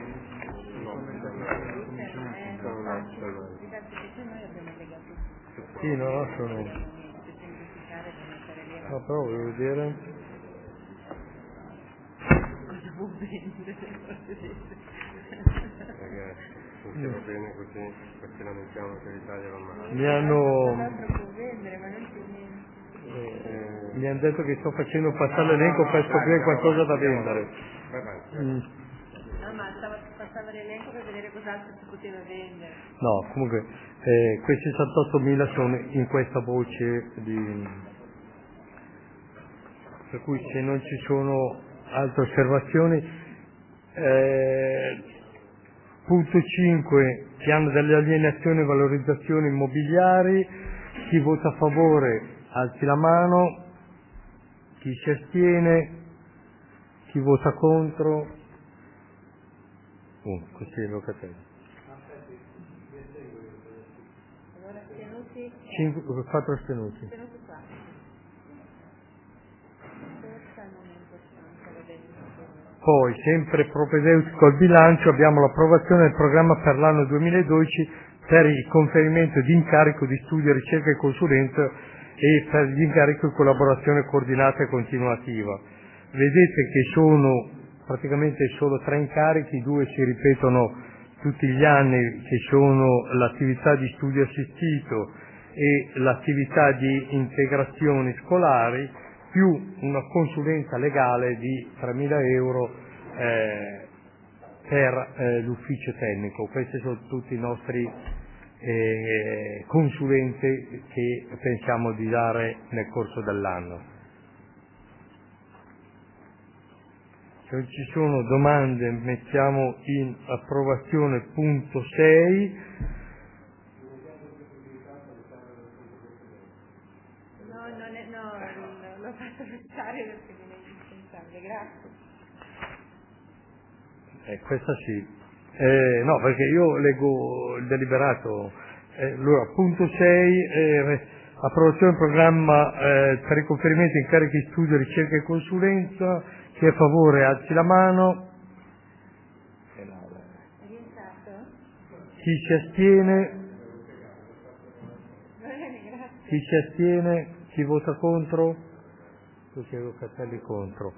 sì, no, sono. No, però volevo vedere. Perché funziona bene così, perché lamentiamo che l'Italia va male. Mi hanno detto che sto facendo passare l'elenco per scoprire qualcosa da vendere. No, ma stava passando l'elenco per vedere cos'altro si poteva vendere. No, comunque questi 68.000 sono in questa voce per cui se non ci sono altre osservazioni. Punto 5, piano delle alienazioni e valorizzazioni immobiliari. Chi vota a favore alzi la mano, chi si astiene, chi vota contro. Così è Locatelli. 4 astenuti. Poi, sempre propedeutico al bilancio, abbiamo l'approvazione del programma per l'anno 2012 per il conferimento di incarico di studio, ricerca e consulenza e per gli incarichi di collaborazione coordinata e continuativa. Vedete che sono praticamente solo 3 incarichi, 2 si ripetono tutti gli anni, che sono l'attività di studio assistito e l'attività di integrazioni scolari, più una consulenza legale di 3.000 euro per l'ufficio tecnico. Questi sono tutti i nostri consulenze che pensiamo di dare nel corso dell'anno. Se non ci sono domande mettiamo in approvazione punto 6. L'ho fatto pensare perché non è indispensabile, grazie. Questa sì. No, perché io leggo il deliberato. Allora, punto 6, approvazione del programma per il conferimento di incarichi di studio, ricerca e consulenza. Chi è a favore alzi la mano. Chi si astiene? Chi si astiene? Chi vota contro? Tu chiedo Locatelli contro.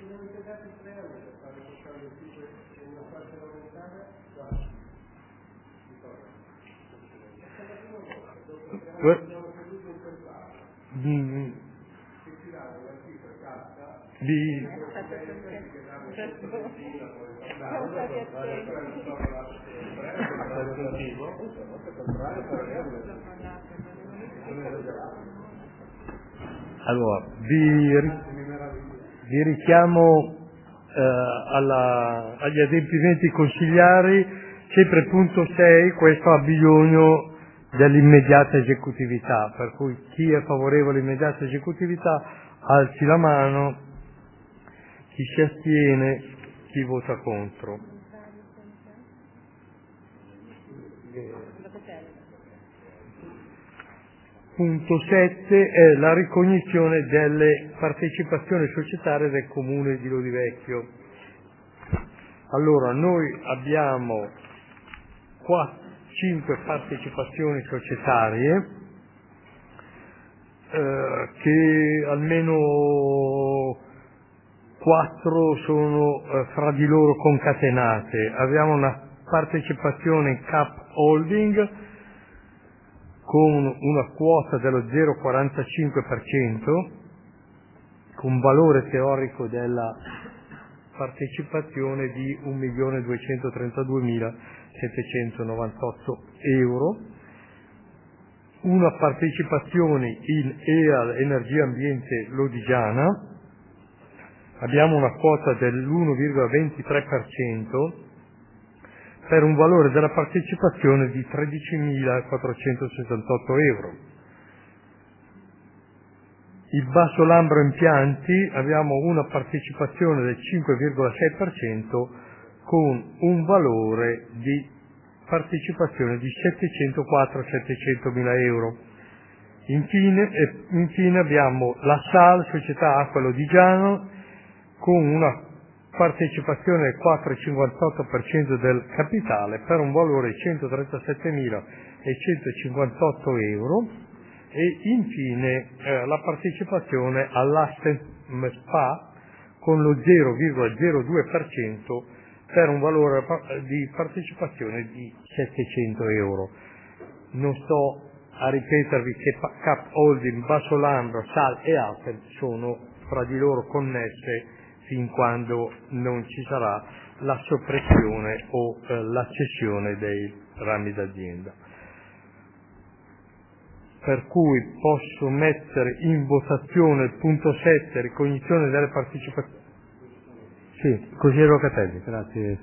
Allora, vi richiamo agli adempimenti consigliari, sempre punto 6, questo ha bisogno dell'immediata esecutività, per cui chi è favorevole all'immediata esecutività alzi la mano, chi si astiene, chi vota contro. Punto 7 è la ricognizione delle partecipazioni societarie del Comune di Lodi Vecchio. Allora, noi abbiamo 5 partecipazioni societarie che almeno 4 sono fra di loro concatenate. Abbiamo una partecipazione in Cap Holding con una quota dello 0,45%, con valore teorico della partecipazione di 1.232.798 euro, una partecipazione in EAL Energia Ambiente Lodigiana, abbiamo una quota dell'1,23% per un valore della partecipazione di 13.468 euro. Il Basso Lambro Impianti abbiamo una partecipazione del 5,6% con un valore di partecipazione di 704.700.000 euro. Infine abbiamo la SAL, Società Acqua Lodigiano, con una partecipazione del 4,58% del capitale per un valore di 137.158 euro. E infine la partecipazione all'Astem SPA con lo 0,02% per un valore di partecipazione di 700 euro. Non sto a ripetervi che Cap Holding, Basso Lambro, SAL e Astem sono fra di loro connesse fin quando non ci sarà la soppressione o la cessione dei rami d'azienda. Per cui posso mettere in votazione il punto 7, ricognizione delle partecipazioni. Sì, consigliere Locatelli. Grazie.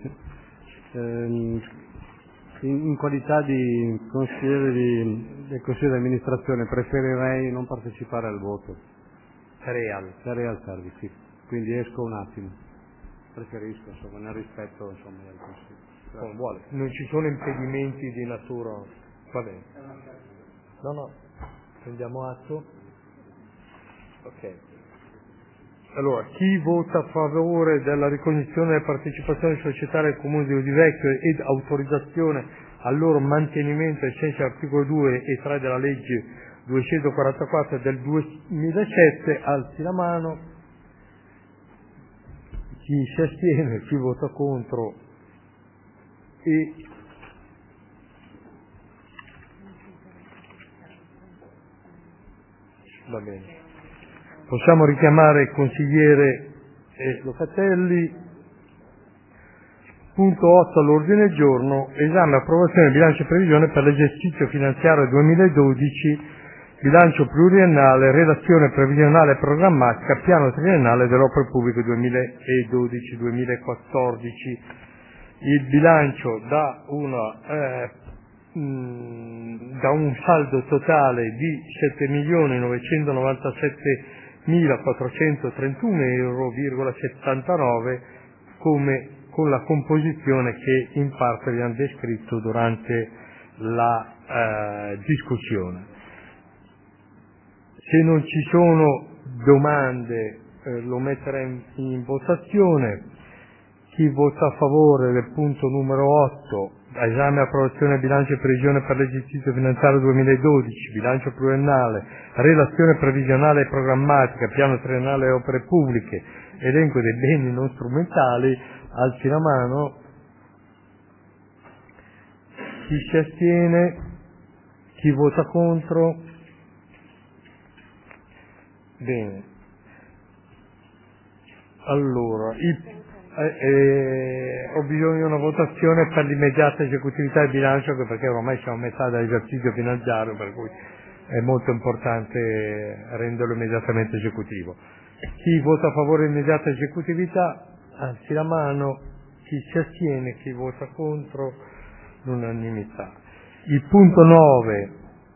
In qualità di consigliere del Consiglio di amministrazione preferirei non partecipare al voto. Real Service, sì. Quindi esco un attimo. Preferisco, insomma, nel rispetto del Consiglio. Vuole. Non ci sono impedimenti di natura. Va bene. No. Prendiamo atto. Ok. Allora, chi vota a favore della ricognizione delle partecipazioni societarie del Comune di Udivecchio ed autorizzazione al loro mantenimento ai sensi dell'articolo 2 e 3 della legge 244 del 2007, alzi la mano. Chi si astiene, chi vota contro e va bene. Possiamo richiamare il consigliere Locatelli. Punto 8 all'ordine del giorno, esame e approvazione del bilancio e previsione per l'esercizio finanziario 2012, bilancio pluriennale, relazione previsionale e programmatica, piano triennale delle opere pubbliche 2012-2014. Il bilancio da un saldo totale di 7.997.431,79 euro, con la composizione che in parte abbiamo descritto durante la discussione. Se non ci sono domande lo metterei in votazione. Chi vota a favore del punto numero 8, esame e approvazione del bilancio e previsione per l'esercizio finanziario 2012, bilancio pluriennale, relazione previsionale e programmatica, piano triennale e opere pubbliche, elenco dei beni non strumentali, alzi la mano. Chi si astiene? Chi vota contro? Bene. Allora, ho bisogno di una votazione per l'immediata esecutività del bilancio, anche perché ormai siamo a metà dell'esercizio finanziario, per cui è molto importante renderlo immediatamente esecutivo. Chi vota a favore dell'immediata esecutività, alzi la mano. Chi si astiene, chi vota contro, l'unanimità. Il punto 9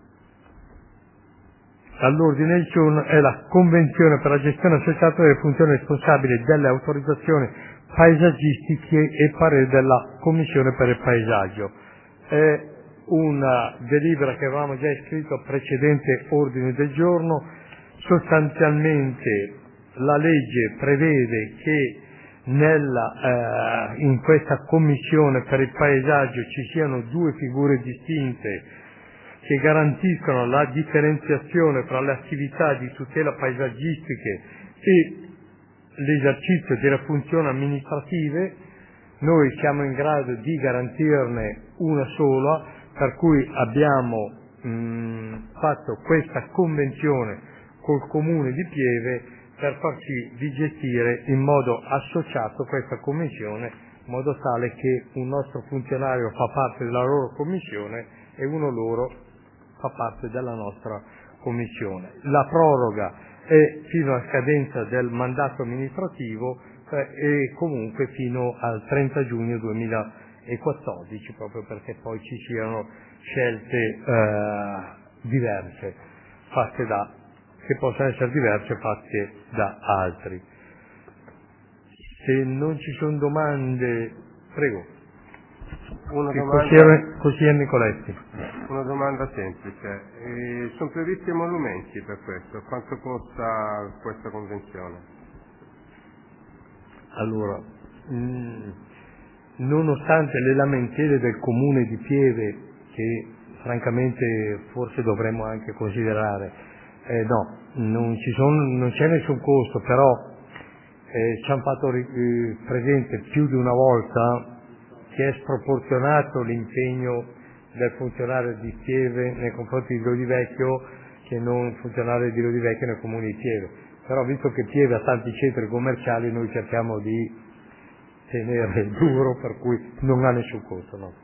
all'ordine del giorno è la convenzione per la gestione associata delle funzioni responsabili delle autorizzazioni paesaggistiche e parere della Commissione per il paesaggio. È una delibera che avevamo già iscritto al precedente ordine del giorno. Sostanzialmente la legge prevede che in questa commissione per il paesaggio ci siano due figure distinte che garantiscono la differenziazione tra le attività di tutela paesaggistiche e l'esercizio delle funzioni amministrative. Noi siamo in grado di garantirne una sola, per cui abbiamo fatto questa convenzione col Comune di Pieve per far sì di gestire in modo associato questa commissione, in modo tale che un nostro funzionario fa parte della loro commissione e uno loro fa parte della nostra commissione. La proroga è fino alla scadenza del mandato amministrativo e comunque fino al 30 giugno 2014, proprio perché poi ci siano scelte diverse che possono essere diverse fatte da altri. Se non ci sono domande, prego. Consigliere Nicoletti. Una domanda semplice. Sono previsti emolumenti per questo? Quanto costa questa convenzione? Allora, nonostante le lamentele del Comune di Pieve, che francamente forse dovremmo anche considerare, no, non c'è nessun costo, però ci hanno fatto presente più di una volta che è sproporzionato l'impegno del funzionario di Pieve nei confronti di Lodivecchio che non funzionario di Lodivecchio nel Comune di Pieve. Però visto che Pieve ha tanti centri commerciali, noi cerchiamo di tenere duro, per cui non ha nessun costo, no.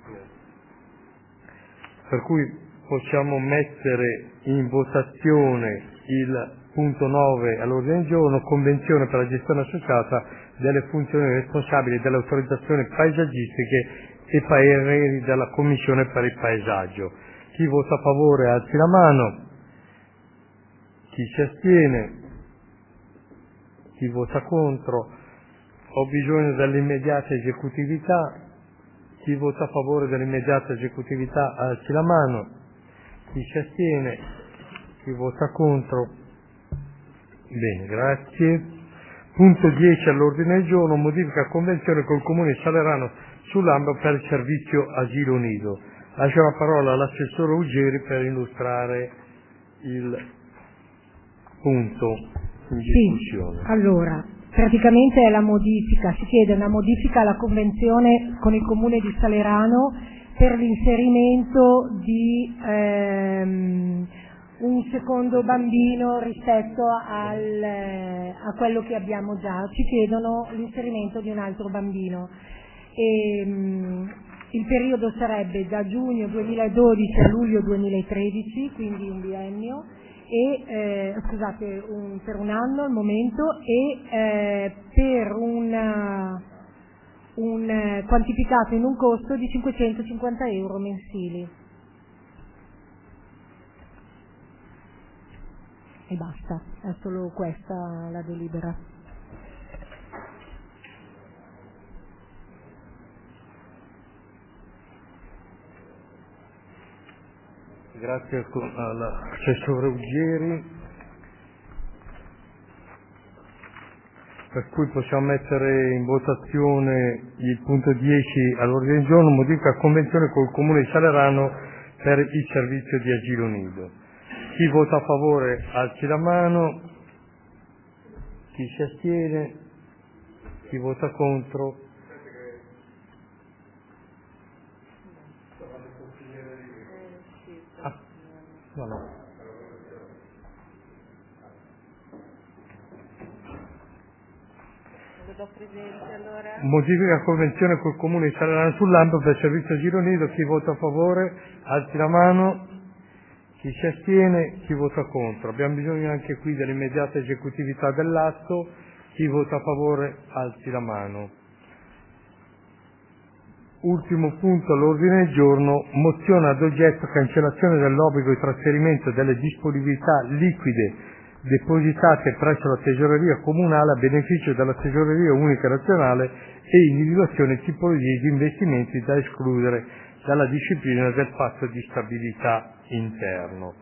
Per cui possiamo mettere in votazione il punto 9 all'ordine del giorno, convenzione per la gestione associata delle funzioni responsabili delle autorizzazioni paesaggistiche e pareri della Commissione per il paesaggio. Chi vota a favore alzi la mano, chi si astiene, chi vota contro. Ho bisogno dell'immediata esecutività. Chi vota a favore dell'immediata esecutività alzi la mano, chi si astiene, chi vota contro. Bene, grazie. Punto 10 all'ordine del giorno, modifica convenzione col Comune di Salerano sull'AMBA per il servizio asilo nido. Lascio la parola all'assessore Uggeri per illustrare il punto in discussione. Sì, allora, praticamente è la modifica, si chiede una modifica alla convenzione con il Comune di Salerano per l'inserimento di un secondo bambino rispetto a quello che abbiamo già. Ci chiedono l'inserimento di un altro bambino. Il periodo sarebbe da giugno 2012 a luglio 2013, quindi un biennio, per un anno al momento, e per un quantificato in un costo di 550 euro mensili. E basta, è solo questa la delibera. Grazie all'assessore Uggeri. Per cui possiamo mettere in votazione il punto 10 all'ordine del giorno, modifica convenzione col Comune di Salerano per il servizio di asilo nido. Chi vota a favore alzi la mano, chi si astiene, chi vota contro. No. Modifica convenzione col Comune di Salerano sull'AMBA per il servizio asilo nido. Chi vota a favore alzi la mano, chi si astiene, chi vota contro. Abbiamo bisogno anche qui dell'immediata esecutività dell'atto. Chi vota a favore alzi la mano. Ultimo punto all'ordine del giorno, mozione ad oggetto cancellazione dell'obbligo di trasferimento delle disponibilità liquide depositate presso la tesoreria comunale a beneficio della tesoreria unica nazionale e individuazione di tipologie di investimenti da escludere dalla disciplina del patto di stabilità interno.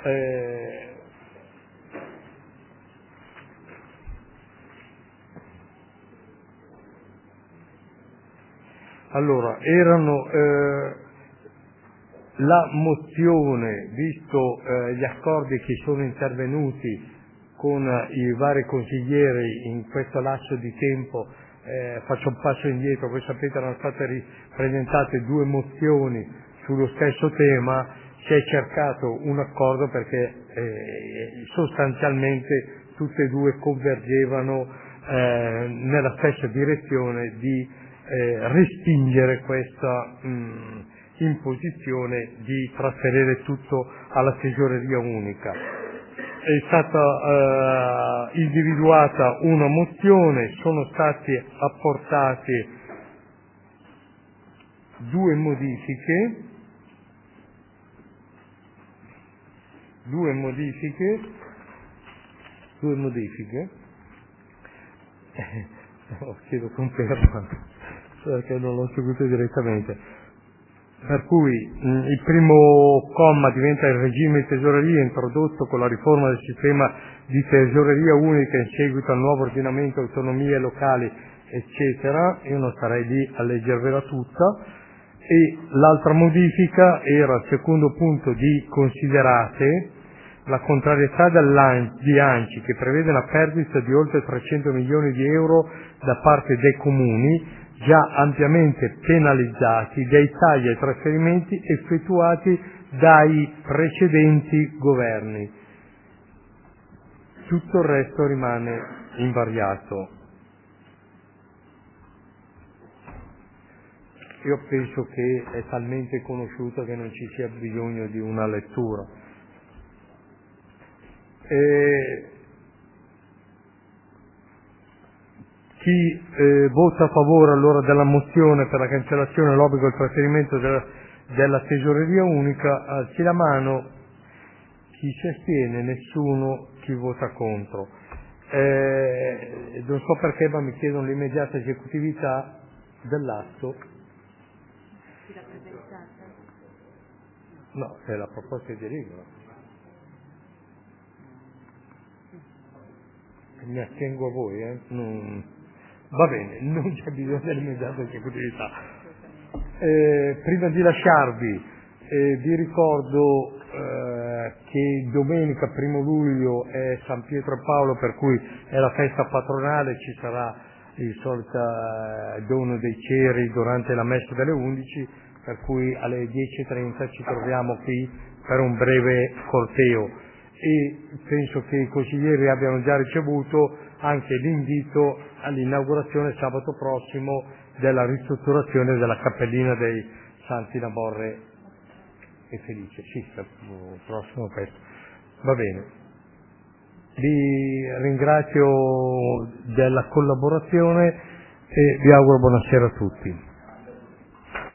Allora, erano la mozione, visto gli accordi che sono intervenuti con i vari consiglieri in questo lasso di tempo, faccio un passo indietro, voi sapete erano state presentate 2 mozioni sullo stesso tema, si è cercato un accordo perché sostanzialmente tutte e 2 convergevano nella stessa direzione di respingere questa imposizione di trasferire tutto alla tesoreria unica. È stata individuata una mozione, sono state apportate 2 modifiche, chiedo conferma perché non l'ho seguito direttamente, per cui il primo comma diventa il regime di tesoreria introdotto con la riforma del sistema di tesoreria unica in seguito al nuovo ordinamento, autonomie locali, eccetera. Io non starei lì a leggervela tutta. E l'altra modifica era al secondo punto di considerate la contrarietà di ANCI, che prevede una perdita di oltre 300 milioni di euro da parte dei comuni, già ampiamente penalizzati dai tagli ai trasferimenti effettuati dai precedenti governi. Tutto il resto rimane invariato. Io penso che è talmente conosciuto che non ci sia bisogno di una lettura. Chi vota a favore allora della mozione per la cancellazione dell'obbligo del trasferimento della tesoreria unica, alzi la mano. Chi si astiene? Nessuno. Chi vota contro? Non so perché, ma mi chiedono l'immediata esecutività dell'atto. No, è la proposta di regola. Mi attengo a voi, Va bene, non c'è bisogno dell'immediata esecutività. Prima di lasciarvi, vi ricordo che domenica 1 luglio è San Pietro e Paolo, per cui è la festa patronale, ci sarà il solito dono dei ceri durante la messa delle 11, per cui alle 10:30 ci troviamo qui per un breve corteo. E penso che i consiglieri abbiano già ricevuto anche l'invito all'inaugurazione sabato prossimo della ristrutturazione della cappellina dei Santi Naborre e Felice. Sì, prossimo questo. Va bene. Vi ringrazio della collaborazione e vi auguro buonasera a tutti.